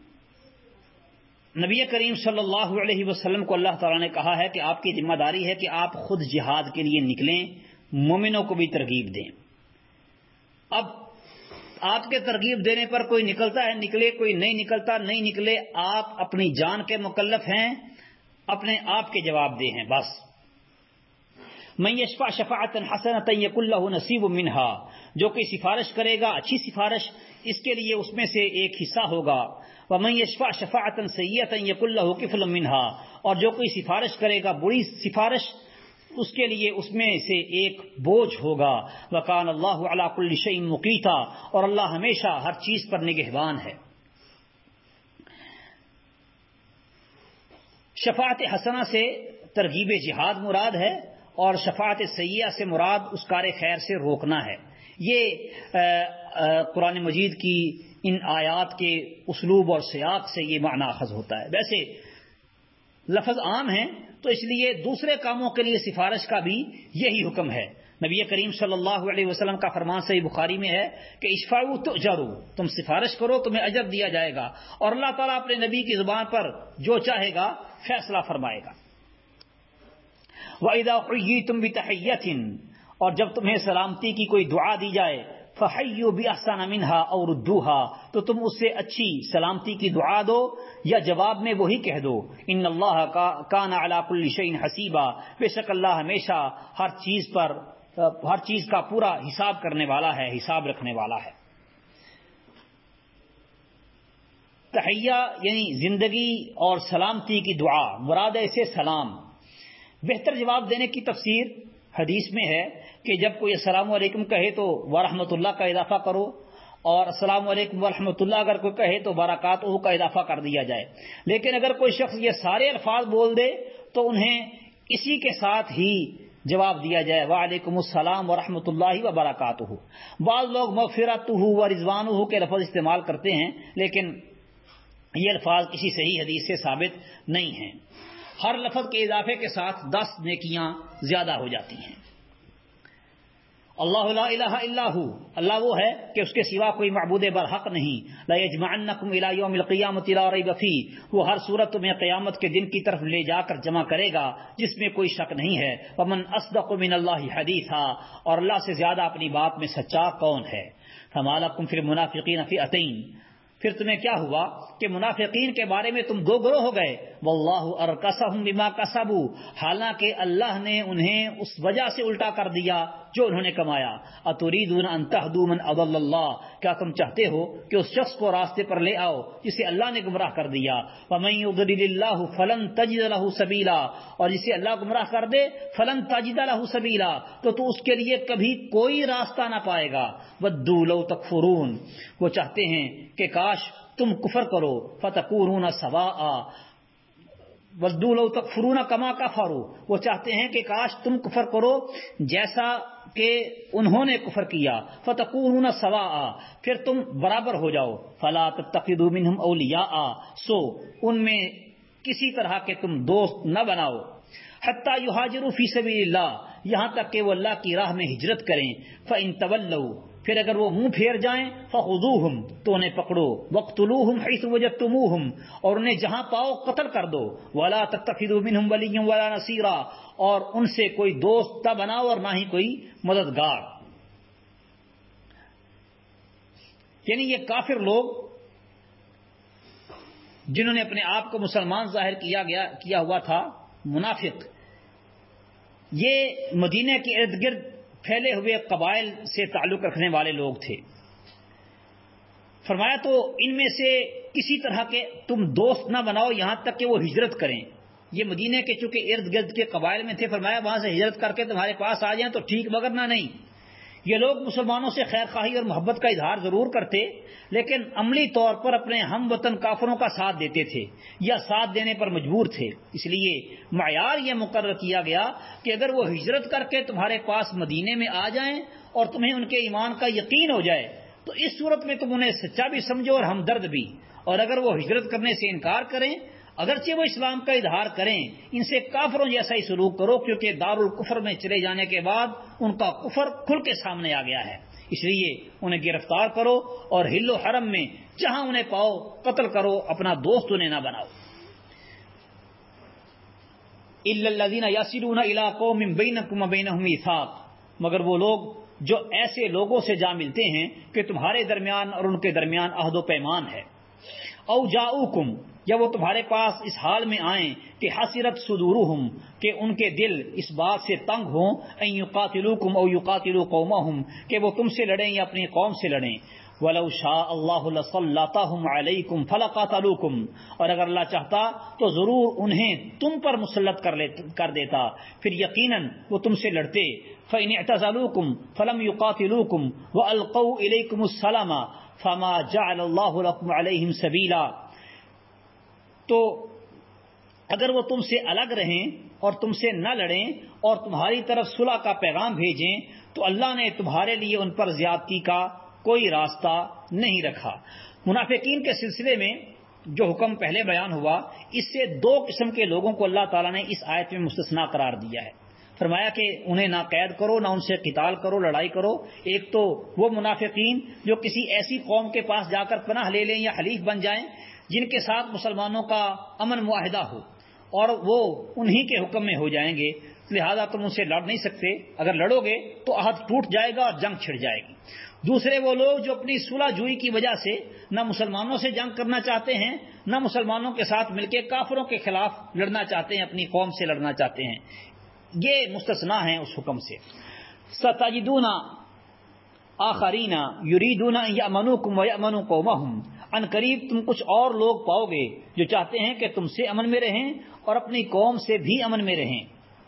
Speaker 1: نبی کریم صلی اللہ علیہ وسلم کو اللہ تعالیٰ نے کہا ہے کہ آپ کی ذمہ داری ہے کہ آپ خود جہاد کے لیے نکلیں، مومنوں کو بھی ترغیب دیں. اب آپ کے ترغیب دینے پر کوئی نکلتا ہے نکلے، کوئی نہیں نکلتا نہیں نکلے، آپ اپنی جان کے مکلف ہیں، اپنے آپ کے جواب دہ ہیں. بس من یشفع شفاعۃ حسنۃ یکن لہ نصیب منها، جو کوئی سفارش کرے گا اچھی سفارش، اس کے لیے اس میں سے ایک حصہ ہوگا. ومن یشفع شفاعۃ سیئۃ یکن لہ کفل منها، اور جو کوئی سفارش کرے گا بری سفارش، اس کے لیے اس میں سے ایک بوجھ ہوگا. وکان اللہ علی کل شیء مقیتا، اور اللہ ہمیشہ ہر چیز پر نگہبان ہے. شفاعت حسنہ سے ترغیب جہاد مراد ہے، اور شفاعت سیئہ سے مراد اس کار خیر سے روکنا ہے. یہ آ, آ, قرآن مجید کی ان آیات کے اسلوب اور سیاق سے یہ معنی اخذ ہوتا ہے. ویسے لفظ عام ہیں تو اس لیے دوسرے کاموں کے لیے سفارش کا بھی یہی حکم ہے. نبی کریم صلی اللہ علیہ وسلم کا فرمان صحیح بخاری میں ہے کہ اشفعوا تؤجروا، تم سفارش کرو تمہیں اجر دیا جائے گا، اور اللہ تعالیٰ اپنے نبی کی زبان پر جو چاہے گا فیصلہ فرمائے گا. وَإِذَا حُيِّيتُم بِتَحِيَّةٍ، اور جب تمہیں سلامتی کی کوئی دعا دی جائے، فَحَيُّوا بِأَحْسَنَ مِنْهَا أَوْ رُدُّوهَا، تو تم اس سے اچھی سلامتی کی دعا دو یا جواب میں وہی کہہ دو. ان اللہ کان علی کل شیء حسیبا، بے شک اللہ ہمیشہ ہر چیز پر ہر چیز کا پورا حساب کرنے والا ہے، حساب رکھنے والا ہے. تحیہ یعنی زندگی اور سلامتی کی دعا، مراد ہے اسے سلام. بہتر جواب دینے کی تفسیر حدیث میں ہے کہ جب کوئی السلام علیکم کہے تو ورحمۃ اللہ کا اضافہ کرو، اور السلام علیکم ورحمۃ اللہ اگر کوئی کہے تو برکاتہ کا اضافہ کر دیا جائے. لیکن اگر کوئی شخص یہ سارے الفاظ بول دے تو انہیں اسی کے ساتھ ہی جواب دیا جائے وعلیکم السلام ورحمۃ اللہ وبرکاتہ. بعض لوگ مغفرتہ و رضوانہ کے لفظ استعمال کرتے ہیں، لیکن یہ الفاظ کسی صحیح حدیث سے ثابت نہیں ہیں. ہر لفظ کے اضافے کے ساتھ دس نیکیاں زیادہ ہو جاتی ہیں. اللہ لا الہ الا ہو، اللہ وہ ہے کہ اس کے سوا کوئی معبود برحق نہیں. لا یجمعنکم الی یوم القیامۃ لا ریب فیہ، وہ ہر صورت میں قیامت کے دن کی طرف لے جا کر جمع کرے گا جس میں کوئی شک نہیں ہے. ومن اصدق من اللہ حدیثا، اور اللہ سے زیادہ اپنی بات میں سچا کون ہے. فما لکم فی المنافقین فئتین، پھر تمہیں کیا ہوا کہ منافقین کے بارے میں تم دو گروہ ہو گئے. واللہ ارکسہم بما کسبوا، حالانکہ اللہ نے انہیں اس وجہ سے الٹا کر دیا جو انہوں نے کمایا. اتریدون ان تهدوا من اضل اللہ، کیا تم چاہتے ہو کہ اس شخص کو راستے پر لے آؤ جسے اللہ نے گمراہ کر دیا. ومن یضلل اللہ فلن تجد له سبیلا، اور جسے اللہ گمراہ کر دے فلن تجد له سبیلا، تو تو اس کے لیے کبھی کوئی راستہ نہ پائے گا. ودوا لو تکفرون، وہ چاہتے ہیں کہ کاش تم کفر کرو. فتکونون سواء، ودوا لو تکفرون کما کفروا، وہ چاہتے ہیں کہ کاش تم کفر کرو جیسا کہ انہوں نے کفر کیا. فتکونون سواء، پھر تم برابر ہو جاؤ. فلا تتخذوا منهم اولیاء، سو ان میں کسی طرح کے تم دوست نہ بناؤ. حتی یہاجروا فی سبیل اللہ، یہاں تک کہ وہ اللہ کی راہ میں ہجرت کریں. فإن تولوا، پھر اگر وہ منہ پھیر جائیں فخذوہم، تو انہیں پکڑو. وقتلوہم حیث وجدتموہم، اور انہیں جہاں پاؤ قتل کر دو. ولا تتخذوا منہم ولیا ولا نصیرا، اور ان سے کوئی دوست نہ بناؤ اور نہ ہی کوئی مددگار. یعنی یہ کافر لوگ جنہوں نے اپنے آپ کو مسلمان ظاہر کیا گیا کیا ہوا تھا، منافق، یہ مدینہ کے ارد گرد پھیلے ہوئے قبائل سے تعلق رکھنے والے لوگ تھے. فرمایا تو ان میں سے کسی طرح کے تم دوست نہ بناؤ یہاں تک کہ وہ ہجرت کریں. یہ مدینہ کے چونکہ ارد گرد کے قبائل میں تھے، فرمایا وہاں سے ہجرت کر کے تمہارے پاس آ جائیں تو ٹھیک، مگر نہ نہیں. یہ لوگ مسلمانوں سے خیر خواہی اور محبت کا اظہار ضرور کرتے، لیکن عملی طور پر اپنے ہم وطن کافروں کا ساتھ دیتے تھے یا ساتھ دینے پر مجبور تھے. اس لیے معیار یہ مقرر کیا گیا کہ اگر وہ ہجرت کر کے تمہارے پاس مدینے میں آ جائیں اور تمہیں ان کے ایمان کا یقین ہو جائے تو اس صورت میں تم انہیں سچا بھی سمجھو اور ہمدرد بھی، اور اگر وہ ہجرت کرنے سے انکار کریں اگرچہ وہ اسلام کا اظہار کریں ان سے کافروں جیسا ہی سلوک کرو، کیونکہ دارالکفر میں چلے جانے کے بعد ان کا کفر کھل کے سامنے آ گیا ہے، اس لیے انہیں گرفتار کرو اور حل و حرم میں جہاں انہیں پاؤ قتل کرو، اپنا دوست انہیں نہ بناؤ۔ الا الذين يصلون الى قوم بينكم وبينهم ميثاق، مگر وہ لوگ جو ایسے لوگوں سے جا ملتے ہیں کہ تمہارے درمیان اور ان کے درمیان عہد و پیمان ہے، او جاؤکم، یا وہ تمہارے پاس اس حال میں آئیں کہ حسرت صدورہم، کہ ان کے دل اس بات سے تنگ ہوں، ان یقاتلوکم او یقاتلوا قومہم، کہ وہ تم سے لڑیں یا اپنی قوم سے لڑیں، وَلَوْ شَاءَ اللَّهُ لَسَلَّطَهُمْ عَلَيْكُمْ فَلَقَاتَلُوكُمْ، اور اگر اللہ چاہتا تو ضرور انہیں تم پر مسلط کر, کر دیتا، پھر یقیناً وہ تم سے لڑتے۔ فَإِنِ اعْتَزَلُوكُمْ فَلَمْ يُقَاتِلُوكُمْ وَأَلْقَوْا إِلَيْكُمُ السَّلَامَ فَمَا جَعَلَ اللَّهُ لَكُمْ عَلَيْهِمْ سَبِيلًا، تو اگر وہ تم سے الگ رہیں اور تم سے نہ لڑیں اور تمہاری طرف صلح کا پیغام بھیجیں تو اللہ نے تمہارے لیے ان پر زیادتی کا کوئی راستہ نہیں رکھا۔ منافقین کے سلسلے میں جو حکم پہلے بیان ہوا، اس سے دو قسم کے لوگوں کو اللہ تعالیٰ نے اس آیت میں مستثنا قرار دیا ہے۔ فرمایا کہ انہیں نہ قید کرو، نہ ان سے قتال کرو، لڑائی کرو۔ ایک تو وہ منافقین جو کسی ایسی قوم کے پاس جا کر پناہ لے لیں یا حلیف بن جائیں جن کے ساتھ مسلمانوں کا امن معاہدہ ہو اور وہ انہی کے حکم میں ہو جائیں گے، لہذا تم ان سے لڑ نہیں سکتے، اگر لڑو گے تو عہد ٹوٹ جائے گا اور جنگ چھڑ جائے گی۔ دوسرے وہ لوگ جو اپنی صلح جوئی کی وجہ سے نہ مسلمانوں سے جنگ کرنا چاہتے ہیں نہ مسلمانوں کے ساتھ مل کے کافروں کے خلاف لڑنا چاہتے ہیں، اپنی قوم سے لڑنا چاہتے ہیں، یہ مستثنا ہیں اس حکم سے۔ ستجدون آخرین یریدون ان یأمنوکم ویأمنوا قومہم، ان قریب تم کچھ اور لوگ پاؤ گے جو چاہتے ہیں کہ تم سے امن میں رہیں اور اپنی قوم سے بھی امن میں رہیں۔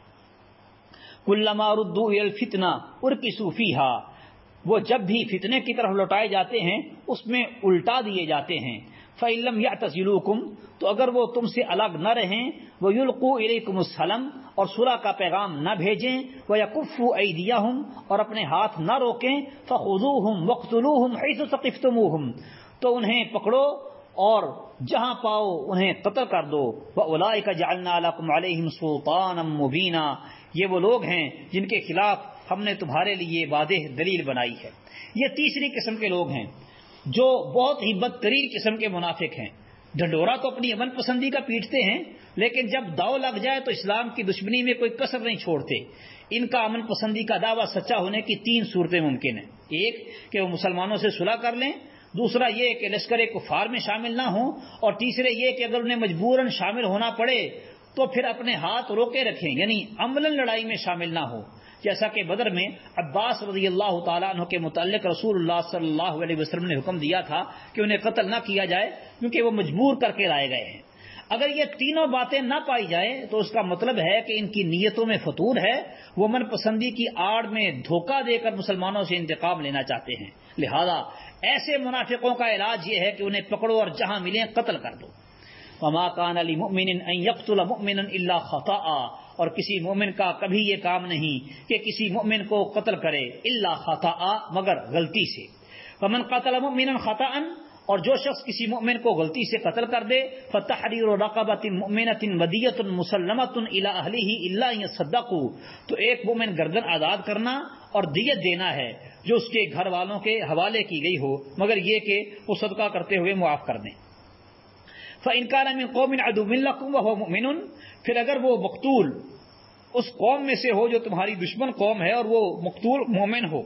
Speaker 1: کلما ردوا الی الفتنہ ارکسوا فیہا، وہ جب بھی فتنے کی طرف لوٹائے جاتے ہیں اس میں الٹا دیے جاتے ہیں۔ فَإِن لَّمْ يَعْتَزِلُوكُمْ، تو اگر وہ تم سے الگ نہ رہیں، وَيُلْقُوا إِلَيْكُمُ السَّلَامَ، اور صلح کا پیغام نہ بھیجیں، وَيَكُفُّوا أَيْدِيَهُمْ، اور اپنے ہاتھ نہ روکیں، فَخُذُوهُمْ وَاقْتُلُوهُمْ حَيْثُ ثَقِفْتُمُوهُمْ، تو انہیں پکڑو اور جہاں پاؤ انہیں قتل کر دو۔ وَأُولَٰئِكَ جَعَلْنَا لَكُمْ عَلَيْهِمْ سُلْطَانًا مُّبِينًا، یہ وہ لوگ ہیں جن کے خلاف ہم نے تمہارے لیے واضح دلیل بنائی ہے۔ یہ تیسری قسم کے لوگ ہیں جو بہت ہی بدترین قسم کے منافق ہیں۔ ڈھنڈورا تو اپنی امن پسندی کا پیٹتے ہیں، لیکن جب داؤ لگ جائے تو اسلام کی دشمنی میں کوئی کسر نہیں چھوڑتے۔ ان کا امن پسندی کا دعویٰ سچا ہونے کی تین صورتیں ممکن ہیں: ایک کہ وہ مسلمانوں سے صلح کر لیں، دوسرا یہ کہ لشکر کفار میں شامل نہ ہوں، اور تیسرے یہ کہ اگر انہیں مجبوراً شامل ہونا پڑے تو پھر اپنے ہاتھ روکے رکھیں، یعنی عملاً لڑائی میں شامل نہ ہو، جیسا کہ بدر میں عباس رضی اللہ تعالیٰ عنہ کے متعلق رسول اللہ صلی اللہ علیہ وسلم نے حکم دیا تھا کہ انہیں قتل نہ کیا جائے کیونکہ وہ مجبور کر کے لائے گئے ہیں۔ اگر یہ تینوں باتیں نہ پائی جائیں تو اس کا مطلب ہے کہ ان کی نیتوں میں فتور ہے، وہ من پسندی کی آڑ میں دھوکہ دے کر مسلمانوں سے انتقام لینا چاہتے ہیں، لہذا ایسے منافقوں کا علاج یہ ہے کہ انہیں پکڑو اور جہاں ملیں قتل کر دو۔ وما كان لمؤمن ان يقتل مؤمنا الا خطأ، اور کسی مومن کا کبھی یہ کام نہیں کہ کسی مومن کو قتل کرے الا خطأ، مگر غلطی سے۔ فمن قتل مؤمنا خطأ، اور جو شخص کسی مومن کو غلطی سے قتل کر دے، فتحریر رقبۃ مؤمنۃ ودیۃ مسلمۃ الی اہلہ الا ان يصدقوا، تو ایک مومن گردن آزاد کرنا اور دیت دینا ہے جو اس کے گھر والوں کے حوالے کی گئی ہو، مگر یہ کہ وہ صدقہ کرتے ہوئے معاف کر دیں۔ فَإِن كَانَ مِن قَوْمٍ عَدُوٍّ لَّكُمْ وَهُوَ مُؤْمِنٌ، پھر اگر وہ مقتول اس قوم میں سے ہو جو تمہاری دشمن قوم ہے اور وہ مقتول مومن ہو،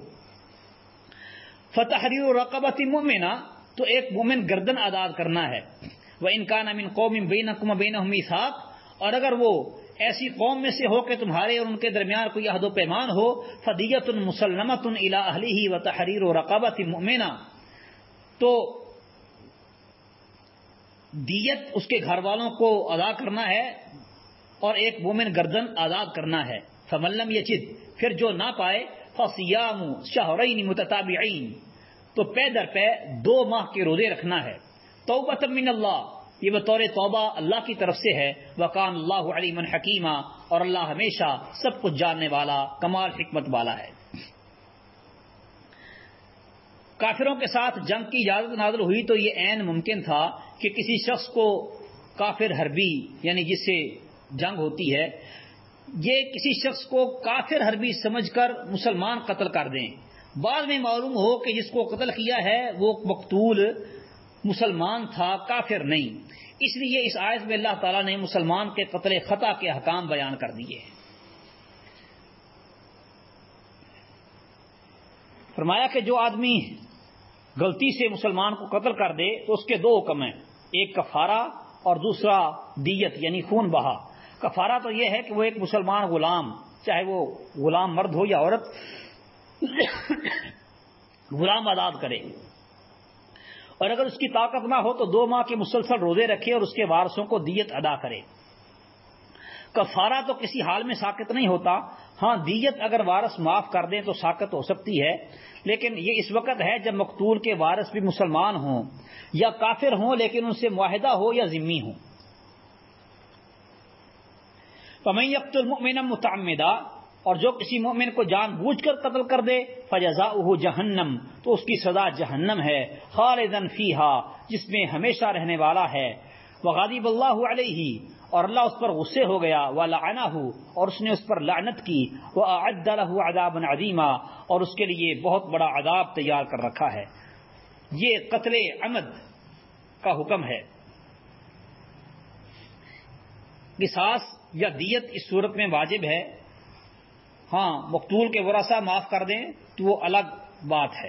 Speaker 1: فَتَحْرِيرُ رَقَبَةٍ مُؤْمِنَةٍ، تو ایک مومن گردن آزاد کرنا ہے۔ وَإِن كَانَ مِن قَوْمٍ بَيْنَكُمْ وَبَيْنَهُم مِّيثَاقٌ، اور اگر وہ ایسی قوم میں سے ہو کہ تمہارے اور ان کے درمیان کوئی عہد و پیمان ہو، فَدِيَّةٌ مُّسَلَّمَةٌ إِلَىٰ أَهْلِهِ وَتَحْرِيرُ رَقَبَةٍ مُؤْمِنَةٍ، تو دیت اس کے گھر والوں کو ادا کرنا ہے اور ایک مومن گردن آزاد کرنا ہے۔ فَمَن لَّمْ يَجِدْ، پھر جو نہ پائے، فَصِيَامُ شَهْرَيْنِ مُتَتَابِعَيْنِ، تو پے در پے دو ماہ کے روزے رکھنا ہے۔ توبۃ من اللہ، یہ بطور توبہ اللہ کی طرف سے ہے۔ وَكَانَ اللَّهُ عَلِيمًا حَكِيمًا، اور اللہ ہمیشہ سب کچھ جاننے والا، کمال حکمت والا ہے۔ کافروں کے ساتھ جنگ کی اجازت نازل ہوئی تو یہ عین ممکن تھا کہ کسی شخص کو کافر حربی یعنی جس سے جنگ ہوتی ہے یہ کسی شخص کو کافر حربی سمجھ کر مسلمان قتل کر دیں، بعد میں معلوم ہو کہ جس کو قتل کیا ہے وہ مقتول مسلمان تھا، کافر نہیں۔ اس لیے اس آیت میں اللہ تعالیٰ نے مسلمان کے قتل خطا کے احکام بیان کر دیے ہیں۔ فرمایا کہ جو آدمی غلطی سے مسلمان کو قتل کر دے تو اس کے دو حکم ہیں، ایک کفارہ اور دوسرا دیت یعنی خون بہا۔ کفارہ تو یہ ہے کہ وہ ایک مسلمان غلام، چاہے وہ غلام مرد ہو یا عورت، غلام آزاد کرے، اور اگر اس کی طاقت نہ ہو تو دو ماہ کے مسلسل روزے رکھے اور اس کے وارثوں کو دیت ادا کرے۔ کفارہ تو کسی حال میں ساقط نہیں ہوتا، ہاں دیت اگر وارث معاف کر دیں تو ساقط ہو سکتی ہے، لیکن یہ اس وقت ہے جب مقتول کے وارث بھی مسلمان ہوں یا کافر ہوں لیکن ان سے معاہدہ ہو یا ذمہ ہوں۔ فَمَن يَقْتُلْ مُؤْمِنًا مُتَعَمِّدًا، اور جو کسی مومن کو جان بوجھ کر قتل کر دے فَجَزَاؤُهُ جہنم، تو اس کی سزا جہنم ہے، خالداً فیہا، جس میں ہمیشہ رہنے والا ہے، وغضب اللہ علیہ، اور اللہ اس پر غصے ہو گیا، وَلَعَنَهُ، اور اس نے اس پر لعنت کی، وَأَعَدَّ لَهُ عَذَابًا عَظِیمًا، اور اس کے لیے بہت بڑا عذاب تیار کر رکھا ہے۔ یہ قتل عمد کا حکم ہے۔ قصاص یا دیت اس صورت میں واجب ہے، ہاں مقتول کے ورثہ معاف کر دیں تو وہ الگ بات ہے۔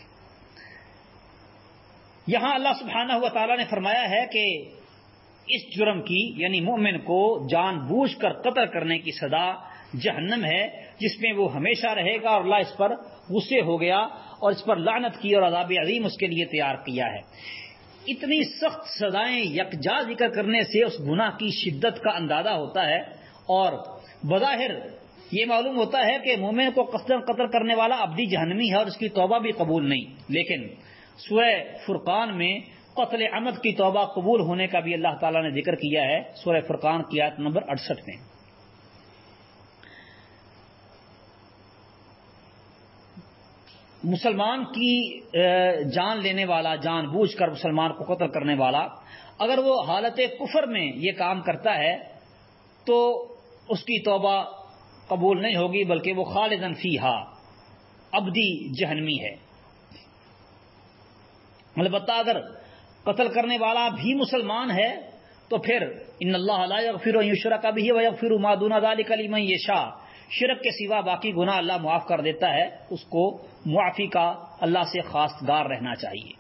Speaker 1: یہاں اللہ سبحانہ و تعالیٰ نے فرمایا ہے کہ اس جرم کی یعنی مومن کو جان بوجھ کر قتل کرنے کی سزا جہنم ہے، جس میں وہ ہمیشہ رہے گا، اور اللہ اس پر غصے ہو گیا اور اس پر لعنت کی اور عذاب عظیم اس کے لیے تیار کیا ہے۔ اتنی سخت سزائیں یکجا ذکر کرنے سے اس گناہ کی شدت کا اندازہ ہوتا ہے، اور بظاہر یہ معلوم ہوتا ہے کہ مومن کو قصداً قتل کرنے والا ابدی جہنمی ہے اور اس کی توبہ بھی قبول نہیں، لیکن سورہ فرقان میں قتل عمد کی توبہ قبول ہونے کا بھی اللہ تعالیٰ نے ذکر کیا ہے، سورہ فرقان کی آیت نمبر اڑسٹھ میں۔ مسلمان کی جان لینے والا، جان بوجھ کر مسلمان کو قتل کرنے والا، اگر وہ حالت کفر میں یہ کام کرتا ہے تو اس کی توبہ قبول نہیں ہوگی، بلکہ وہ خالداً فیہا، ابدی جہنمی ہے۔ البتہ اگر قتل کرنے والا بھی مسلمان ہے تو پھر ان اللہ لا یغفر ان یشرک بہ ویغفر ما دون ذلک لمن یشاء، شرک کے سوا باقی گناہ اللہ معاف کر دیتا ہے، اس کو معافی کا اللہ سے خواستگار رہنا چاہیے۔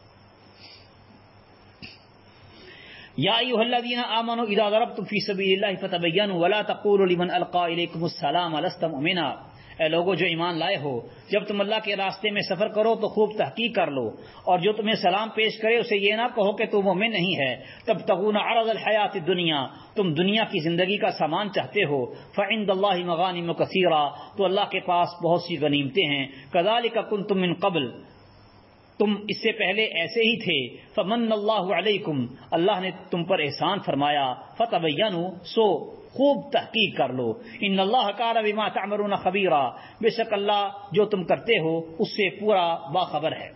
Speaker 1: یا ایھا الذین آمنوا اذا ضربتم فی سبیل اللہ فتبینوا ولا تقولوا لمن القى الیکم السلام لست مؤمنا، اے لوگو جو ایمان لائے ہو، جب تم اللہ کے راستے میں سفر کرو تو خوب تحقیق کر لو، اور جو تمہیں سلام پیش کرے اسے یہ نہ کہو کہ تو مومن نہیں ہے، تبتغون عرض الحیات الدنیا، تم دنیا کی زندگی کا سامان چاہتے ہو، فعند اللہ مغانم کثیرہ، تو اللہ کے پاس بہت سی غنیمتیں ہیں، کذالک کنتم من قبل، تم اس سے پہلے ایسے ہی تھے، فمن اللہ علیکم، اللہ نے تم پر احسان فرمایا، فتبینوا، سو خوب تحقیق کر لو، ان اللہ کان بما تعملون خبیرا، بے شک اللہ جو تم کرتے ہو اس سے پورا باخبر ہے۔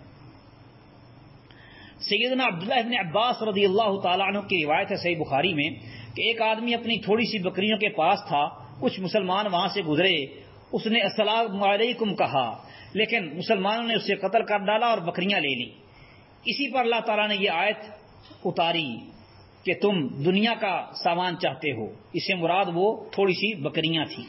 Speaker 1: سیدنا عبداللہ ابن عباس رضی اللہ تعالیٰ عنہ کی روایت ہے صحیح بخاری میں کہ ایک آدمی اپنی تھوڑی سی بکریوں کے پاس تھا، کچھ مسلمان وہاں سے گزرے، اس نے السلام علیکم کہا، لیکن مسلمانوں نے اسے قتل کر ڈالا اور بکریاں لے لی۔ اسی پر اللہ تعالیٰ نے یہ آیت اتاری کہ تم دنیا کا سامان چاہتے ہو، اس سے مراد وہ تھوڑی سی بکریاں تھیں۔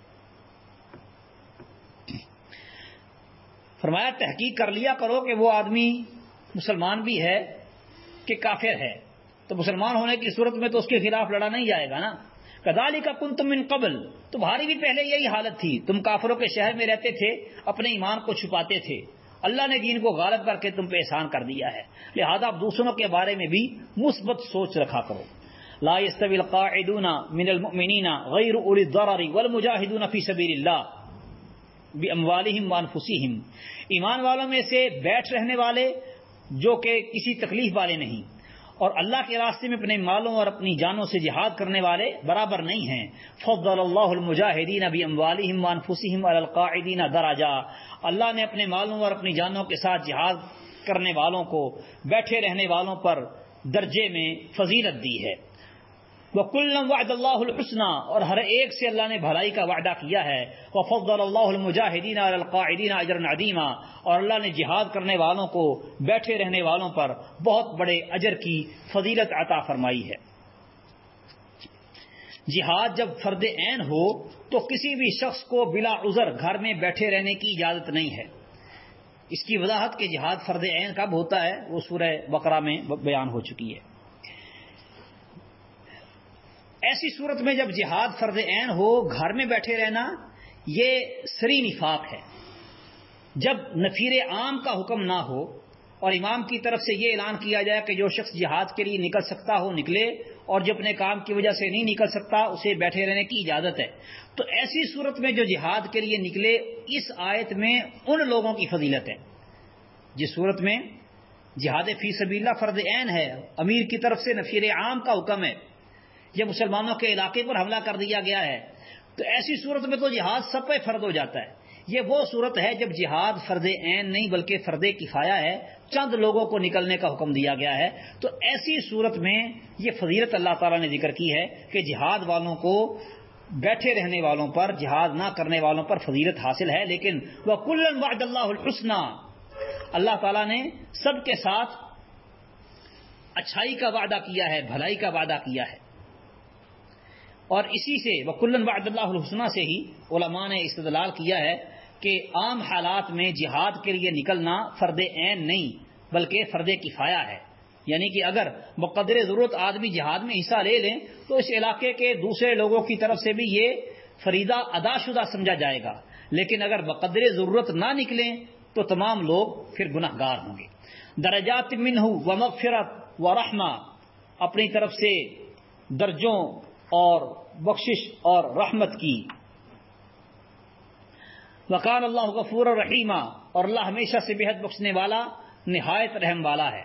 Speaker 1: فرمایا تحقیق کر لیا کرو کہ وہ آدمی مسلمان بھی ہے کہ کافر ہے، تو مسلمان ہونے کی صورت میں تو اس کے خلاف لڑا نہیں جائے گا نا۔ کذالک کنتم من قبل، تمہاری بھی پہلے یہی حالت تھی، تم کافروں کے شہر میں رہتے تھے، اپنے ایمان کو چھپاتے تھے، اللہ نے دین کو غالب کر کے تم پہ احسان کر دیا ہے، لہذا اب دوسروں کے بارے میں بھی مثبت سوچ رکھا کرو۔ لا يستوي القاعدون من المؤمنین غیر اولی الضرر والمجاہدون فی سبیل اللہ باموالہم وانفسہم، ایمان والوں میں سے بیٹھ رہنے والے جو کہ کسی تکلیف والے نہیں، اور اللہ کے راستے میں اپنے مالوں اور اپنی جانوں سے جہاد کرنے والے برابر نہیں ہیں. فضل اللہ المجاہدین باموالہم وانفسہم علی القاعدین درجہ. اللہ نے اپنے مالوں اور اپنی جانوں کے ساتھ جہاد کرنے والوں کو بیٹھے رہنے والوں پر درجے میں فضیلت دی ہے. وَكُلًّا وَعَدَ اللَّهُ الْحُسْنَى اور ہر ایک سے اللہ نے بھلائی کا وعدہ کیا ہے. وَفَضَّلَ اللَّهُ الْمُجَاهِدِينَ عَلَى الْقَاعِدِينَ أَجْرًا عَظِيمًا اور اللہ نے جہاد کرنے والوں کو بیٹھے رہنے والوں پر بہت بڑے اجر کی فضیلت عطا فرمائی ہے. جہاد جب فرض عین ہو تو کسی بھی شخص کو بلا عذر گھر میں بیٹھے رہنے کی اجازت نہیں ہے. اس کی وضاحت کہ جہاد فرض عین کب ہوتا ہے وہ سورہ بقرہ میں بیان ہو چکی ہے. ایسی صورت میں جب جہاد فرض عین ہو گھر میں بیٹھے رہنا یہ سری نفاق ہے. جب نفیر عام کا حکم نہ ہو اور امام کی طرف سے یہ اعلان کیا جائے کہ جو شخص جہاد کے لیے نکل سکتا ہو نکلے اور جو اپنے کام کی وجہ سے نہیں نکل سکتا اسے بیٹھے رہنے کی اجازت ہے, تو ایسی صورت میں جو جہاد کے لیے نکلے اس آیت میں ان لوگوں کی فضیلت ہے جس صورت میں جہاد فی سبیل اللہ فرض عین ہے, امیر کی طرف سے نفیر عام کا حکم ہے, جب مسلمانوں کے علاقے پر حملہ کر دیا گیا ہے تو ایسی صورت میں تو جہاد سب پہ فرض ہو جاتا ہے. یہ وہ صورت ہے جب جہاد فرض عین نہیں بلکہ فرض کفایہ ہے, چند لوگوں کو نکلنے کا حکم دیا گیا ہے. تو ایسی صورت میں یہ فضیلت اللہ تعالیٰ نے ذکر کی ہے کہ جہاد والوں کو بیٹھے رہنے والوں پر, جہاد نہ کرنے والوں پر فضیلت حاصل ہے. لیکن وَكُلًّا وَعَدَ اللَّهُ الْحُسْنَى اللہ تعالیٰ نے سب کے ساتھ اچھائی کا وعدہ کیا ہے, بھلائی کا وعدہ کیا ہے. اور اسی سے وَكُلًّا وَعَدَ اللَّهُ الْحُسْنَى سے ہی علماء نے استدلال کیا ہے کہ عام حالات میں جہاد کے لیے نکلنا فرض عین نہیں بلکہ فرض کفایہ ہے. یعنی کہ اگر بقدر ضرورت آدمی جہاد میں حصہ لے لیں تو اس علاقے کے دوسرے لوگوں کی طرف سے بھی یہ فریضہ ادا شدہ سمجھا جائے گا. لیکن اگر بقدر ضرورت نہ نکلیں تو تمام لوگ پھر گناہ گار ہوں گے. درجات منہ ومغفرت ورحمہ اپنی طرف سے درجوں اور بخشش اور رحمت کی. وکان اللہ غفور الرحیم اور اللہ ہمیشہ سے بے حد بخشنے والا نہایت رحم والا ہے.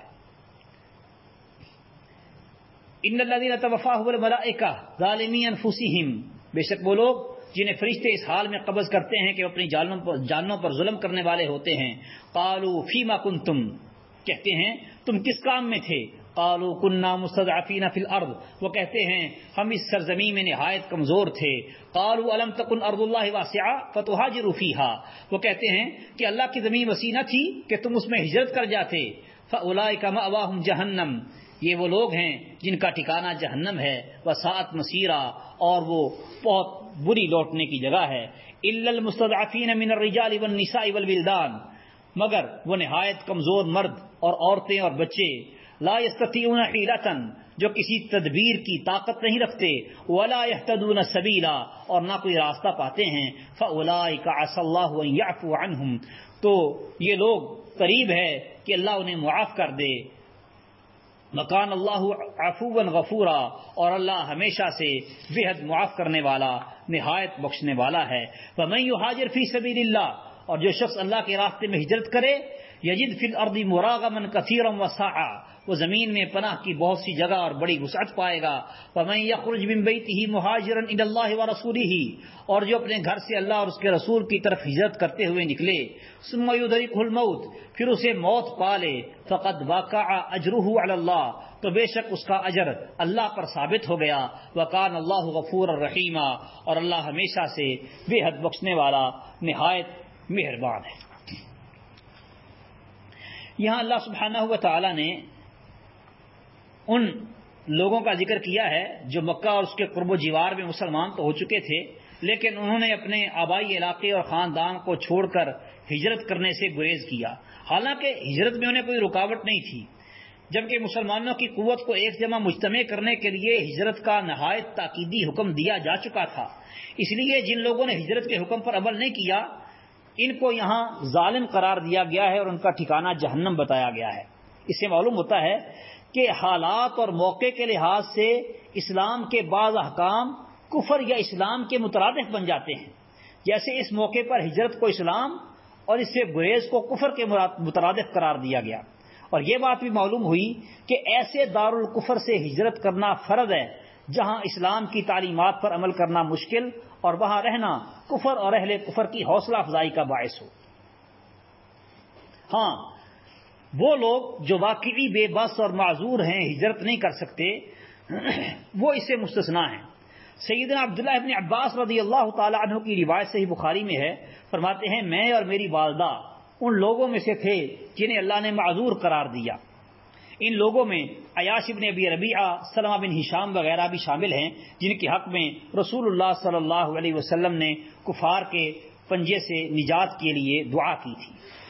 Speaker 1: ان الذین توفاهم الملائکہ ظالمی انفسہم بے شک وہ لوگ جنہیں فرشتے اس حال میں قبض کرتے ہیں کہ وہ اپنی جانوں پر جانوں پر ظلم کرنے والے ہوتے ہیں. قالوا فیما کنتم کہتے ہیں تم کس کام میں تھے. قالوا كنا مستضعفين في الارض وہ کہتے ہیں ہم اس سرزمین میں نہایت کمزور تھے. قالوا الم تكن ارض الله واسعه فتهاجروا فيها وہ کہتے ہیں کہ اللہ کی زمین وسیع نہ تھی کہ تم اس میں ہجرت کر جاتے. فاولئک مأواهم جہنم یہ وہ لوگ ہیں جن کا ٹھکانہ جہنم ہے. وساءت مصیرا اور وہ بہت بری لوٹنے کی جگہ ہے. الا المستضعفين من الرجال والنساء والولدان مگر وہ نہایت کمزور مرد اور عورتیں اور بچے. لا یستطیعون حیلۃ جو کسی تدبیر کی طاقت نہیں رکھتے. ولا یہتدون سبیلا اور نہ کوئی راستہ پاتے ہیں. فاولئک عسى الله ان يعفو عنهم تو یہ لوگ قریب ہے کہ اللہ انہیں معاف کر دے. مکان اللہ عفوا غفورا اور اللہ ہمیشہ سے بے حد معاف کرنے والا نہایت بخشنے والا ہے. ومن یہاجر فی سبیل اللہ اور جو شخص اللہ کے راستے میں ہجرت کرے یجد فی الارض مراغما کثیرا وسعا وہ زمین میں پناہ کی بہت سی جگہ اور بڑی وسعت پائے گا. ومن یخرج من بیتہ مہاجرا الی اللہ ورسولہ اور جو اپنے گھر سے اللہ اور اس کے رسول کی طرف ہجرت کرتے ہوئے نکلے. ثم یدرکہ الموت پھر اسے موت پا لے. فقد وقع اجرہ علی اللہ تو بے شک اس کا اجر اللہ پر ثابت ہو گیا. وکان اللہ غفور الرحیم اور اللہ ہمیشہ سے بے حد بخشنے والا نہایت مہربان ہے. یہاں اللہ سبحانہ و تعالی نے ان لوگوں کا ذکر کیا ہے جو مکہ اور اس کے قرب و جوار میں مسلمان تو ہو چکے تھے لیکن انہوں نے اپنے آبائی علاقے اور خاندان کو چھوڑ کر ہجرت کرنے سے گریز کیا. حالانکہ ہجرت میں انہیں کوئی رکاوٹ نہیں تھی جبکہ مسلمانوں کی قوت کو ایک جمع مجتمع کرنے کے لیے ہجرت کا نہایت تاکیدی حکم دیا جا چکا تھا. اس لیے جن لوگوں نے ہجرت کے حکم پر عمل نہیں کیا ان کو یہاں ظالم قرار دیا گیا ہے اور ان کا ٹھکانہ جہنم بتایا گیا ہے. اس سے معلوم ہوتا ہے کہ حالات اور موقع کے لحاظ سے اسلام کے بعض احکام کفر یا اسلام کے مترادف بن جاتے ہیں. جیسے اس موقع پر ہجرت کو اسلام اور اس سے گریز کو کفر کے مترادف قرار دیا گیا. اور یہ بات بھی معلوم ہوئی کہ ایسے دارالکفر سے ہجرت کرنا فرض ہے جہاں اسلام کی تعلیمات پر عمل کرنا مشکل اور وہاں رہنا کفر اور اہل کفر کی حوصلہ افزائی کا باعث ہو۔ ہاں، وہ لوگ جو واقعی بے بس اور معذور ہیں، ہجرت نہیں کر سکتے، وہ اس سے مستثنا ہیں۔ سیدنا عبداللہ ابن عباس رضی اللہ تعالی عنہ کی روایت صحیح بخاری میں ہے، فرماتے ہیں میں اور میری والدہ ان لوگوں میں سے تھے جنہیں اللہ نے معذور قرار دیا۔ ان لوگوں میں عیاش ابن ابی ربیعہ، سلمہ بن ہشام وغیرہ بھی شامل ہیں، جن کے حق میں رسول اللہ صلی اللہ علیہ وسلم نے کفار کے پنجے سے نجات کے لیے دعا کی تھی۔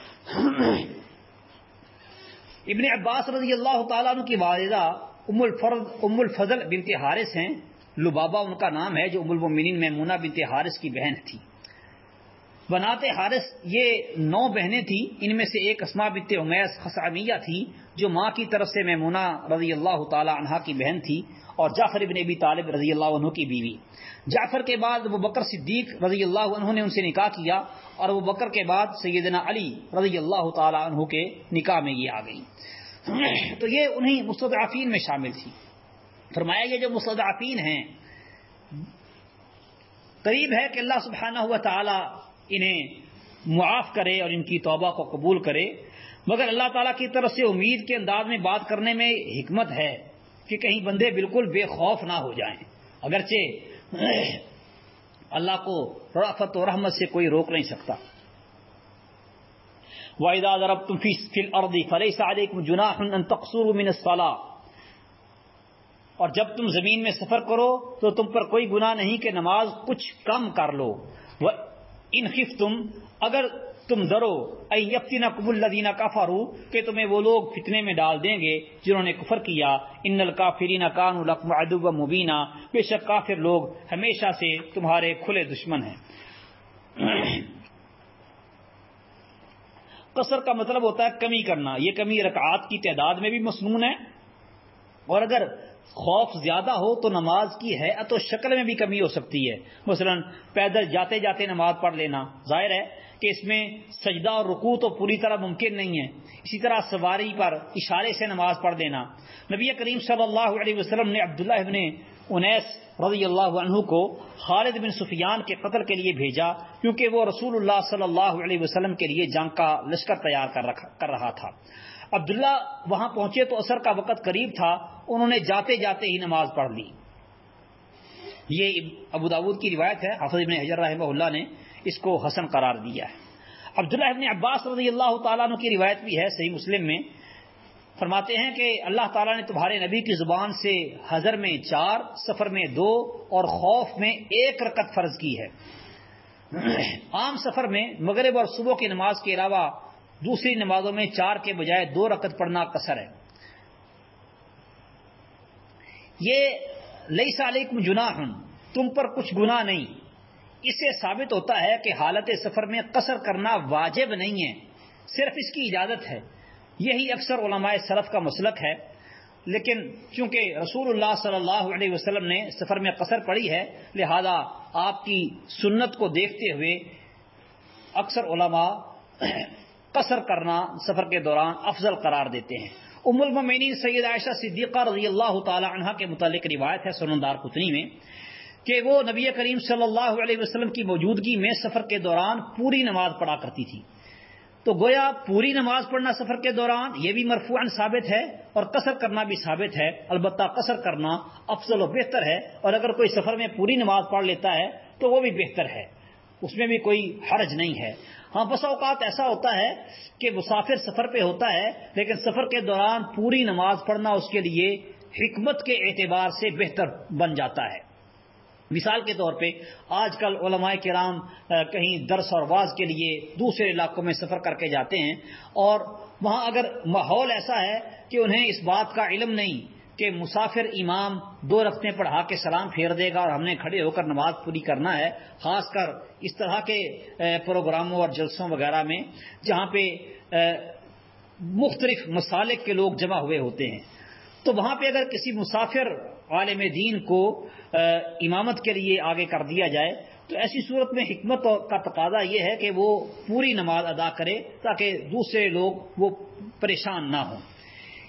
Speaker 1: ابن عباس رضی اللہ تعالیٰ عنہ کی والدہ ام الفضل ام الفضل بنت حارث ہیں، لبابہ ان کا نام ہے، جو ام المؤمنین میمونہ بنت حارث کی بہن تھی۔ بنات حارث یہ نو بہنیں تھیں، ان میں سے ایک اسماء بنت امیس خثعمیہ تھی جو ماں کی طرف سے میمونہ رضی اللہ تعالی عنہا کی بہن تھی اور جعفر ابن ابی طالب رضی اللہ عنہ کی بیوی۔ جعفر کے بعد ابو بکر صدیق رضی اللہ عنہ نے ان سے نکاح کیا اور ابو بکر کے بعد سیدنا علی رضی اللہ تعالی عنہ کے نکاح میں یہ آ گئی، تو یہ انہی مستضعفین میں شامل تھی۔ فرمایا یہ جو مستضعفین ہیں قریب ہے کہ اللہ سبحانہ و تعالی انہیں معاف کرے اور ان کی توبہ کو قبول کرے، مگر اللہ تعالیٰ کی طرف سے امید کے انداز میں بات کرنے میں حکمت ہے کہ کہیں بندے بالکل بے خوف نہ ہو جائیں، اگرچہ اللہ کو رأفت و رحمت سے کوئی روک نہیں سکتا۔ وَإِذَا ضَرَبْتُمْ فِي الْأَرْضِ فَلَيْسَ عَلَيْكُمْ جُنَاحٌ أَن تَقْصُرُوا مِنَ الصَّلَاةِ، اور جب تم زمین میں سفر کرو تو تم پر کوئی گناہ نہیں کہ نماز کچھ کم کر لو۔ وَإِنْ خِفْتُمْ، اگر تم ڈرو، اَن يَفْتِنَكُمُ الَّذِينَ كَفَرُوا، کہ تمہیں وہ لوگ فتنے میں ڈال دیں گے جنہوں نے کفر کیا۔ إِنَّ الْكَافِرِينَ كَانُوا لَكُمْ عَدُوًّا مُبِينًا، بے شک کافر لوگ ہمیشہ سے تمہارے کھلے دشمن ہیں۔ قصر کا مطلب ہوتا ہے کمی کرنا، یہ کمی رکعات کی تعداد میں بھی مسنون ہے، اور اگر خوف زیادہ ہو تو نماز کی ہیئت و شکل میں بھی کمی ہو سکتی ہے۔ مثلا پیدل جاتے جاتے نماز پڑھ لینا، ظاہر ہے کہ اس میں سجدہ اور رکوع تو پوری طرح ممکن نہیں ہے۔ اسی طرح سواری پر اشارے سے نماز پڑھ دینا۔ نبی کریم صلی اللہ علیہ وسلم نے عبداللہ ابن انیس رضی اللہ عنہ کو خالد بن سفیان کے قتل کے لیے بھیجا، کیونکہ وہ رسول اللہ صلی اللہ علیہ وسلم کے لیے جنگ کا لشکر تیار کر رکھا کر رہا تھا۔ عبداللہ وہاں پہنچے تو عصر کا وقت قریب تھا، انہوں نے جاتے جاتے ہی نماز پڑھ لی۔ یہ ابو داود کی روایت ہے، حافظ ابن حجر رحمہ اللہ نے اس کو حسن قرار دیا ہے۔ عبداللہ ابن عباس رضی اللہ تعالیٰ عنہ کی روایت بھی ہے صحیح مسلم میں، فرماتے ہیں کہ اللہ تعالیٰ نے تمہارے نبی کی زبان سے حضر میں چار، سفر میں دو اور خوف میں ایک رکعت فرض کی ہے۔ عام سفر میں مغرب اور صبح کی نماز کے علاوہ دوسری نمازوں میں چار کے بجائے دو رکعت پڑھنا قصر ہے۔ یہ لیس علیکم جناح، تم پر کچھ گناہ نہیں، اس سے ثابت ہوتا ہے کہ حالت سفر میں قصر کرنا واجب نہیں ہے، صرف اس کی اجازت ہے۔ یہی اکثر علماء سلف کا مسلک ہے، لیکن چونکہ رسول اللہ صلی اللہ علیہ وسلم نے سفر میں قصر پڑھی ہے، لہذا آپ کی سنت کو دیکھتے ہوئے اکثر علماء قصر کرنا سفر کے دوران افضل قرار دیتے ہیں۔ ام المؤمنین سید عائشہ صدیقہ رضی اللہ تعالی عنہا کے متعلق روایت ہے سنن دارقطنی میں کہ وہ نبی کریم صلی اللہ علیہ وسلم کی موجودگی میں سفر کے دوران پوری نماز پڑھا کرتی تھی۔ تو گویا پوری نماز پڑھنا سفر کے دوران یہ بھی مرفوعاً ثابت ہے اور قصر کرنا بھی ثابت ہے، البتہ قصر کرنا افضل و بہتر ہے، اور اگر کوئی سفر میں پوری نماز پڑھ لیتا ہے تو وہ بھی بہتر ہے، اس میں بھی کوئی حرج نہیں ہے۔ ہاں بس اوقات ایسا ہوتا ہے کہ مسافر سفر پہ ہوتا ہے لیکن سفر کے دوران پوری نماز پڑھنا اس کے لیے حکمت کے اعتبار سے بہتر بن جاتا ہے۔ مثال کے طور پہ آج کل علماء کرام کہیں درس اور واعظ کے لیے دوسرے علاقوں میں سفر کر کے جاتے ہیں، اور وہاں اگر ماحول ایسا ہے کہ انہیں اس بات کا علم نہیں کہ مسافر امام دو رکعتیں پڑھا کے سلام پھیر دے گا اور ہم نے کھڑے ہو کر نماز پوری کرنا ہے، خاص کر اس طرح کے پروگراموں اور جلسوں وغیرہ میں جہاں پہ مختلف مسالک کے لوگ جمع ہوئے ہوتے ہیں، تو وہاں پہ اگر کسی مسافر عالم دین کو امامت کے لیے آگے کر دیا جائے تو ایسی صورت میں حکمت کا تقاضا یہ ہے کہ وہ پوری نماز ادا کرے تاکہ دوسرے لوگ وہ پریشان نہ ہوں۔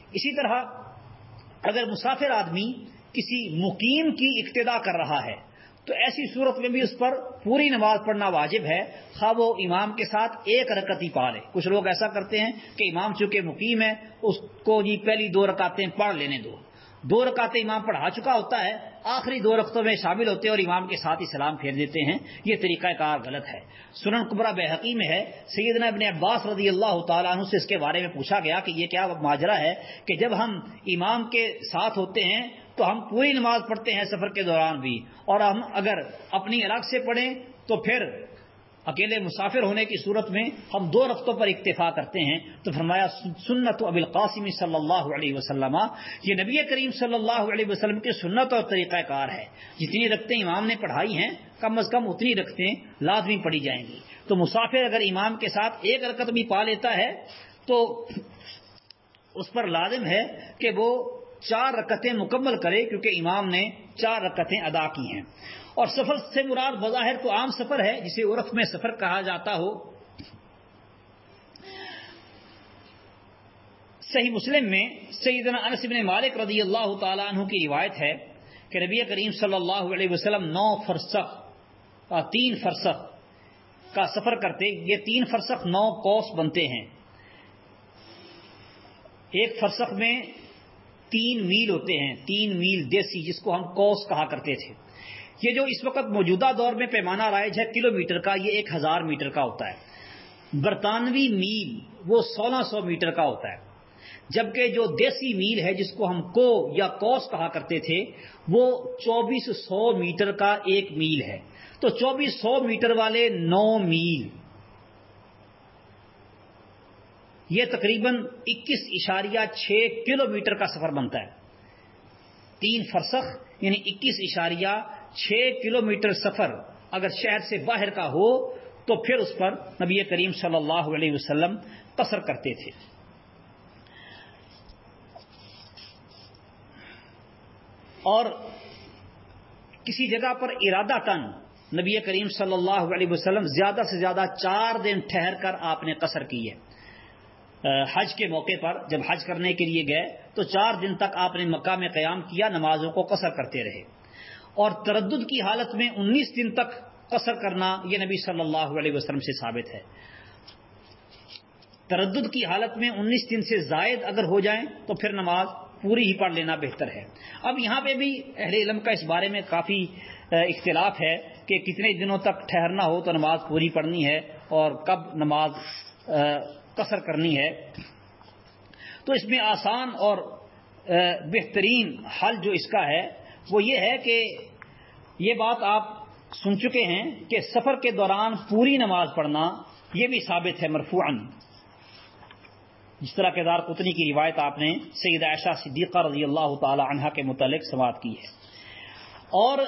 Speaker 1: اسی طرح اگر مسافر آدمی کسی مقیم کی اقتدا کر رہا ہے تو ایسی صورت میں بھی اس پر پوری نماز پڑھنا واجب ہے، خواہ وہ امام کے ساتھ ایک رکعت ہی پڑھ لے۔ کچھ لوگ ایسا کرتے ہیں کہ امام چونکہ مقیم ہے اس کو جی پہلی دو رکعتیں پڑھ لینے دو، دو رکعتیں امام پڑھا چکا ہوتا ہے، آخری دو رکعتوں میں شامل ہوتے ہیں اور امام کے ساتھ ہی سلام پھیر دیتے ہیں، یہ طریقہ کار غلط ہے۔ سنن کبریٰ بیہقی میں ہے، سیدنا ابن عباس رضی اللہ تعالیٰ عنہ سے اس کے بارے میں پوچھا گیا کہ یہ کیا ماجرا ہے کہ جب ہم امام کے ساتھ ہوتے ہیں تو ہم پوری نماز پڑھتے ہیں سفر کے دوران بھی، اور ہم اگر اپنی الگ سے پڑھیں تو پھر اکیلے مسافر ہونے کی صورت میں ہم دو رکعتوں پر اکتفا کرتے ہیں۔ تو فرمایا سنت ابی القاسم صلی اللہ علیہ وسلم، یہ نبی کریم صلی اللہ علیہ وسلم کی سنت اور طریقہ کار ہے، جتنی رکعتیں امام نے پڑھائی ہیں کم از کم اتنی رکعتیں لازمی پڑھی جائیں گی۔ تو مسافر اگر امام کے ساتھ ایک رکعت بھی پا لیتا ہے تو اس پر لازم ہے کہ وہ چار رکعتیں مکمل کرے، کیونکہ امام نے چار رکعتیں ادا کی ہیں۔ اور سفر سے مراد بظاہر تو عام سفر ہے جسے عرف میں سفر کہا جاتا ہو۔ صحیح مسلم میں سیدنا انس بن مالک رضی اللہ تعالیٰ عنہ کی روایت ہے کہ نبی کریم صلی اللہ علیہ وسلم نو فرسخ تین فرسخ کا سفر کرتے، یہ تین فرسخ نو کوس بنتے ہیں، ایک فرسخ میں تین میل ہوتے ہیں، تین میل دیسی جس کو ہم کوس کہا کرتے تھے۔ یہ جو اس وقت موجودہ دور میں پیمانہ رائج ہے کلو میٹر کا، یہ ایک ہزار میٹر کا ہوتا ہے۔ برطانوی میل وہ سولہ سو میٹر کا ہوتا ہے، جبکہ جو دیسی میل ہے جس کو ہم کو یا کوس کہا کرتے تھے وہ چوبیس سو میٹر کا ایک میل ہے۔ تو چوبیس سو میٹر والے نو میل یہ تقریباً اکیس اشاریہ چھ کلو میٹر کا سفر بنتا ہے۔ تین فرسخ یعنی اکیس اشاریہ چھ کلو میٹر سفر اگر شہر سے باہر کا ہو تو پھر اس پر نبی کریم صلی اللہ علیہ وسلم قصر کرتے تھے۔ اور کسی جگہ پر ارادہ تن نبی کریم صلی اللہ علیہ وسلم زیادہ سے زیادہ چار دن ٹھہر کر آپ نے قصر کی ہے۔ حج کے موقع پر جب حج کرنے کے لیے گئے تو چار دن تک آپ نے مکہ میں قیام کیا، نمازوں کو قصر کرتے رہے۔ اور تردد کی حالت میں انیس دن تک قصر کرنا یہ نبی صلی اللہ علیہ وسلم سے ثابت ہے۔ تردد کی حالت میں انیس دن سے زائد اگر ہو جائیں تو پھر نماز پوری ہی پڑھ لینا بہتر ہے۔ اب یہاں پہ بھی اہل علم کا اس بارے میں کافی اختلاف ہے کہ کتنے دنوں تک ٹھہرنا ہو تو نماز پوری پڑھنی ہے اور کب نماز قصر کرنی ہے۔ تو اس میں آسان اور بہترین حل جو اس کا ہے وہ یہ ہے کہ یہ بات آپ سن چکے ہیں کہ سفر کے دوران پوری نماز پڑھنا یہ بھی ثابت ہے مرفوعاً، جس طرح کہ دارقطنی کی روایت آپ نے سیدہ عائشہ صدیقہ رضی اللہ تعالی عنہا کے متعلق سماعت کی ہے۔ اور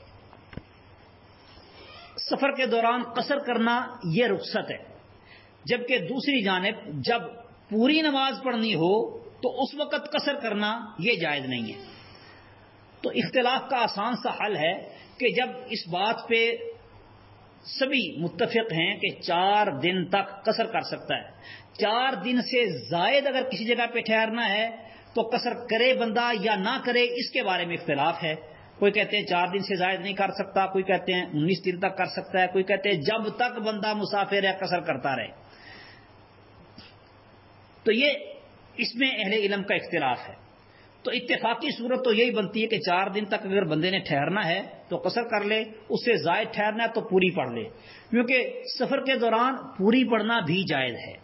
Speaker 1: سفر کے دوران قصر کرنا یہ رخصت ہے، جبکہ دوسری جانب جب پوری نماز پڑھنی ہو تو اس وقت قصر کرنا یہ جائز نہیں ہے۔ تو اختلاف کا آسان سا حل ہے کہ جب اس بات پہ سبھی متفق ہیں کہ چار دن تک قصر کر سکتا ہے، چار دن سے زائد اگر کسی جگہ پہ ٹھہرنا ہے تو قصر کرے بندہ یا نہ کرے، اس کے بارے میں اختلاف ہے۔ کوئی کہتے ہیں چار دن سے زائد نہیں کر سکتا، کوئی کہتے ہیں انیس دن تک کر سکتا ہے، کوئی کہتے ہیں جب تک بندہ مسافر ہے قصر کرتا رہے۔ تو یہ اس میں اہل علم کا اختلاف ہے۔ تو اتفاقی صورت تو یہی بنتی ہے کہ چار دن تک اگر بندے نے ٹھہرنا ہے تو قصر کر لے، اس سے زائد ٹھہرنا ہے تو پوری پڑھ لے، کیونکہ سفر کے دوران پوری پڑھنا بھی جائز ہے۔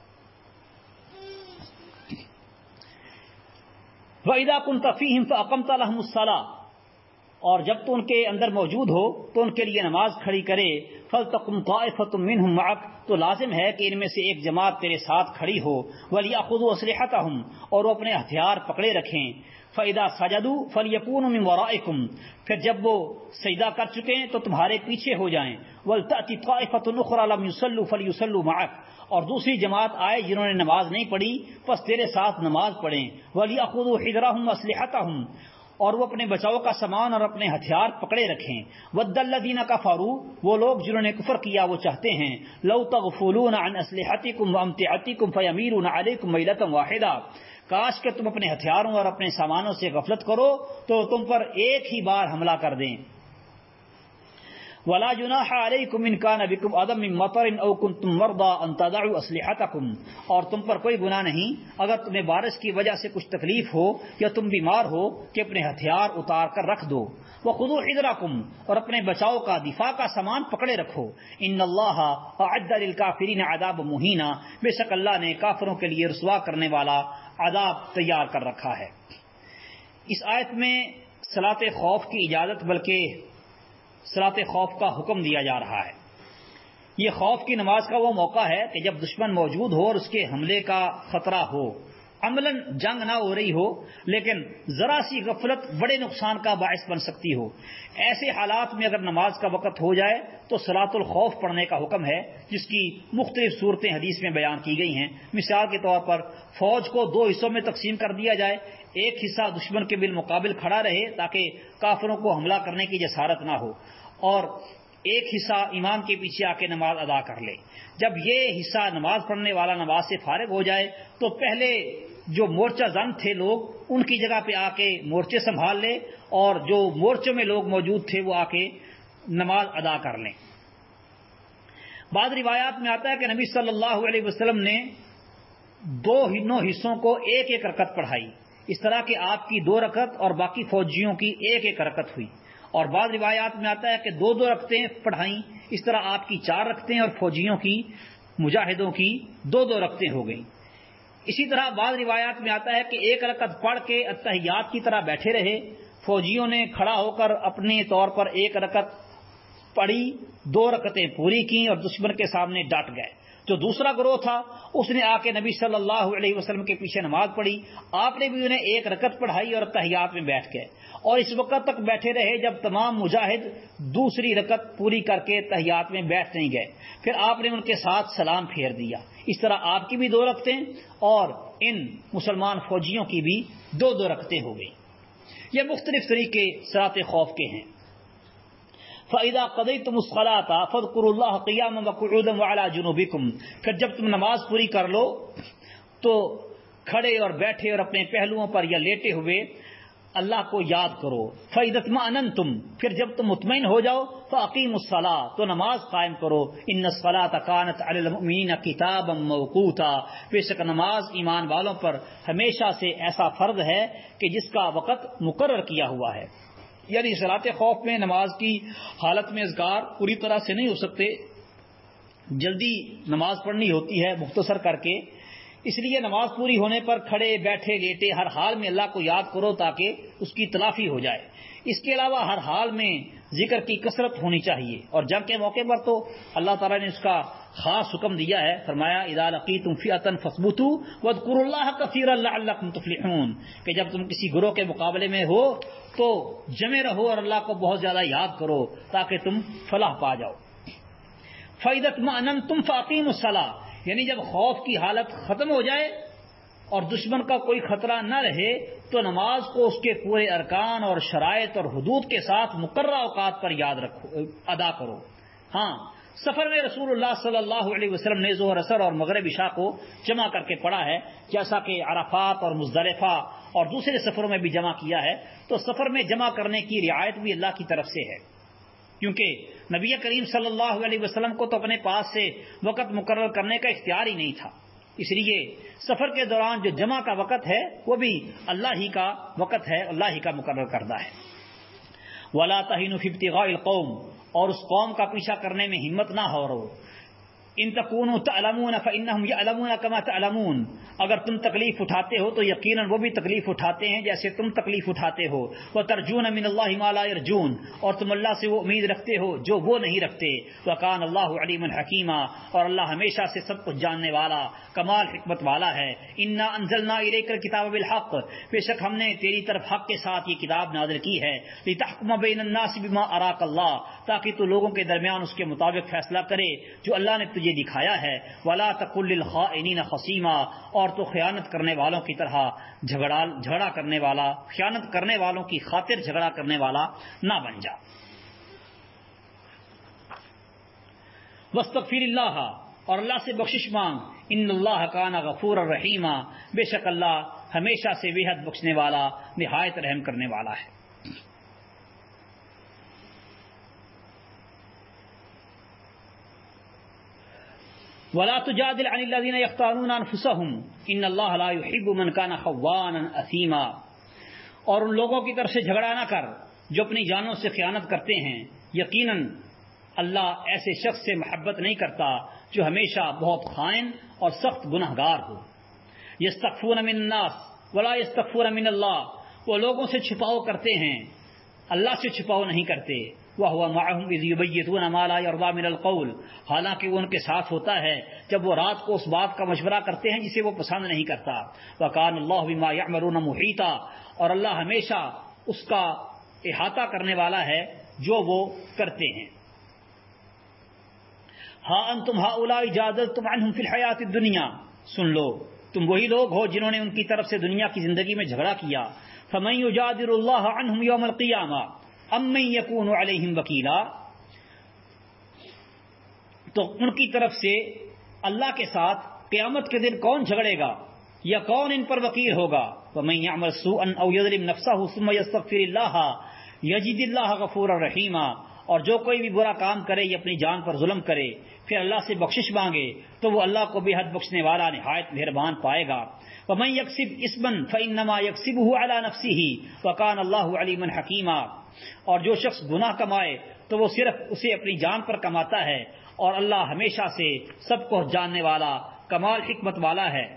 Speaker 1: وَإِذَا كُنْتَ فِيهِمْ فَأَقَمْتَ لَهُمُ الصَّلَاةَ، اور جب تو ان کے اندر موجود ہو تو ان کے لیے نماز کھڑی کرے۔ فَلْتَقُمْ طَائِفَةٌ مِّنْهُمْ مَعَكَ، تو لازم ہے کہ ان میں سے ایک جماعت تیرے ساتھ کھڑی ہو۔ وَلْيَأْخُذُوا أَسْلِحَتَهُمْ، اور وہ اپنے ہتھیار پکڑے رکھیں۔ فَإِذَا سَجَدُوا فَلْيَكُونُوا مِنْ وَرَائِكُمْ، پھر جب وہ سجدہ کر چکے ہیں تو تمہارے پیچھے ہو جائیں۔ وَلْتَأْتِ طَائِفَةٌ أُخْرَىٰ لَمْ يُصَلُّوا فَلْيُصَلُّوا مَعَكَ، اور دوسری جماعت آئے جنہوں نے نماز نہیں پڑھی بس تیرے ساتھ نماز پڑھیں۔ وَلْيَأْخُذُوا حِذْرَهُمْ وَأَسْلِحَتَهُمْ، اور وہ اپنے بچاؤ کا سامان اور اپنے ہتھیار پکڑے رکھیں۔ وَدَّ الَّذِينَ كَفَرُوا، وہ لوگ جنہوں نے کفر کیا وہ چاہتے ہیں لَوْ تَغْفُلُونَ عَنْ أَسْلِحَتِكُمْ وَأَمْتِعَتِكُمْ فَيَمِيلُونَ عَلَيْكُمْ مَيْلَةً وَاحِدَةً، کاش کہ تم اپنے ہتھیاروں اور اپنے سامانوں سے غفلت کرو تو تم پر ایک ہی بار حملہ کر دیں. ولا جناح علیکم ان کان بکم اذی من مطر او کنتم مرضی ان تضعوا اسلحتکم، اور تم پر کوئی گناہ نہیں اگر تمہیں بارش کی وجہ سے کچھ تکلیف ہو یا تم بیمار ہو کہ اپنے ہتھیار اتار کر رکھ دو. وخذوا حذرکم، اور اپنے بچاؤ کا دفاع کا سامان پکڑے رکھو. ان اللہ اعد للکافرین عذاب مہینا، بے شک اللہ نے کافروں کے لیے رسوا کرنے والا عذاب تیار کر رکھا ہے. اس آیت میں صلاۃ خوف کی اجازت بلکہ صلاۃ خوف کا حکم دیا جا رہا ہے. یہ خوف کی نماز کا وہ موقع ہے کہ جب دشمن موجود ہو اور اس کے حملے کا خطرہ ہو، عملاً جنگ نہ ہو رہی ہو لیکن ذرا سی غفلت بڑے نقصان کا باعث بن سکتی ہو. ایسے حالات میں اگر نماز کا وقت ہو جائے تو صلاۃ الخوف پڑھنے کا حکم ہے، جس کی مختلف صورتیں حدیث میں بیان کی گئی ہیں. مثال کے طور پر فوج کو دو حصوں میں تقسیم کر دیا جائے، ایک حصہ دشمن کے بالمقابل کھڑا رہے تاکہ کافروں کو حملہ کرنے کی جسارت نہ ہو، اور ایک حصہ امام کے پیچھے آ کے نماز ادا کر لے. جب یہ حصہ نماز پڑھنے والا نماز سے فارغ ہو جائے تو پہلے جو مورچہ زن تھے لوگ ان کی جگہ پہ آ کے مورچے سنبھال لے، اور جو مورچوں میں لوگ موجود تھے وہ آ کے نماز ادا کر لیں. بعض روایات میں آتا ہے کہ نبی صلی اللہ علیہ وسلم نے دو نو حصوں کو ایک ایک رکعت پڑھائی، اس طرح کہ آپ کی دو رکعت اور باقی فوجیوں کی ایک ایک رکعت ہوئی. اور بعض روایات میں آتا ہے کہ دو دو رکعتیں پڑھائیں، اس طرح آپ کی چار رکعتیں اور فوجیوں کی مجاہدوں کی دو دو رکعتیں ہو گئیں. اسی طرح بعض روایات میں آتا ہے کہ ایک رکعت پڑھ کے اتحیات کی طرح بیٹھے رہے، فوجیوں نے کھڑا ہو کر اپنے طور پر ایک رکعت پڑھی، دو رکعتیں پوری کی اور دشمن کے سامنے ڈٹ گئے. جو دوسرا گروہ تھا اس نے آ کے نبی صلی اللہ علیہ وسلم کے پیچھے نماز پڑھی، آپ نے بھی انہیں ایک رکعت پڑھائی اور تحیات میں بیٹھ گئے، اور اس وقت تک بیٹھے رہے جب تمام مجاہد دوسری رکعت پوری کر کے تحیات میں بیٹھ نہیں گئے. پھر آپ نے ان کے ساتھ سلام پھیر دیا. اس طرح آپ کی بھی دو رکعتیں اور ان مسلمان فوجیوں کی بھی دو دو رکعتیں ہو گئی. یہ مختلف طریقے صلاۃ خوف کے ہیں. فَإِذَا قَضَيْتُمُ الصَّلَاةَ فَاذْكُرُوا اللَّهَ قِيَامًا وَقُعُودًا وَعَلَى جُنُوبِكُمْ، پھر جب تم نماز پوری کر لو تو کھڑے اور بیٹھے اور اپنے پہلوؤں پر یا لیٹے ہوئے اللہ کو یاد کرو. فَإِذَا اطْمَأْنَنْتُمْ، پھر جب تم مطمئن ہو جاؤ فَأَقِيمُوا الصَّلَاةَ، تو نماز قائم کرو. إِنَّ الصَّلَاةَ كَانَتْ عَلَى الْمُؤْمِنِينَ كِتَابًا مَوْقُوتًا، بے شک نماز ایمان والوں پر ہمیشہ سے ایسا فرض ہے کہ جس کا وقت مقرر کیا ہوا ہے. یعنی صلاۃ خوف میں نماز کی حالت میں اذکار پوری طرح سے نہیں ہو سکتے، جلدی نماز پڑھنی ہوتی ہے مختصر کر کے، اس لیے نماز پوری ہونے پر کھڑے بیٹھے لیٹے ہر حال میں اللہ کو یاد کرو تاکہ اس کی تلافی ہو جائے. اس کے علاوہ ہر حال میں ذکر کی کثرت ہونی چاہیے، اور جنگ کے موقع پر تو اللہ تعالیٰ نے اس کا خاص حکم دیا ہے. فرمایا اذا لقیتم فئة فاثبتوا واذکروا اللہ کثیرا لعلکم تفلحون، کہ جب تم کسی گروہ کے مقابلے میں ہو تو جمع رہو اور اللہ کو بہت زیادہ یاد کرو تاکہ تم فلاح پا جاؤ. فَإِذَا اطْمَأْنَنْتُمْ فَأَقِيمُوا الصَّلَاةَ، یعنی جب خوف کی حالت ختم ہو جائے اور دشمن کا کوئی خطرہ نہ رہے تو نماز کو اس کے پورے ارکان اور شرائط اور حدود کے ساتھ مقررہ اوقات پر یاد رکھو، ادا کرو. ہاں، سفر میں رسول اللہ صلی اللہ علیہ وسلم نے ظہر اثر اور مغرب عشاء کو جمع کر کے پڑھا ہے، جیسا کہ عرفات اور مزدلفہ اور دوسرے سفروں میں بھی جمع کیا ہے. تو سفر میں جمع کرنے کی رعایت بھی اللہ کی طرف سے ہے، کیونکہ نبی کریم صلی اللہ علیہ وسلم کو تو اپنے پاس سے وقت مقرر کرنے کا اختیار ہی نہیں تھا، اس لیے سفر کے دوران جو جمع کا وقت ہے وہ بھی اللہ ہی کا وقت ہے، اللہ ہی کا مقرر کردہ ہے. وَلَا تَهِنُوا فِي ابْتِغَاءِ الْقَوْمِ، اور اس قوم کا پیچھا کرنے میں ہمت نہ ہو رہو. ان تکونوا تعلمون فانهم يعلمون كما تعلمون، اگر تم تکلیف اٹھاتے ہو تو یقیناً وہ بھی تکلیف اٹھاتے ہیں جیسے تم تکلیف اٹھاتے ہو. وترجون من اللہ ما لا يرجون، اور تم اللہ سے وہ امید رکھتے ہو جو وہ نہیں رکھتے. وکان اللہ علیما حکیما، اور اللہ ہمیشہ سے سب کچھ جاننے والا کمال حکمت والا ہے. انا انزلنا الیک الکتاب بالحق، بے شک ہم نے تیری طرف حق کے ساتھ یہ کتاب نازل کی ہے. لتحکم بین الناس بما اراک اللہ، تاکہ تو لوگوں کے درمیان اس کے مطابق فیصلہ کرے جو اللہ نے یہ دکھایا ہے. ولا تکن للخائنین خصیما، اور تو خیانت کرنے والوں کی طرح جھگڑا جھگڑا کرنے والا، خیانت کرنے والوں کی خاطر جھگڑا کرنے والا نہ بن جا. واستغفر اللہ، اور اللہ سے بخشش مانگ. ان اللہ کان غفورا رحیما، بے شک اللہ ہمیشہ سے بے حد بخشنے والا نہایت رحم کرنے والا ہے۔ وَلَا تُجَادِلْ عَنِ الَّذِينَ يَخْتَانُونَ أَنفُسَهُمْ إِنَّ اللَّهَ لَا يُحِبُّ مَنْ كَانَ خَوَّانًا أَثِيمًا، اور ان لوگوں کی طرف سے جھگڑا نہ کر جو اپنی جانوں سے خیانت کرتے ہیں، یقیناً اللہ ایسے شخص سے محبت نہیں کرتا جو ہمیشہ بہت خائن اور سخت گنہگار ہو۔ یستخفون من الناس ولا یستخفون من اللہ، وہ لوگوں سے چھپاؤ کرتے ہیں، اللہ سے چھپاؤ نہیں کرتے۔ وَهُوَ مَعَهُمْ إِذْ يُبَيِّتُونَ مَا لَا يَرْضَىٰ مِنَ الْقَوْلِ، حالانکہ وہ ان کے ساتھ ہوتا ہے جب وہ رات کو اس بات کا مشورہ کرتے ہیں جسے وہ پسند نہیں کرتا۔ وَكَانَ اللَّهُ بِمَا يَعْمَلُونَ مُحِيطًا، اور اللہ ہمیشہ اس کا احاطہ کرنے والا ہے جو وہ کرتے ہیں۔ ہا انتم ہؤلاء جادلتم عنہم فی الحیات الدنیا، سن لو تم وہی لوگ ہو جنہوں نے ان کی طرف سے دنیا کی زندگی میں جھگڑا کیا۔ فمن یجادل اللہ عنہم یوم القیامہ ام من یکون علیہم وکیلا، تو ان کی طرف سے اللہ کے ساتھ قیامت کے دن کون جھگڑے گا یا کون ان پر وکیل ہوگا۔ ومن یعمل سوءا او یظلم نفسہ ثم یستغفر اللہ یجد اللہ غفورا رحیما، اور جو کوئی بھی برا کام کرے یا اپنی جان پر ظلم کرے پھر اللہ سے بخشش مانگے تو وہ اللہ کو بے حد بخشنے والا نہایت مہربان پائے گا۔ ومن یکسب اثما فانما یکسبہ علی نفسہ وکان اللہ علیما حکیما، اور جو شخص گناہ کمائے تو وہ صرف اسے اپنی جان پر کماتا ہے، اور اللہ ہمیشہ سے سب کو جاننے والا کمال حکمت والا ہے۔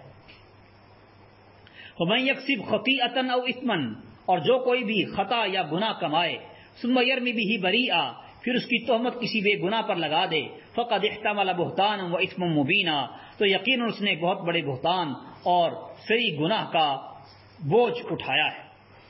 Speaker 1: ومن یکسب خطیئۃ او اثما، اور جو کوئی بھی خطا یا گناہ کمائے، ثم یرمی بہ بریئا، پھر اس کی تہمت کسی بے گناہ پر لگا دے، فقد احتمل بہتانا و اثما مبینا، تو یقیناً اس نے بہت بڑے بہتان اور سری گناہ کا بوجھ اٹھایا ہے۔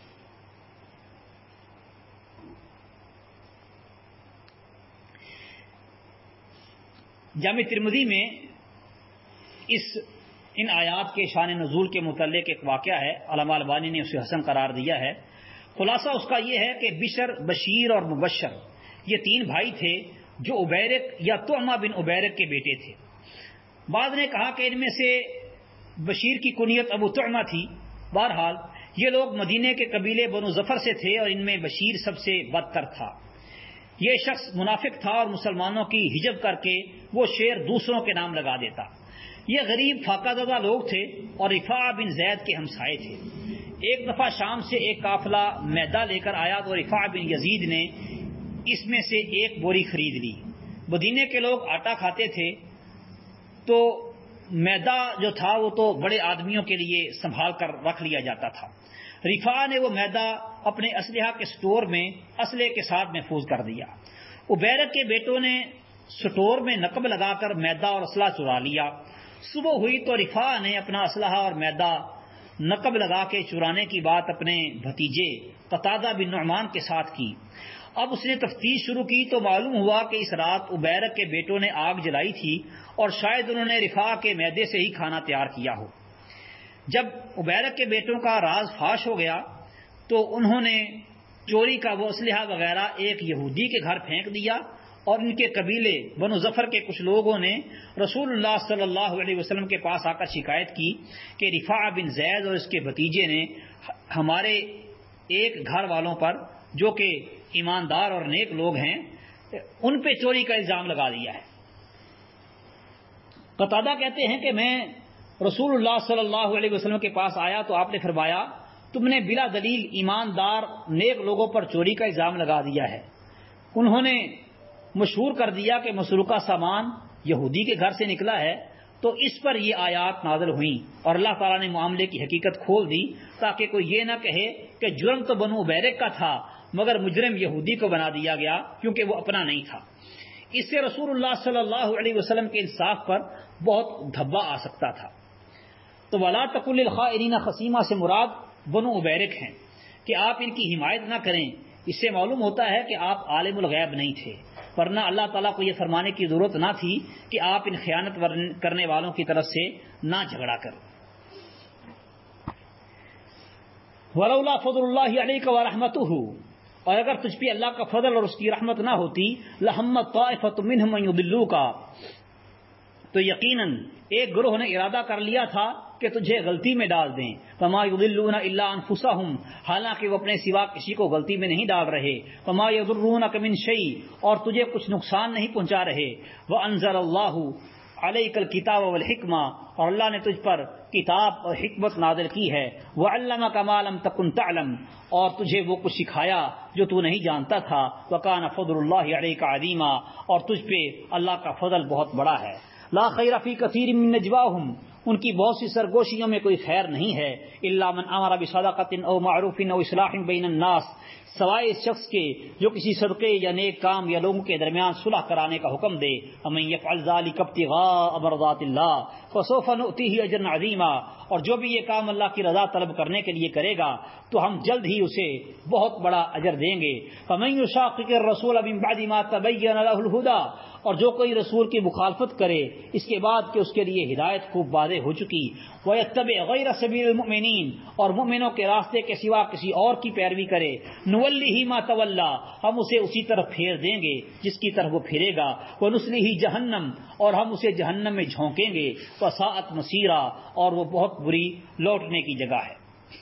Speaker 1: جامع ترمذی میں اس ان آیات کے شان نزول کے متعلق ایک واقعہ ہے، علامہ البانی نے اسے حسن قرار دیا ہے۔ خلاصہ اس کا یہ ہے کہ بشر، بشیر اور مبشر یہ تین بھائی تھے جو عبیرق یا طعمہ بن عبیرق کے بیٹے تھے۔ بعض نے کہا کہ ان میں سے بشیر کی کنیت ابو طعمہ تھی۔ بہرحال یہ لوگ مدینے کے قبیلے بنو ظفر سے تھے اور ان میں بشیر سب سے بدتر تھا۔ یہ شخص منافق تھا اور مسلمانوں کی حجب کر کے وہ شعر دوسروں کے نام لگا دیتا۔ یہ غریب فاقہ زدہ لوگ تھے اور رفاع بن زید کے ہمسائے تھے۔ ایک دفعہ شام سے ایک قافلہ میدہ لے کر آیا تو رفاع بن یزید نے اس میں سے ایک بوری خرید لی۔ مدینے کے لوگ آٹا کھاتے تھے تو میدہ جو تھا وہ تو بڑے آدمیوں کے لیے سنبھال کر رکھ لیا جاتا تھا۔ رفاع نے وہ میدہ اپنے اسلحہ کے سٹور میں اسلحے کے ساتھ محفوظ کر دیا۔ عبیرق کے بیٹوں نے سٹور میں نقب لگا کر میدہ اور اسلحہ چرا لیا۔ صبح ہوئی تو رفاع نے اپنا اسلحہ اور میدہ نقب لگا کے چرانے کی بات اپنے بھتیجے قتادہ بن نعمان کے ساتھ کی۔ اب اس نے تفتیش شروع کی تو معلوم ہوا کہ اس رات عبیرق کے بیٹوں نے آگ جلائی تھی اور شاید انہوں نے رفاع کے میدے سے ہی کھانا تیار کیا ہو۔ جب عبیرق کے بیٹوں کا راز فاش ہو گیا تو انہوں نے چوری کا وہ اسلحہ وغیرہ ایک یہودی کے گھر پھینک دیا، اور ان کے قبیلے بنو ظفر کے کچھ لوگوں نے رسول اللہ صلی اللہ علیہ وسلم کے پاس آ کر شکایت کی کہ رفاع بن زید اور اس کے بھتیجے نے ہمارے ایک گھر والوں پر جو کہ ایماندار اور نیک لوگ ہیں ان پہ چوری کا الزام لگا دیا ہے۔ قتادہ کہتے ہیں کہ میں رسول اللہ صلی اللہ علیہ وسلم کے پاس آیا تو آپ نے فرمایا تم نے بلا دلیل ایماندار نیک لوگوں پر چوری کا الزام لگا دیا ہے۔ انہوں نے مشہور کر دیا کہ مسروقہ سامان یہودی کے گھر سے نکلا ہے، تو اس پر یہ آیات نازل ہوئیں اور اللہ تعالیٰ نے معاملے کی حقیقت کھول دی تاکہ کوئی یہ نہ کہے کہ جرم تو بنو عبیرق کا تھا مگر مجرم یہودی کو بنا دیا گیا کیونکہ وہ اپنا نہیں تھا۔ اس سے رسول اللہ صلی اللہ علیہ وسلم کے انصاف پر بہت دھبا آ سکتا تھا۔ تو وَلَا تَقُل لِّلْخَائِنِينَ خَصِيمًا سے مراد بنو عبیرق ہیں کہ آپ ان کی حمایت نہ کریں۔ اس سے معلوم ہوتا ہے کہ آپ عالم الغیب نہیں تھے، ورنہ اللہ تعالیٰ کو یہ فرمانے کی ضرورت نہ تھی کہ آپ ان خیانت کرنے والوں کی طرف سے نہ جھگڑا کریں۔ وَلَوْلَا فَضْلُ اللَّهِ عَلَيْكَ وَرَحْمَتُهُ، اور اگر تجھ پہ اللہ کا فضل اور اس کی رحمت نہ ہوتی، لَهَمَّتْ طَائِفَةٌ مِّنْهُمْ أَن يُضِلُّوكَ، تو یقیناً ایک گروہ نے ارادہ کر لیا تھا کہ تجھے غلطی میں ڈال دیں. وما یضلون الا انفسهم، حالانکہ وہ اپنے سوا کسی کو غلطی میں نہیں ڈال رہے. وما یضرونک من شیء، اور تجھے کچھ نقصان نہیں پہنچا رہے. وانزل اللہ علیک الکتاب والحکمہ، اور اللہ نے تجھ پر کتاب اور حکمت نازل کی ہے. وعلمک ما لم تکن تعلم، اور تجھے وہ کچھ سکھایا جو تو نہیں جانتا تھا. وکان فضل اللہ علیک عظیما، اور تجھ پہ اللہ کا فضل بہت بڑا ہے. لا خیر فی کثیر من نجواہم، ان کی بہت سی سرگوشیوں میں کوئی خیر نہیں ہے. الا من امر بصدقۃ او معروف او اصلاح بین الناس، سوائے اس شخص کے جو کسی صدقے یا نیک کام یا لوگوں کے درمیان صلح کرانے کا حکم دے. ومن یفعل ذلک ابتغاء مرضات اللہ فسوف نؤتیہ اجرا عظیما، اور جو بھی یہ کام اللہ کی رضا طلب کرنے کے لیے کرے گا تو ہم جلد ہی اسے بہت بڑا اجر دیں گے. فمن یشاقق الرسول من بعد ما تبین له الہدی، اور جو کوئی رسول کی مخالفت کرے اس کے بعد کہ اس کے لیے ہدایت خوب واضح ہو چکی. وَيَتَّبِعْ غَيْرَ سَبِيلِ الْمُؤْمِنِينَ، اور مومنوں کے راستے کے سوا کسی اور کی پیروی کرے. نُوَلِّهِ مَا تَوَلَّى، ہم اسے اسی طرف پھیر دیں گے جس کی طرف وہ پھرے گا. وَنُصْلِهِ جہنم، اور ہم اسے جہنم میں جھونکیں گے. وَسَاءَتْ مَصِيرًا، اور وہ بہت بری لوٹنے کی جگہ ہے.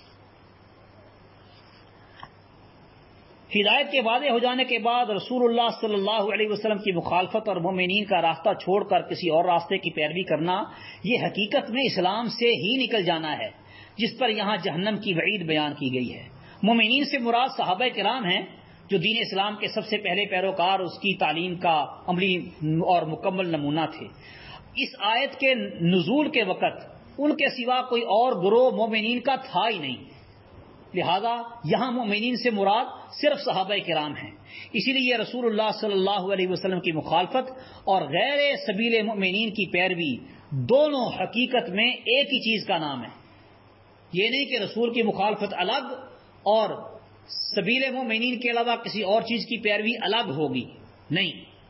Speaker 1: ہدایت کے واضح ہو جانے کے بعد رسول اللہ صلی اللہ علیہ وسلم کی مخالفت اور مومنین کا راستہ چھوڑ کر کسی اور راستے کی پیروی کرنا، یہ حقیقت میں اسلام سے ہی نکل جانا ہے، جس پر یہاں جہنم کی وعید بیان کی گئی ہے. مومنین سے مراد صحابہ کرام ہیں جو دین اسلام کے سب سے پہلے پیروکار، اس کی تعلیم کا عملی اور مکمل نمونہ تھے. اس آیت کے نزول کے وقت ان کے سوا کوئی اور گروہ مومنین کا تھا ہی نہیں، لہذا یہاں مومنین سے مراد صرف صحابہ کرام ہیں. اسی لیے رسول اللہ صلی اللہ علیہ وسلم کی مخالفت اور غیر سبیل مومنین کی پیروی دونوں حقیقت میں ایک ہی چیز کا نام ہے. یہ نہیں کہ رسول کی مخالفت الگ اور سبیل مومنین کے علاوہ کسی اور چیز کی پیروی الگ ہوگی، نہیں،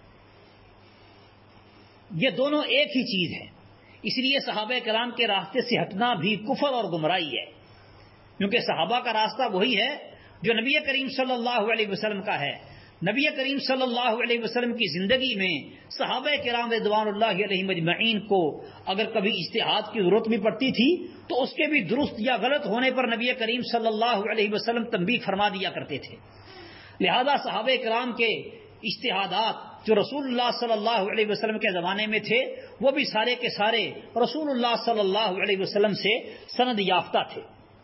Speaker 1: یہ دونوں ایک ہی چیز ہے. اس لیے صحابہ کرام کے راستے سے ہٹنا بھی کفر اور گمراہی ہے، کیونکہ صحابہ کا راستہ وہی ہے جو نبی کریم صلی اللہ علیہ وسلم کا ہے. نبی کریم صلی اللہ علیہ وسلم کی زندگی میں صحابہ کرام رضوان اللہ علیہم اجمعین کو اگر کبھی اجتہاد کی ضرورت بھی پڑتی تھی تو اس کے بھی درست یا غلط ہونے پر نبی کریم صلی اللہ علیہ وسلم تنبیہ فرما دیا کرتے تھے. لہذا صحابہ کرام کے اجتہادات جو رسول اللہ صلی اللہ علیہ وسلم کے زمانے میں تھے وہ بھی سارے کے سارے رسول اللہ صلی اللہ علیہ وسلم سے سند یافتہ تھے.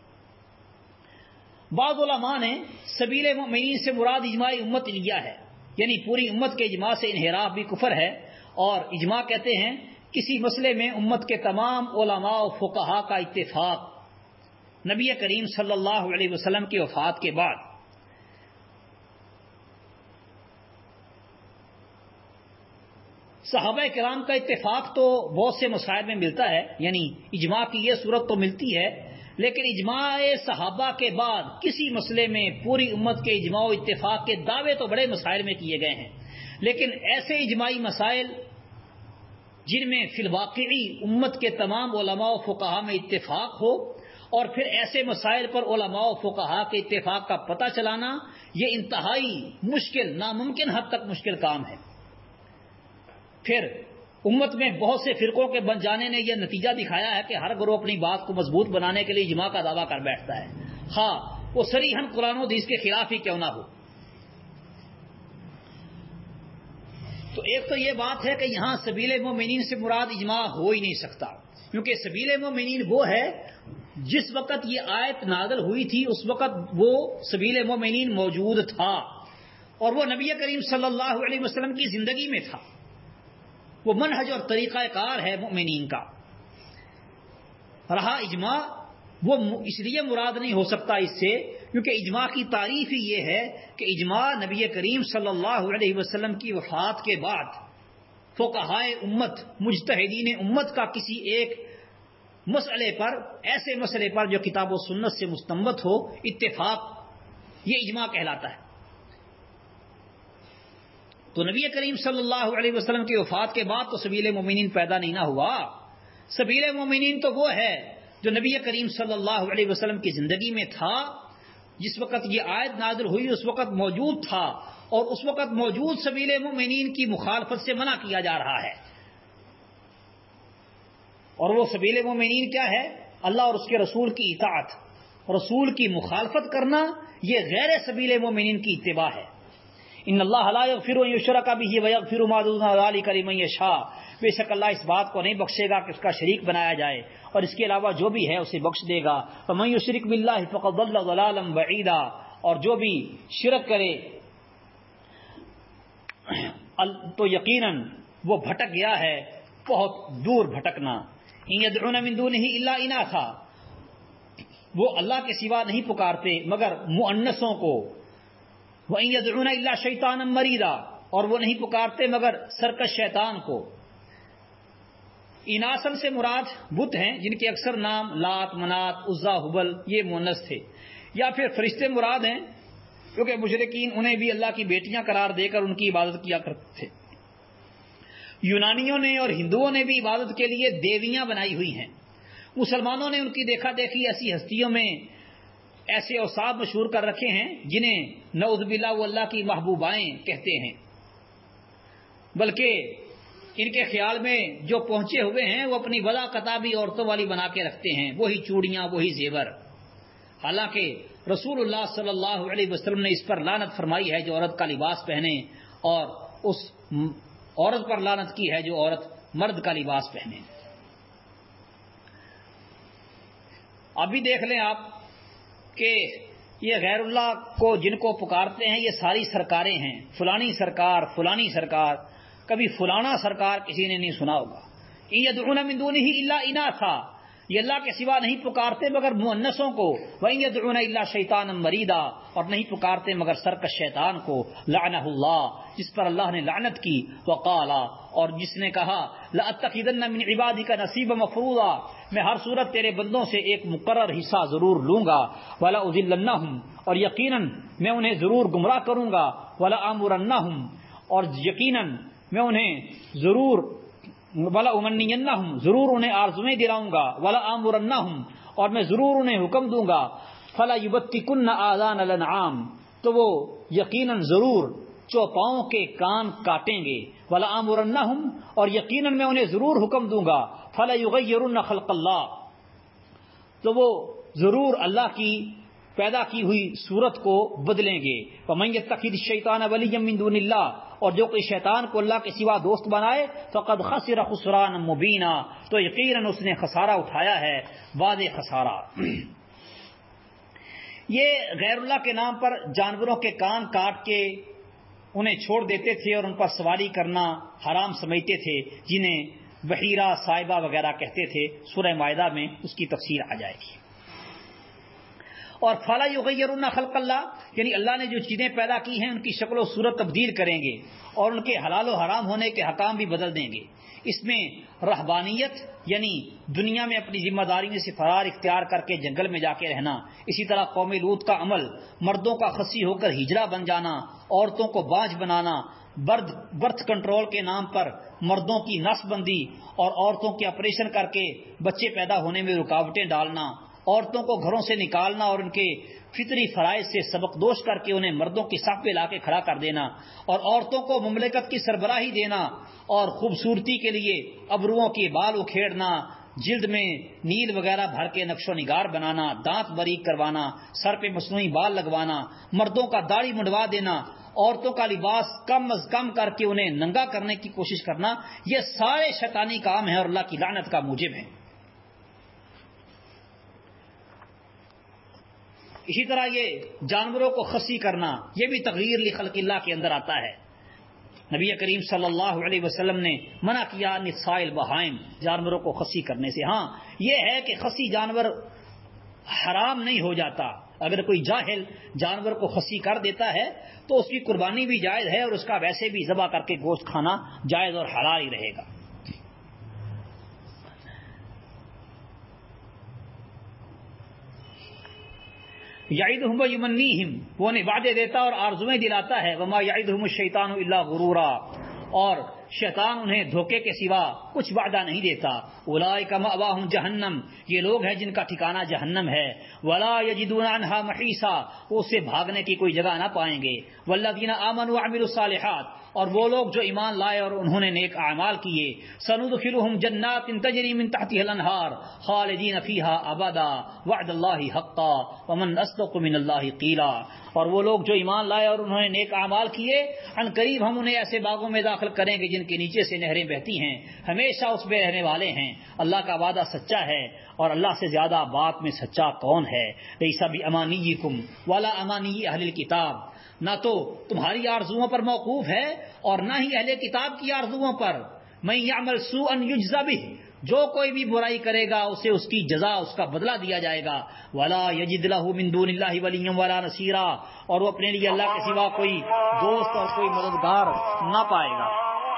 Speaker 1: بعض علماء نے سبیل مومنین سے مراد اجماع امت لیا ہے، یعنی پوری امت کے اجماع سے انحراف بھی کفر ہے. اور اجماع کہتے ہیں کسی مسئلے میں امت کے تمام علماء و فقہا کا اتفاق نبی کریم صلی اللہ علیہ وسلم کی وفات کے بعد. صحابہ کرام کا اتفاق تو بہت سے مسائل میں ملتا ہے، یعنی اجماع کی یہ صورت تو ملتی ہے، لیکن اجماع صحابہ کے بعد کسی مسئلے میں پوری امت کے اجماع و اتفاق کے دعوے تو بڑے مسائل میں کیے گئے ہیں، لیکن ایسے اجماعی مسائل جن میں فی الواقعی امت کے تمام علماء و فقہا میں اتفاق ہو، اور پھر ایسے مسائل پر علماء و فقہا کے اتفاق کا پتہ چلانا، یہ انتہائی مشکل، ناممکن حد تک مشکل کام ہے. پھر امت میں بہت سے فرقوں کے بن جانے نے یہ نتیجہ دکھایا ہے کہ ہر گروہ اپنی بات کو مضبوط بنانے کے لیے اجماع کا دعویٰ کر بیٹھتا ہے، ہاں وہ صریحاً قرآن و حدیث کے خلاف ہی کیوں نہ ہو. تو ایک تو یہ بات ہے کہ یہاں سبیل مومنین سے مراد اجماع ہو ہی نہیں سکتا، کیونکہ سبیل مومنین وہ ہے جس وقت یہ آیت نازل ہوئی تھی اس وقت وہ سبیل مومنین موجود تھا، اور وہ نبی کریم صلی اللہ علیہ وسلم کی زندگی میں تھا. وہ منہج اور طریقہ کار ہے مومنین کا. رہا اجماع، وہ اس لیے مراد نہیں ہو سکتا اس سے کیونکہ اجماع کی تعریف ہی یہ ہے کہ اجماع نبی کریم صلی اللہ علیہ وسلم کی وفات کے بعد فقہائے امت، مجتہدین امت کا کسی ایک مسئلے پر، ایسے مسئلے پر جو کتاب و سنت سے مستنبط ہو، اتفاق، یہ اجماع کہلاتا ہے. تو نبی کریم صلی اللہ علیہ وسلم کی وفات کے بعد تو سبیل مومنین پیدا نہیں نہ ہوا. سبیل مومنین تو وہ ہے جو نبی کریم صلی اللہ علیہ وسلم کی زندگی میں تھا، جس وقت یہ آیت نازل ہوئی اس وقت موجود تھا، اور اس وقت موجود سبیل مومنین کی مخالفت سے منع کیا جا رہا ہے. اور وہ سبیل مومنین کیا ہے؟ اللہ اور اس کے رسول کی اطاعت، رسول کی مخالفت کرنا، یہ غیر سبیل مومنین کی اتباع ہے۔ ان اللہ لا یغفر ان یشرک بہ ویغفر ما دون ذلک لمن یشاء، بے شک اللہ اس بات کو نہیں بخشے گا کہ اس کا شریک بنایا جائے، اور اس کے علاوہ جو بھی ہے اسے بخش دے گا۔ فمن یشرک باللہ فقد ضل ضلالا بعیدا، اور جو بھی شرک کرے تو یقیناً وہ بھٹک گیا ہے بہت دور بھٹکنا۔ ان یدعون من دونہ الا اناثا، وہ اللہ کے سوا نہیں پکارتے مگر مؤنثوں کو۔ وَإِن يَدْعُونَ إِلَّا شَيْطَانًا مَرِيدًا، اور وہ نہیں پکارتے مگر سرکش شیطان کو۔ اناسن سے مراد بت ہیں جن کے اکثر نام لات، منات، عزا، حبل یہ مؤنث تھے، یا پھر فرشتے مراد ہیں کیونکہ مشرکین انہیں بھی اللہ کی بیٹیاں قرار دے کر ان کی عبادت کیا کرتے تھے۔ یونانیوں نے اور ہندوؤں نے بھی عبادت کے لیے دیویاں بنائی ہوئی ہیں۔ مسلمانوں نے ان کی دیکھا دیکھی ایسی ہستیوں میں ایسے اوصاف مشہور کر رکھے ہیں جنہیں نعوذ باللہ وہ اللہ کی محبوبائیں کہتے ہیں، بلکہ ان کے خیال میں جو پہنچے ہوئے ہیں وہ اپنی ولا کتابی عورتوں والی بنا کے رکھتے ہیں، وہی چوڑیاں، وہی زیور۔ حالانکہ رسول اللہ صلی اللہ علیہ وسلم نے اس پر لعنت فرمائی ہے جو عورت کا لباس پہنے، اور اس عورت پر لعنت کی ہے جو عورت مرد کا لباس پہنے۔ ابھی دیکھ لیں آپ کہ یہ غیر اللہ کو جن کو پکارتے ہیں یہ ساری سرکاریں ہیں، فلانی سرکار، فلانی سرکار، کبھی فلانا سرکار کسی نے نہیں سنا ہوگا۔ ان یدعون من دونہ الا اناثا، یہ اللہ کے سوا نہیں پکارتے مگر مؤنثوں کو۔ وَإِن يَدْعُونَ إِلَّا شَيْطَانًا مَرِيدًا، اور نہیں پکارتے مگر سرکش شیطان کو، لعنہ اللہ، جس پر اللہ نے لعنت کی۔ وقال، اور جس نے کہا لَأَتَّخِذَنَّ مِنْ عِبَادِكَ نَصِيبًا مَفْرُوضًا، میں ہر صورت تیرے بندوں سے ایک مقرر حصہ ضرور لوں گا۔ وَلَأُضِلَّنَّهُمْ، اور یقیناً میں انہیں ضرور گمراہ کروں گا۔ وَلَآمُرَنَّهُمْ، اور یقیناً میں انہیں ضرور وَلَأُمَنِّيَنَّهُمْ، ضرور انہیں آرزویں دلاؤں گا۔ وَلَآمُرَنَّهُمْ، اور میں ضرور انہیں حکم دوں گا۔ فَلَيُبَتِّكُنَّ آذَانَ الْأَنْعَامِ، تو وہ یقیناً ضرور چوپاؤں کے کان کاٹیں گے۔ وَلَآمُرَنَّهُمْ، اور یقیناً میں انہیں ضرور حکم دوں گا۔ فَلَيُغَيِّرُنَّ خَلْقَ اللَّهِ، تو وہ ضرور اللہ کی پیدا کی ہوئی صورت کو بدلیں گے۔ وَمَن يَتَّخِذِ الشَّيْطَانَ وَلِيًّا مِن دُونِ اللَّهِ، اور جو کوئی شیطان کو اللہ کے سوا دوست بنائے، فقد خسر خسرانا مبینا، تو یقیناً اس نے خسارہ اٹھایا ہے، واضح خسارہ۔ یہ غیر اللہ کے نام پر جانوروں کے کان کاٹ کے انہیں چھوڑ دیتے تھے اور ان پر سواری کرنا حرام سمجھتے تھے، جنہیں بحیرہ، صائبہ وغیرہ کہتے تھے۔ سورہ مائدہ میں اس کی تفصیل آ جائے گی۔ اور فَلَا يُغَيِّرُنَّ خَلْقَ اللَّهِ، یعنی اللہ نے جو چیزیں پیدا کی ہیں ان کی شکل و صورت تبدیل کریں گے اور ان کے حلال و حرام ہونے کے حکام بھی بدل دیں گے۔ اس میں رہبانیت یعنی دنیا میں اپنی ذمہ داری سے فرار اختیار کر کے جنگل میں جا کے رہنا، اسی طرح قوم لوط کا عمل، مردوں کا خصی ہو کر ہجرہ بن جانا، عورتوں کو باج بنانا، برد برتھ کنٹرول کے نام پر مردوں کی نس بندی اور عورتوں کے آپریشن کر کے بچے پیدا ہونے میں رکاوٹیں ڈالنا، عورتوں کو گھروں سے نکالنا اور ان کے فطری فرائض سے سبق دوش کر کے انہیں مردوں کی صف پہ لا کے کھڑا کر دینا، اور عورتوں کو مملکت کی سربراہی دینا اور خوبصورتی کے لیے ابروؤں کے بال اکھیڑنا، جلد میں نیل وغیرہ بھر کے نقش و نگار بنانا، دانت باریک کروانا، سر پہ مصنوعی بال لگوانا، مردوں کا داڑھی منڈوا دینا، عورتوں کا لباس کم از کم کر کے انہیں ننگا کرنے کی کوشش کرنا، یہ سارے شیطانی کام ہیں اور اللہ کی لعنت کا موجب ہیں۔ اسی طرح یہ جانوروں کو خصی کرنا، یہ بھی تغیر لخلق اللہ کے اندر آتا ہے۔ نبی کریم صلی اللہ علیہ وسلم نے منع کیا نساء البہائم، جانوروں کو خصی کرنے سے۔ ہاں یہ ہے کہ خصی جانور حرام نہیں ہو جاتا، اگر کوئی جاہل جانور کو خصی کر دیتا ہے تو اس کی قربانی بھی جائز ہے اور اس کا ویسے بھی ذبح کر کے گوشت کھانا جائز اور حلال ہی رہے گا۔ یعدہم ویمنیہم، وہ انہیں وعدے دیتا اور آرزویں دلاتا ہے۔ وما یعدہم الشیطان الا غرورا، اور شیطان انہیں دھوکے کے سوا کچھ وعدہ نہیں دیتا. اولئک مأواہم جہنم، یہ لوگ ہیں جن کا ٹھکانہ جہنم ہے. ولا یجدون عنہا محیصا، وہ اس سے بھاگنے کی کوئی جگہ نہ پائیں گے. والذین آمنوا وعملوا الصالحات، اور وہ لوگ جو ایمان لائے اور انہوں نے نیک اعمال کیے. سندخلهم جنات تجری من تحتها الانہار خالدین فیہا ابدا وعد اللہ حقا ومن اصدق من اللہ قیلا. اور وہ لوگ جو ایمان لائے اور انہوں نے نیک اعمال کیے، ان قریب ہم انہیں ایسے باغوں میں داخل کریں گے جن کے نیچے سے نہریں بہتی ہیں، ہمیشہ اس میں رہنے والے ہیں. اللہ کا وعدہ سچا ہے اور اللہ سے زیادہ بات میں سچا کون ہے. لیس بامانیکم ولا امانی اہل الکتاب، نہ تو تمہاری آرزوؤں پر موقوف ہے اور نہ ہی اہل کتاب کی آرزوؤں پر. من یعمل سوءا یجزا بہ، جو کوئی بھی برائی کرے گا اسے اس کی جزا، اس کا بدلہ دیا جائے گا. ولا یجد له من دون اللہ ولیا ولا نصیرا، اور وہ اپنے لیے اللہ کے سوا کوئی دوست اور کوئی مددگار نہ پائے گا.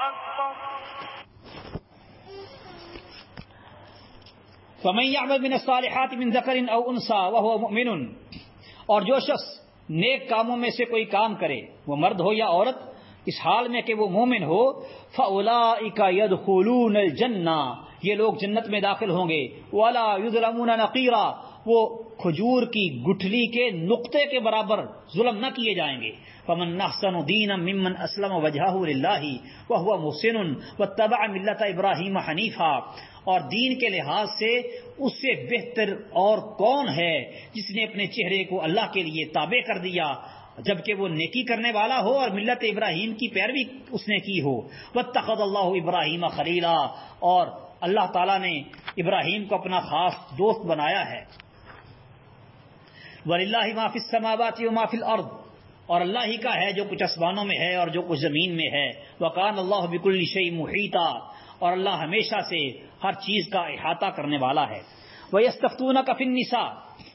Speaker 1: فمن يعمل من الصالحات من ذکر او انثى وهو مؤمن، اور جو شخص نیک کاموں میں سے کوئی کام کرے، وہ مرد ہو یا عورت، اس حال میں کہ وہ مومن ہو، فاولئک يدخلون الجنہ، یہ لوگ جنت میں داخل ہوں گے. ولا یظلمون نقیرا، وہ کھجور کی گٹھلی کے نقطے کے برابر ظلم نہ کیے جائیں گے. فمن احسن دینا ممن اسلم وجهه لله وهو محسن واتبع ملت ابراہیم حنیفا، اور دین کے لحاظ سے اس سے بہتر اور کون ہے جس نے اپنے چہرے کو اللہ کے لیے تابع کر دیا جبکہ وہ نیکی کرنے والا ہو اور ملت ابراہیم کی پیروی اس نے کی ہو. واتخذ اللہ ابراہیم خلیلا، اور اللہ تعالیٰ نے ابراہیم کو اپنا خاص دوست بنایا ہے. وَلِلَّهِ مَا فِي السَّمَاوَاتِ وَمَا فِي الْأَرْضِ، اور اللہ ہی کا ہے جو کچھ آسمانوں میں ہے اور جو کچھ زمین میں ہے. وَكَانَ اللَّهُ بِكُلِّ شَيْءٍ مُحِيطًا، اور اللہ ہمیشہ سے ہر چیز کا احاطہ کرنے والا ہے. وَيَسْتَفْتُونَكَ فِي النِّسَاءِ،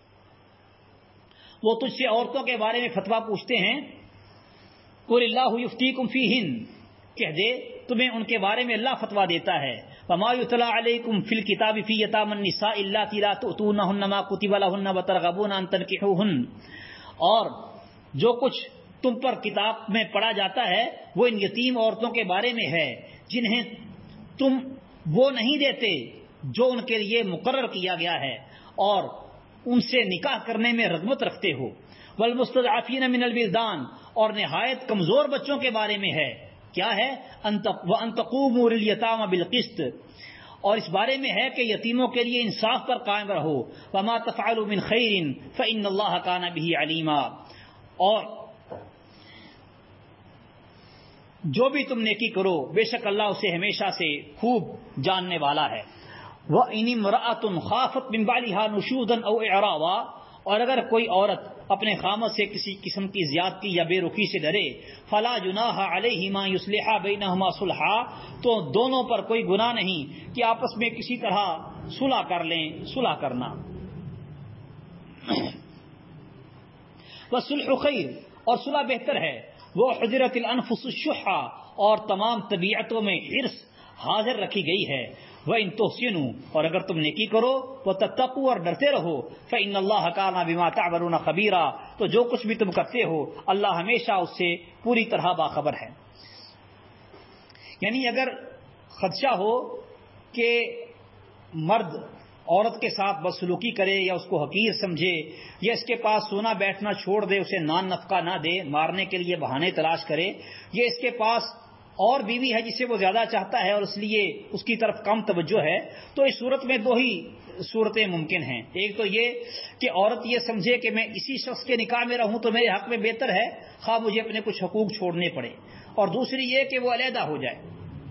Speaker 1: وہ تجھ سے عورتوں کے بارے میں فتویٰ پوچھتے ہیں. قُلِ اللَّهُ يُفْتِيكُمْ فِيهِنَّ، کہہ دے تمہیں ان کے بارے میں اللہ فتویٰ دیتا ہے. وَمَا يُتْلَىٰ عَلَيْكُمْ فِي الْكِتَابِ فِي يَتَامَى النِّسَاءِ اللَّاتِي لَا تُؤْتُونَهُنَّ مَا كُتِبَ لَهُنَّ وَتَرْغَبُونَ أَن تَنكِحُوهُنَّ، اور جو کچھ تم پر کتاب میں پڑھا جاتا ہے وہ ان یتیم عورتوں کے بارے میں ہے جنہیں تم وہ نہیں دیتے جو ان کے لیے مقرر کیا گیا ہے اور ان سے نکاح کرنے میں رغبت رکھتے ہو. والمستضعفین من الولدان، اور نہایت کمزور بچوں کے بارے میں ہے. کیا ہے؟ وَأَن تَقُومُوا لِلْيَتَامَى بِالْقِسْطِ، اور اس بارے میں ہے کہ یتیموں کے لیے انصاف پر قائم رہو. وَمَا تَفْعَلُوا مِنْ خَيْرٍ فَإِنَّ اللَّهَ كَانَ بِهِ عَلِيمًا، اور جو بھی تم نیکی کرو بے شک اللہ اسے ہمیشہ سے خوب جاننے والا ہے. وَإِنِ امْرَأَةٌ خَافَتْ مِنْ بَعْلِهَا نُشُوزًا أَوْ إِعْرَاضًا، اور اگر کوئی عورت اپنے خامد سے کسی قسم کی زیادتی یا بے رخی سے ڈرے، فلا جناح علیہما یصلحا بینہما صلحا، تو دونوں پر کوئی گناہ نہیں کہ آپس میں کسی طرح صلح کر لیں. صلح کرنا والصلح خیر، اور صلح بہتر ہے. وہ حضرت الانفس الشح، اور تمام طبیعتوں میں حرص حاضر رکھی گئی ہے. وَإِن تُحْسِنُوا، اور اگر تم نیکی کرو، وَتَتَّقُوا، اور ڈرتے رہو، فَإِنَّ اللَّهَ كَانَ بِمَا تَعْمَلُونَ خَبِيرًا، تو جو کچھ بھی تم کرتے ہو اللہ ہمیشہ اس سے پوری طرح باخبر ہے. یعنی اگر خدشہ ہو کہ مرد عورت کے ساتھ بدسلوکی کرے یا اس کو حقیر سمجھے یا اس کے پاس سونا بیٹھنا چھوڑ دے، اسے نان نفقہ نہ دے، مارنے کے لیے بہانے تلاش کرے، یا اس کے پاس اور بیوی ہے جسے وہ زیادہ چاہتا ہے اور اس لیے اس کی طرف کم توجہ ہے، تو اس صورت میں دو ہی صورتیں ممکن ہیں. ایک تو یہ کہ عورت یہ سمجھے کہ میں اسی شخص کے نکاح میں رہوں تو میرے حق میں بہتر ہے، خواہ مجھے اپنے کچھ حقوق چھوڑنے پڑے، اور دوسری یہ کہ وہ علیحدہ ہو جائے.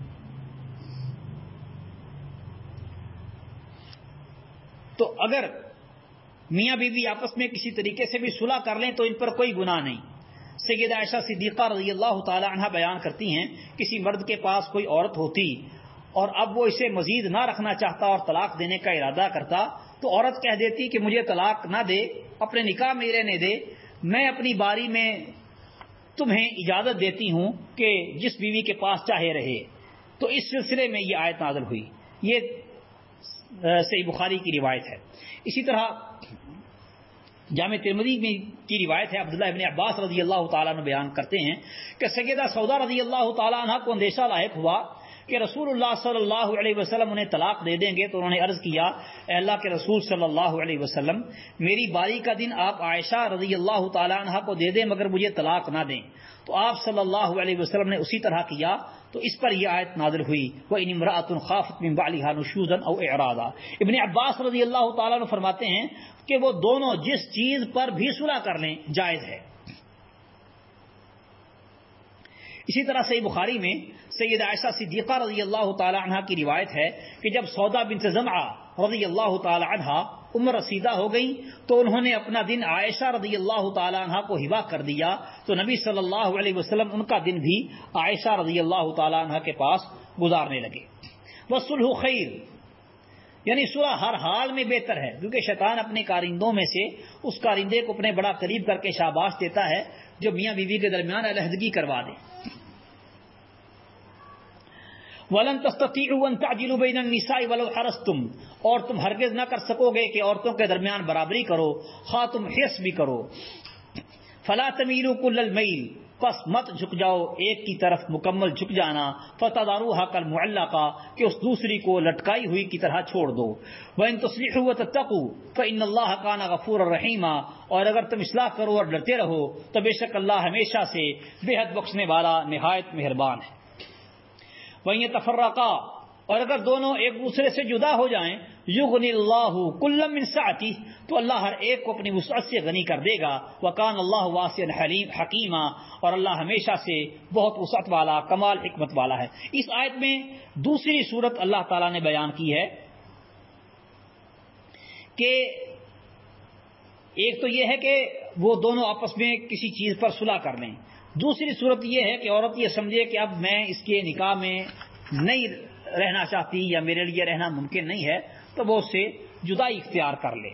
Speaker 1: تو اگر میاں بیوی آپس میں کسی طریقے سے بھی صلح کر لیں تو ان پر کوئی گناہ نہیں. سیدہ عائشہ صدیقہ رضی اللہ تعالی عنہ بیان کرتی ہیں، کسی مرد کے پاس کوئی عورت ہوتی اور اب وہ اسے مزید نہ رکھنا چاہتا اور طلاق دینے کا ارادہ کرتا تو عورت کہہ دیتی کہ مجھے طلاق نہ دے، اپنے نکاح میں رہنے دے، میں اپنی باری میں تمہیں اجازت دیتی ہوں کہ جس بیوی کے پاس چاہے رہے. تو اس سلسلے میں یہ آیت نازل ہوئی. یہ صحیح بخاری کی روایت ہے. اسی طرح جامع ترمذی میں کی روایت ہے، عبداللہ ابن عباس رضی اللہ تعالیٰ عنہ بیان کرتے ہیں کہ سیدہ سودا رضی اللہ تعالیٰ عنہ کو اندیشہ لاحق ہوا کہ رسول اللہ صلی اللہ علیہ وسلم انہیں طلاق دے دیں گے، تو انہوں نے عرض کیا اے اللہ کے رسول صلی اللہ علیہ وسلم، میری باری کا دن آپ عائشہ رضی اللہ تعالی عنہا کو دے دیں مگر مجھے طلاق نہ دیں۔ تو آپ صلی اللہ علیہ وسلم نے اسی طرح کیا، تو اس پر یہ آیت نازل ہوئی وَإِنِ امْرَأَةٌ خَافَتْ مِنْ بَعْلِهَا نُشُوزًا أَوْ إِعْرَاضًا۔ ابن عباس رضی اللہ تعالیٰ عنہ فرماتے ہیں کہ وہ دونوں جس چیز پر بھی صلح کر لیں جائز ہے۔ اسی طرح صحیح بخاری میں سیدہ عائشہ صدیقہ رضی اللہ تعالی عنہ کی روایت ہے کہ جب سودا بنت زمعہ رضی اللہ تعالی عنہ عمر رسیدہ ہو گئی تو انہوں نے اپنا دن عائشہ رضی اللہ تعالی عنہ کو ہبہ کر دیا، تو نبی صلی اللہ علیہ وسلم ان کا دن بھی عائشہ رضی اللہ تعالی عنہ کے پاس گزارنے لگے۔ والصلح خیر، یعنی صلح ہر حال میں بہتر ہے، کیونکہ شیطان اپنے کارندوں میں سے اس کارندے کو اپنے بڑا قریب کر کے شاباش دیتا ہے جو میاں بیوی کے درمیان علیحدگی کروا دے۔ وَلَن تَسْتَطِيعُوا أَن تَعْدِلُوا بَيْنَ النِّسَاءِ وَلَوْ حَرَصْتُمْ، اور تم ہرگز نہ کر سکو گے کہ عورتوں کے درمیان برابری کرو خواہ تم حرص بھی کرو۔ فَلَا تَمِيلُوا كُلَّ الْمَيْلِ، پس مت جھک جاؤ ایک کی طرف مکمل جھک جانا، فَتَذَرُوهَا كَالْمُعَلَّقَةِ، کہ اس دوسری کو لٹکائی ہوئی کی طرح چھوڑ دو۔ وَإِن تُصْلِحُوا وَتَتَّقُوا فَإِنَّ اللَّهَ كَانَ غَفُورًا رَحِيمًا، اور اگر تم اصلاح کرو اور ڈرتے رہو تو بے شک اللہ ہمیشہ سے بے حد بخشنے والا نہایت مہربان ہے۔ وَإِن يَتَفَرَّقَا، اور اگر دونوں ایک دوسرے سے جدا ہو جائیں، یغنی اللہ کلا من سعتہ، تو اللہ ہر ایک کو اپنی وسعت سے غنی کر دے گا۔ وکان اللہ واسعا حلیم حکیما، اور اللہ ہمیشہ سے بہت وسعت والا کمال حکمت والا ہے۔ اس آیت میں دوسری صورت اللہ تعالیٰ نے بیان کی ہے کہ ایک تو یہ ہے کہ وہ دونوں آپس میں کسی چیز پر صلح کر لیں، دوسری صورت یہ ہے کہ عورت یہ سمجھے کہ اب میں اس کے نکاح میں نہیں رہنا چاہتی یا میرے لیے رہنا ممکن نہیں ہے، تو وہ اس سے جدائی اختیار کر لے۔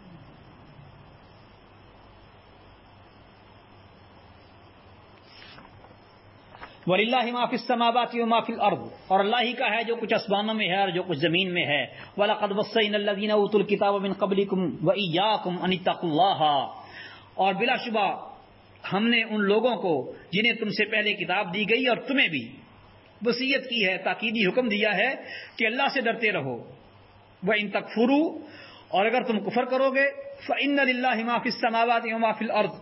Speaker 1: وَلِلَّهِ مَا فِي السَّمَاوَاتِ وَمَا فِي الْأَرْضِ، اور اللہ ہی کا ہے جو کچھ آسمانوں میں ہے اور جو کچھ زمین میں ہے۔ وَلَقَدْ وَصَّيْنَا الَّذِينَ أُوتُوا الْكِتَابَ مِنْ قَبْلِكُمْ وَإِيَّاكُمْ أَنِ اتَّقُوا اللَّهَ، اور بلا شبہ ہم نے ان لوگوں کو جنہیں تم سے پہلے کتاب دی گئی اور تمہیں بھی وصیت کی ہے، تاکیدی حکم دیا ہے کہ اللہ سے ڈرتے رہو۔ وَإِن تَكْفُرُوا، اور اگر تم کفر کرو گے، فَإِنَّ لِلَّهِ مَا فِي السَّمَاوَاتِ وَمَا فِي الْأَرْضِ،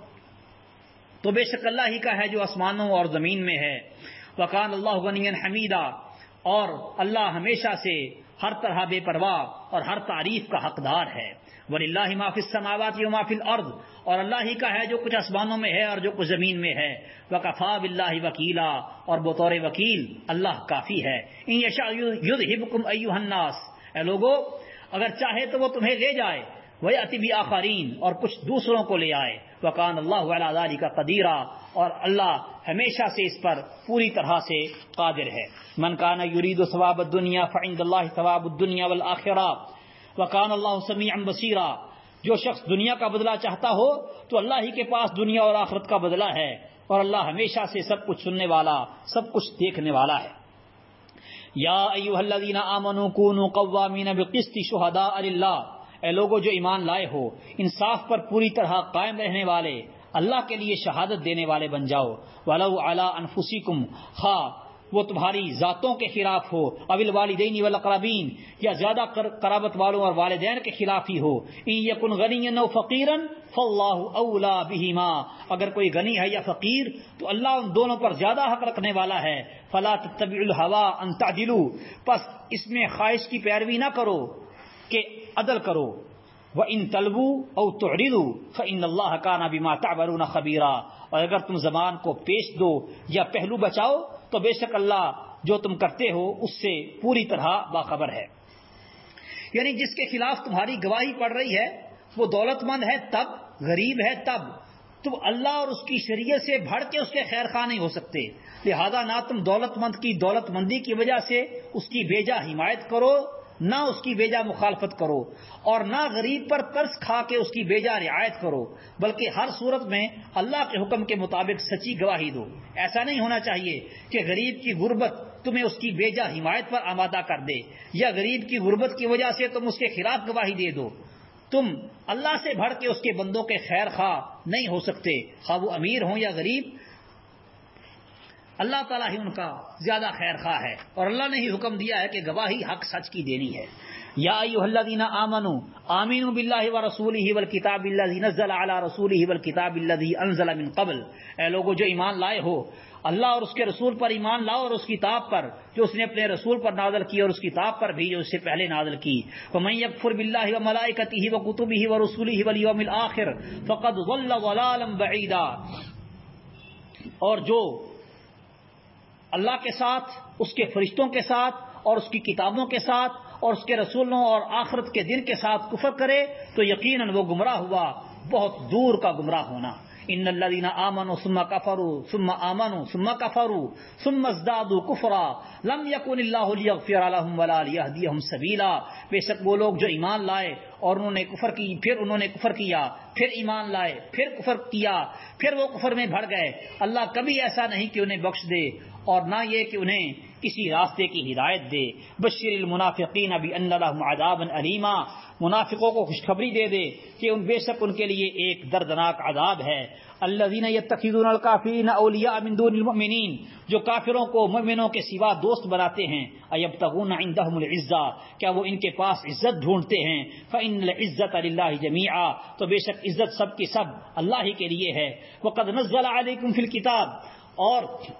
Speaker 1: تو بے شک اللہ ہی کا ہے جو آسمانوں اور زمین میں ہے۔ وَكَانَ اللَّهُ غَنِيًّا حَمِيدًا، اور اللہ ہمیشہ سے ہر طرح بے پرواہ اور ہر تعریف کا حقدار ہے۔ وَلِلَّهِ مَا فِي السَّمَاوَاتِ وَمَا فِي الْأَرْضِ، اور اللہ ہی کا ہے جو کچھ آسمانوں میں ہے اور جو کچھ زمین میں ہے۔ وَكَفَىٰ بِاللَّهِ وَكِيلًا، اور بطور وکیل اللہ کافی ہے۔ إِن يَشَأْ يُذْهِبْكُمْ أَيُّهَا النَّاسُ، اے لوگو اگر چاہے تو وہ تمہیں لے جائے، وَيَأْتِ بِآخَرِينَ، اور کچھ دوسروں کو لے آئے۔ وَكَانَ اللَّهُ عَلَىٰ ذَٰلِكَ قَدِيرًا، اور اللہ ہمیشہ سے اس پر پوری طرح سے قادر ہے۔ مَنْ كَانَ يُرِيدُ ثَوَابَ الدُّنْيَا فَعِندَ اللَّهِ ثَوَابُ الدُّنْيَا وَالْآخِرَةِ وَكَانَ اللَّهُ سَمِيعًا بَصِيرًا، جو شخص دنیا کا بدلہ چاہتا ہو تو اللہ ہی کے پاس دنیا اور آخرت کا بدلہ ہے، اور اللہ ہمیشہ سے سب کچھ سننے والا سب کچھ دیکھنے والا ہے۔ یا ایھا الذین آمنوا کونوا قوامین بالقسط شہداء للہ، اے لوگوں جو ایمان لائے ہو انصاف پر پوری طرح قائم رہنے والے، اللہ کے لیے شہادت دینے والے بن جاؤ۔ ولو علی انفسکم، خواہ وہ تمہاری ذاتوں کے خلاف ہو، او الوالدین والاقربین، یا زیادہ قرابت والوں اور والدین کے خلاف ہی ہو۔ ان یکن غنیا او فقیرا فاللہ اولی بہما، اگر کوئی غنی ہے یا فقیر تو اللہ ان دونوں پر زیادہ حق رکھنے والا ہے۔ فلا تتبعوا الہوی ان تعدلوا، پس اس میں خواہش کی پیروی نہ کرو کہ عدل کرو۔ وَإِن تَلْوُوا أَوْ تُعْرِضُوا فَإِنَّ اللَّهَ كَانَ بِمَا تَعْمَلُونَ خَبِيرًا، اور اگر تم زبان کو پیش دو یا پہلو بچاؤ تو بے شک اللہ جو تم کرتے ہو اس سے پوری طرح باخبر ہے۔ یعنی جس کے خلاف تمہاری گواہی پڑ رہی ہے وہ دولت مند ہے تب، غریب ہے تب، تم اللہ اور اس کی شریعت سے بڑھ کے اس کے خیر خواہ نہیں ہو سکتے، لہذا نہ تم دولت مند کی دولت مندی کی وجہ سے اس کی بیجا حمایت کرو، نہ اس کی بیجا مخالفت کرو، اور نہ غریب پر ترس کھا کے اس کی بیجا رعایت کرو، بلکہ ہر صورت میں اللہ کے حکم کے مطابق سچی گواہی دو۔ ایسا نہیں ہونا چاہیے کہ غریب کی غربت تمہیں اس کی بیجا حمایت پر آمادہ کر دے، یا غریب کی غربت کی وجہ سے تم اس کے خلاف گواہی دے دو۔ تم اللہ سے بڑھ کے اس کے بندوں کے خیر خواہ نہیں ہو سکتے، خواہ وہ امیر ہوں یا غریب۔ اللہ تعالیٰ ہی ان کا زیادہ خیر خواہ ہے، اور اللہ نے ہی حکم دیا ہے کہ گواہی حق سچ کی دینی ہے۔ یا ایھا الذین آمنوا آمنوا باللہ ورسولہ والکتاب الذی نزل علی رسولہ والکتاب الذی انزل من قبل، اے لوگو جو ایمان لائے ہو، اللہ اور اس کے رسول پر ایمان لاؤ، اور اس کتاب پر جو اس نے اپنے رسول پر نازل کی، اور اس کتاب پر بھی جو اس سے پہلے نازل کی۔ ومن یکفر باللہ وملائکتہ وکتبہ ورسلہ والیوم الآخر فقد ضل ضلالا بعیدا، اور جو اللہ کے ساتھ، اس کے فرشتوں کے ساتھ، اور اس کی کتابوں کے ساتھ، اور اس کے رسولوں اور آخرت کے دن کے ساتھ کفر کرے تو یقیناً وہ گمراہ ہوا بہت دور کا گمراہ ہونا۔ ان الذین آمنوا ثم کفروا ثم آمنوا ثم کفروا ثم ازدادوا کفرا لم یکن اللہ لیغفر لهم ولا لیہدیہم سبیلا، بے شک وہ لوگ جو ایمان لائے اور انہوں نے کفر کی، پھر انہوں نے کفر کیا، پھر ایمان لائے، پھر کفر کیا، پھر وہ کفر میں بڑھ گئے، اللہ کبھی ایسا نہیں کہ انہیں بخش دے اور نہ یہ کہ انہیں کسی راستے کی ہدایت دے۔ بشر المنافقین بان لهم عذابا الیما، منافقوں کو خوشخبری دے دے کہ ان بے شک ان کے لیے ایک دردناک عذاب ہے۔ الذین یتخذون الکافرین اولیاء من دون المؤمنین، جو کافروں کو مومنوں کے سوا دوست بناتے ہیں۔ ایبتغون عندهم العزہ، کیا وہ ان کے پاس عزت ڈھونڈتے ہیں؟ فإن العزة للہ جمیعا، تو بے شک عزت سب کی سب اللہ ہی کے لیے ہے۔ وقد نزل علیکم فی الکتاب، اور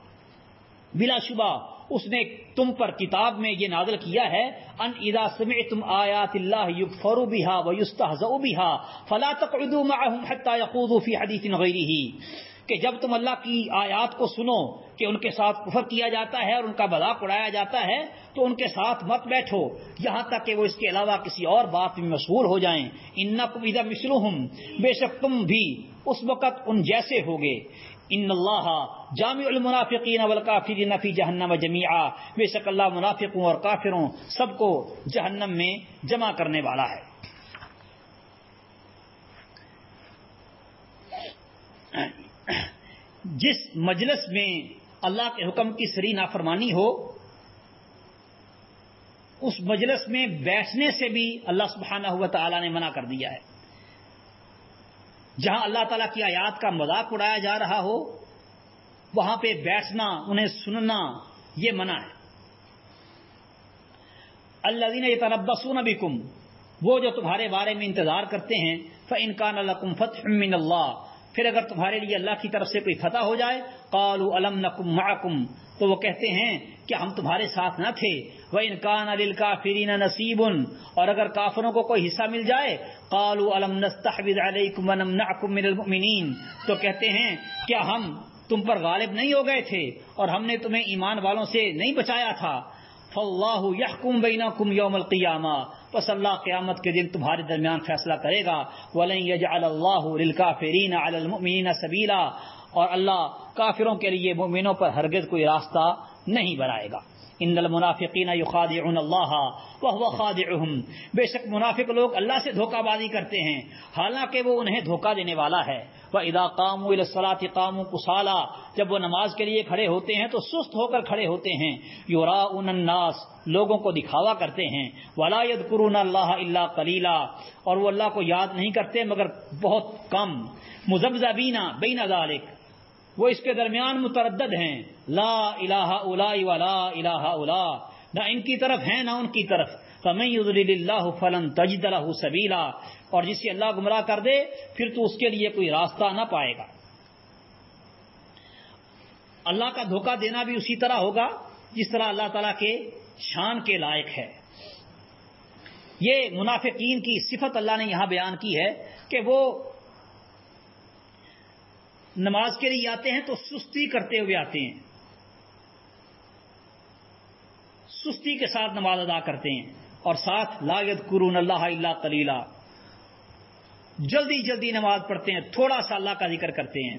Speaker 1: بلا شبہ اس نے تم پر کتاب میں یہ نازل کیا ہے، ان اذا سمعتم آیات اللہ یکفر بها ویستہزأ بها فلا تقعدوا معهم حتى يخوضوا في حدیث غیرہ، کہ جب تم اللہ کی آیات کو سنو کہ ان کے ساتھ کفر کیا جاتا ہے اور ان کا مذاق اڑایا جاتا ہے تو ان کے ساتھ مت بیٹھو یہاں تک کہ وہ اس کے علاوہ کسی اور بات میں مشغول ہو جائیں۔ انکم اذا مثلہم، بے شک تم بھی اس وقت ان جیسے ہوگے۔ ان اللہ جامع المنافقین والکافرین فی جہنم جمیعا، بے شک اللہ منافقوں اور کافروں سب کو جہنم میں جمع کرنے والا ہے۔ جس مجلس میں اللہ کے حکم کی سری نافرمانی ہو، اس مجلس میں بیٹھنے سے بھی اللہ سبحانہ و تعالی نے منع کر دیا ہے۔ جہاں اللہ تعالیٰ کی آیات کا مذاق اڑایا جا رہا ہو وہاں پہ بیٹھنا، انہیں سننا، یہ منع ہے۔ الذین یتربصون بکم، وہ جو تمہارے بارے میں انتظار کرتے ہیں، فإن کان لکم فتح من اللہ، پھر اگر تمہارے لیے اللہ کی طرف سے کوئی فتح ہو جائے، قالوا الم نکم معکم، تو وہ کہتے ہیں کہ ہم تمہارے ساتھ نہ تھے۔ وَإِن كَانَ لِلْكَافِرِينَ نَصِيبٌ، اور اگر کافروں کو کوئی حصہ مل جائے، قَالُوا أَلَمْ نَسْتَحْوِذْ عَلَيْكُمْ وَنَمْنَعْكُمْ مِنَ الْمُؤْمِنِينَ، تو کہتے ہیں کیا ہم تم پر غالب نہیں ہو گئے تھے اور ہم نے تمہیں ایمان والوں سے نہیں بچایا تھا۔ فَاللَّهُ يَحْكُمُ بَيْنَكُمْ يَوْمَ الْقِيَامَةِ، پس اللہ قیامت کے دن تمہارے درمیان فیصلہ کرے گا۔ وَلَن يَجْعَلَ اللَّهُ لِلْكَافِرِينَ عَلَى الْمُؤْمِنِينَ سَبِيلًا، اور اللہ کافروں کے لیے مومنوں پر ہرگز کوئی راستہ نہیں بنائے گا۔ ان المنافقین یخادعون اللہ وهو خادعهم، بے شک منافق لوگ اللہ سے دھوکہ بازی کرتے ہیں حالانکہ وہ انہیں دھوکہ دینے والا ہے۔ وَإِذَا قَامُوا إِلَى الصَّلَاةِ قَامُوا كُسَالَىٰ، جب وہ نماز کے لیے کھڑے ہوتے ہیں تو سست ہو کر کھڑے ہوتے ہیں۔ یُرَاءُونَ النَّاسَ، لوگوں کو دکھاوا کرتے ہیں۔ وَلَا يَذْكُرُونَ اللَّهَ إِلَّا قَلِيلًا، اور وہ اللہ کو یاد نہیں کرتے مگر بہت کم۔ مُذَبْذَبِينَ بَيْنَ ذَلِكَ، وہ اس کے درمیان متردد ہیں۔ لا الہ اولئک ولا الہ اولا، نہ ان کی طرف ہیں نہ ان کی طرف۔ فمن یضلل اللہ فلن تجد له سبیلا، اور جسے اللہ گمراہ کر دے پھر تو اس کے لیے کوئی راستہ نہ پائے گا۔ اللہ کا دھوکہ دینا بھی اسی طرح ہوگا جس طرح اللہ تعالیٰ کے شان کے لائق ہے۔ یہ منافقین کی صفت اللہ نے یہاں بیان کی ہے کہ وہ نماز کے لیے آتے ہیں تو سستی کرتے ہوئے آتے ہیں، سستی کے ساتھ نماز ادا کرتے ہیں، اور ساتھ لا یذکرون اللہ الا قلیلا، جلدی جلدی نماز پڑھتے ہیں، تھوڑا سا اللہ کا ذکر کرتے ہیں۔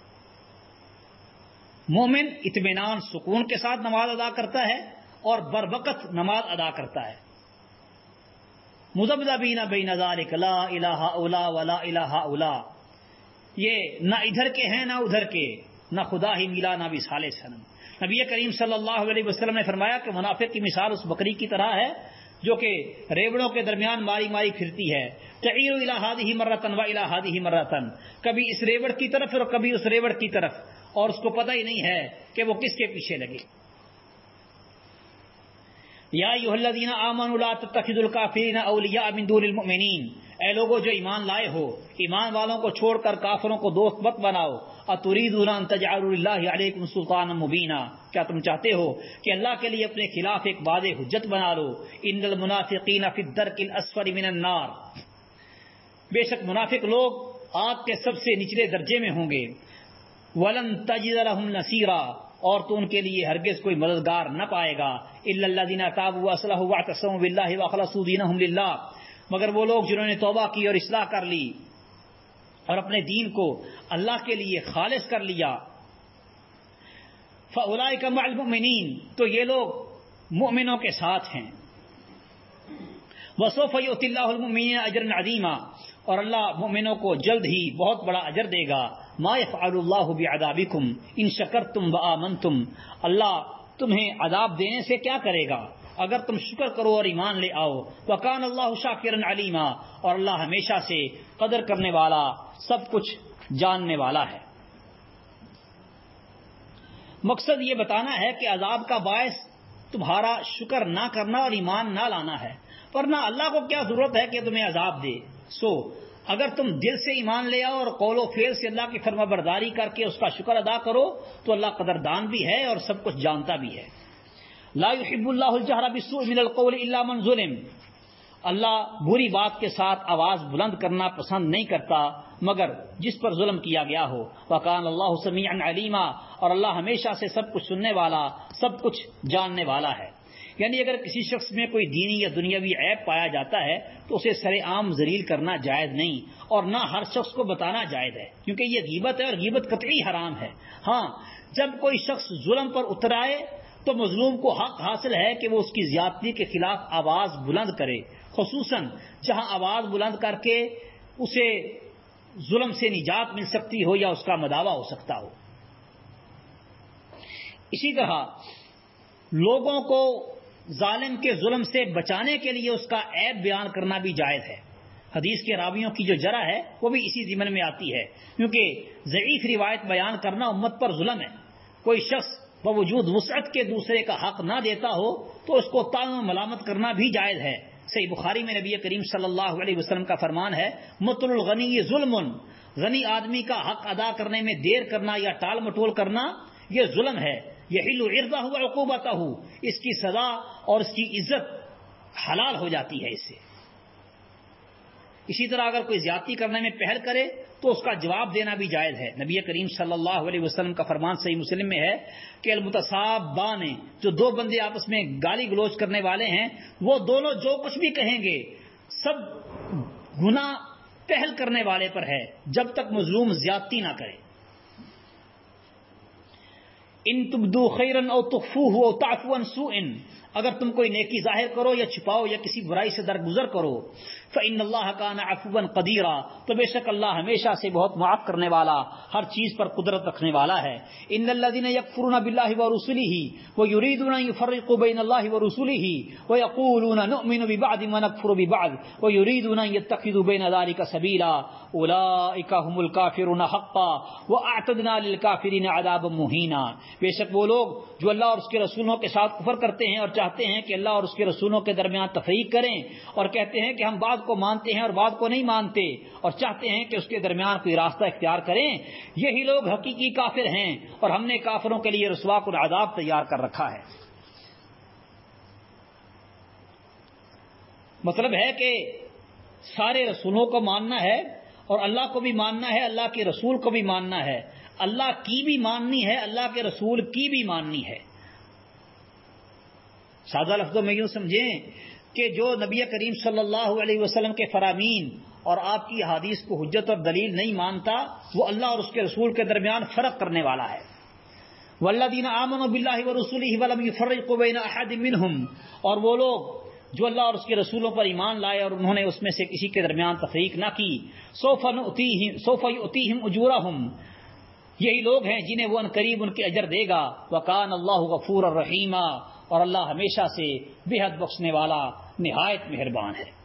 Speaker 1: مومن اطمینان سکون کے ساتھ نماز ادا کرتا ہے اور بروقت نماز ادا کرتا ہے۔ مذبذبین بین ذلک لا الہ الا ولا الہ الا، یہ نہ ادھر کے ہیں نہ ادھر کے، نہ خدا ہی ملا نہ بھی صالح سنم۔ نبی کریم صلی اللہ علیہ وسلم نے فرمایا کہ منافق کی مثال اس بکری کی طرح ہے جو کہ ریوڑوں کے درمیان ماری ماری پھرتی ہے۔ تعیر الی ہذہ مرۃ و الی ہذہ مرۃ، کبھی اس ریوڑ کی طرف اور کبھی اس ریوڑ کی طرف، اور اس کو پتہ ہی نہیں ہے کہ وہ کس کے پیچھے لگے۔ یا ایھا الذین آمنوا لا تتخذوا الکافرین اولیاء من دون المؤمنین، اے لوگوں جو ایمان لائے ہو، ایمان والوں کو چھوڑ کر کافروں کو دوست مت بناؤ۔ اتریدون ان تجعلوا للہ علیکم سلطانا مبینا، کیا تم چاہتے ہو کہ اللہ کے لیے اپنے خلاف ایک واضح حجت بنا لو؟ ان المنافقین فی الدرک الاسفل من النار، بے شک منافق لوگ آگ کے سب سے نچلے درجے میں ہوں گے۔ ولن تجد لهم نصیرا، اور تو ان کے لیے ہرگز کوئی مددگار نہ پائے گا۔ الا الذین تابوا واصلحوا واعتصموا باللہ واخلصوا دینهم للہ، مگر وہ لوگ جنہوں نے توبہ کی اور اصلاح کر لی اور اپنے دین کو اللہ کے لیے خالص کر لیا۔ فاولئک مع المؤمنین، تو یہ لوگ مؤمنوں کے ساتھ ہیں۔ وسوف یؤتی اللہ المؤمنین اجرا عظیما، اور اللہ مؤمنوں کو جلد ہی بہت بڑا اجر دے گا۔ ما یفعل اللہ بعذابکم ان شکرتم وآمنتم، اللہ تمہیں عذاب دینے سے کیا کرے گا اگر تم شکر کرو اور ایمان لے آؤ۔ وکان اللہ شاکرا علیما، اور اللہ ہمیشہ سے قدر کرنے والا، سب کچھ جاننے والا ہے۔ مقصد یہ بتانا ہے کہ عذاب کا باعث تمہارا شکر نہ کرنا اور ایمان نہ لانا ہے، ورنہ اللہ کو کیا ضرورت ہے کہ تمہیں عذاب دے۔ سو اگر تم دل سے ایمان لے آؤ اور قول و فعل سے اللہ کی فرما برداری کر کے اس کا شکر ادا کرو تو اللہ قدردان بھی ہے اور سب کچھ جانتا بھی ہے۔ لا يحب اللہ الجہر بالسوء من القول الا من ظلم، اللہ بری بات کے ساتھ آواز بلند کرنا پسند نہیں کرتا مگر جس پر ظلم کیا گیا ہو۔ وکان اللہ سمیعا علیما، اور اللہ ہمیشہ سے سب کچھ سننے والا، سب کچھ جاننے والا ہے۔ یعنی اگر کسی شخص میں کوئی دینی یا دنیاوی عیب پایا جاتا ہے تو اسے سر عام ذلیل کرنا جائز نہیں، اور نہ ہر شخص کو بتانا جائز ہے، کیونکہ یہ غیبت ہے اور غیبت قطعی حرام ہے۔ ہاں، جب کوئی شخص ظلم پر اتر آئے تو مظلوم کو حق حاصل ہے کہ وہ اس کی زیادتی کے خلاف آواز بلند کرے، خصوصاً جہاں آواز بلند کر کے اسے ظلم سے نجات مل سکتی ہو یا اس کا مداوع ہو سکتا ہو۔ اسی طرح لوگوں کو ظالم کے ظلم سے بچانے کے لیے اس کا عیب بیان کرنا بھی جائز ہے۔ حدیث کے راویوں کی جو جرح ہے وہ بھی اسی ضمن میں آتی ہے، کیونکہ ضعیف روایت بیان کرنا امت پر ظلم ہے۔ کوئی شخص باوجود وسعت کے دوسرے کا حق نہ دیتا ہو تو اس کو طعن و ملامت کرنا بھی جائز ہے۔ صحیح بخاری میں نبی کریم صلی اللہ علیہ وسلم کا فرمان ہے، مطل الغنی ظلم، غنی آدمی کا حق ادا کرنے میں دیر کرنا یا ٹال مٹول کرنا یہ ظلم ہے۔ یحل عرضہ وعقوبتہ، اس کی سزا اور اس کی عزت حلال ہو جاتی ہے اس سے۔ اسی طرح اگر کوئی زیادتی کرنے میں پہل کرے تو اس کا جواب دینا بھی جائز ہے۔ نبی کریم صلی اللہ علیہ وسلم کا فرمان صحیح مسلم میں ہے کہ المتصابان، جو دو بندے آپس میں گالی گلوچ کرنے والے ہیں، وہ دونوں جو کچھ بھی کہیں گے سب گناہ پہل کرنے والے پر ہے جب تک مظلوم زیادتی نہ کرے۔ ان تبدو خیرن او تخفوہ او تعفو عن سوء، اگر تم کوئی نیکی ظاہر کرو یا چھپاؤ یا کسی برائی سے درگزر کرو، فإن اللہ کان عفوا قدیرا، تو بے شک اللہ ہمیشہ سے بہت معاف کرنے والا، ہر چیز پر قدرت رکھنے والا ہے۔ ان الذين يكفرون بالله ورسله ويريدون ان يفرقوا بين الله ورسله ويقولون نؤمن ببعض ونكفر ببعض ويريدون ان يتخذوا بين ذلك سبيلا اولئك هم الكافرون حقا واعتدنا للكافرين عذابا مهينا، بے شک وہ لوگ جو اللہ اور اس کے رسولوں کے ساتھ کفر کرتے ہیں اور چاہتے ہیں کہ اللہ اور اس کے رسولوں کے درمیان تفریق کریں، اور کہتے ہیں کہ ہم بعض کو مانتے ہیں اور بعض کو نہیں مانتے، اور چاہتے ہیں کہ اس کے درمیان کوئی راستہ اختیار کریں، یہی لوگ حقیقی کافر ہیں اور ہم نے کافروں کے لیے رسوا کن عذاب تیار کر رکھا ہے۔ مطلب ہے کہ سارے رسولوں کو ماننا ہے اور اللہ کو بھی ماننا ہے، اللہ کے رسول کو بھی ماننا ہے، اللہ کی بھی ماننی ہے، اللہ کے رسول کی بھی ماننی ہے۔ سادہ لفظوں میں یوں سمجھیں کہ جو نبی کریم صلی اللہ علیہ وسلم کے فرامین اور آپ کی حدیث کو حجت اور دلیل نہیں مانتا وہ اللہ اور اس کے رسول کے درمیان فرق کرنے والا ہے۔ والذین آمنوا باللہ ورسولہ ولم یفرقوا بین احد منہم، اور وہ لوگ جو اللہ اور اس کے رسولوں پر ایمان لائے اور انہوں نے اس میں سے کسی کے درمیان تفریق نہ کی، سوف نؤتیہم سوف یؤتیہم اجورہم، یہی لوگ ہیں جنہیں وہ عنقریب ان کے اجر دے گا۔ وکان اللہ غفورا رحیما، اور اللہ ہمیشہ سے بے حد بخشنے والا، نہایت مہربان ہے۔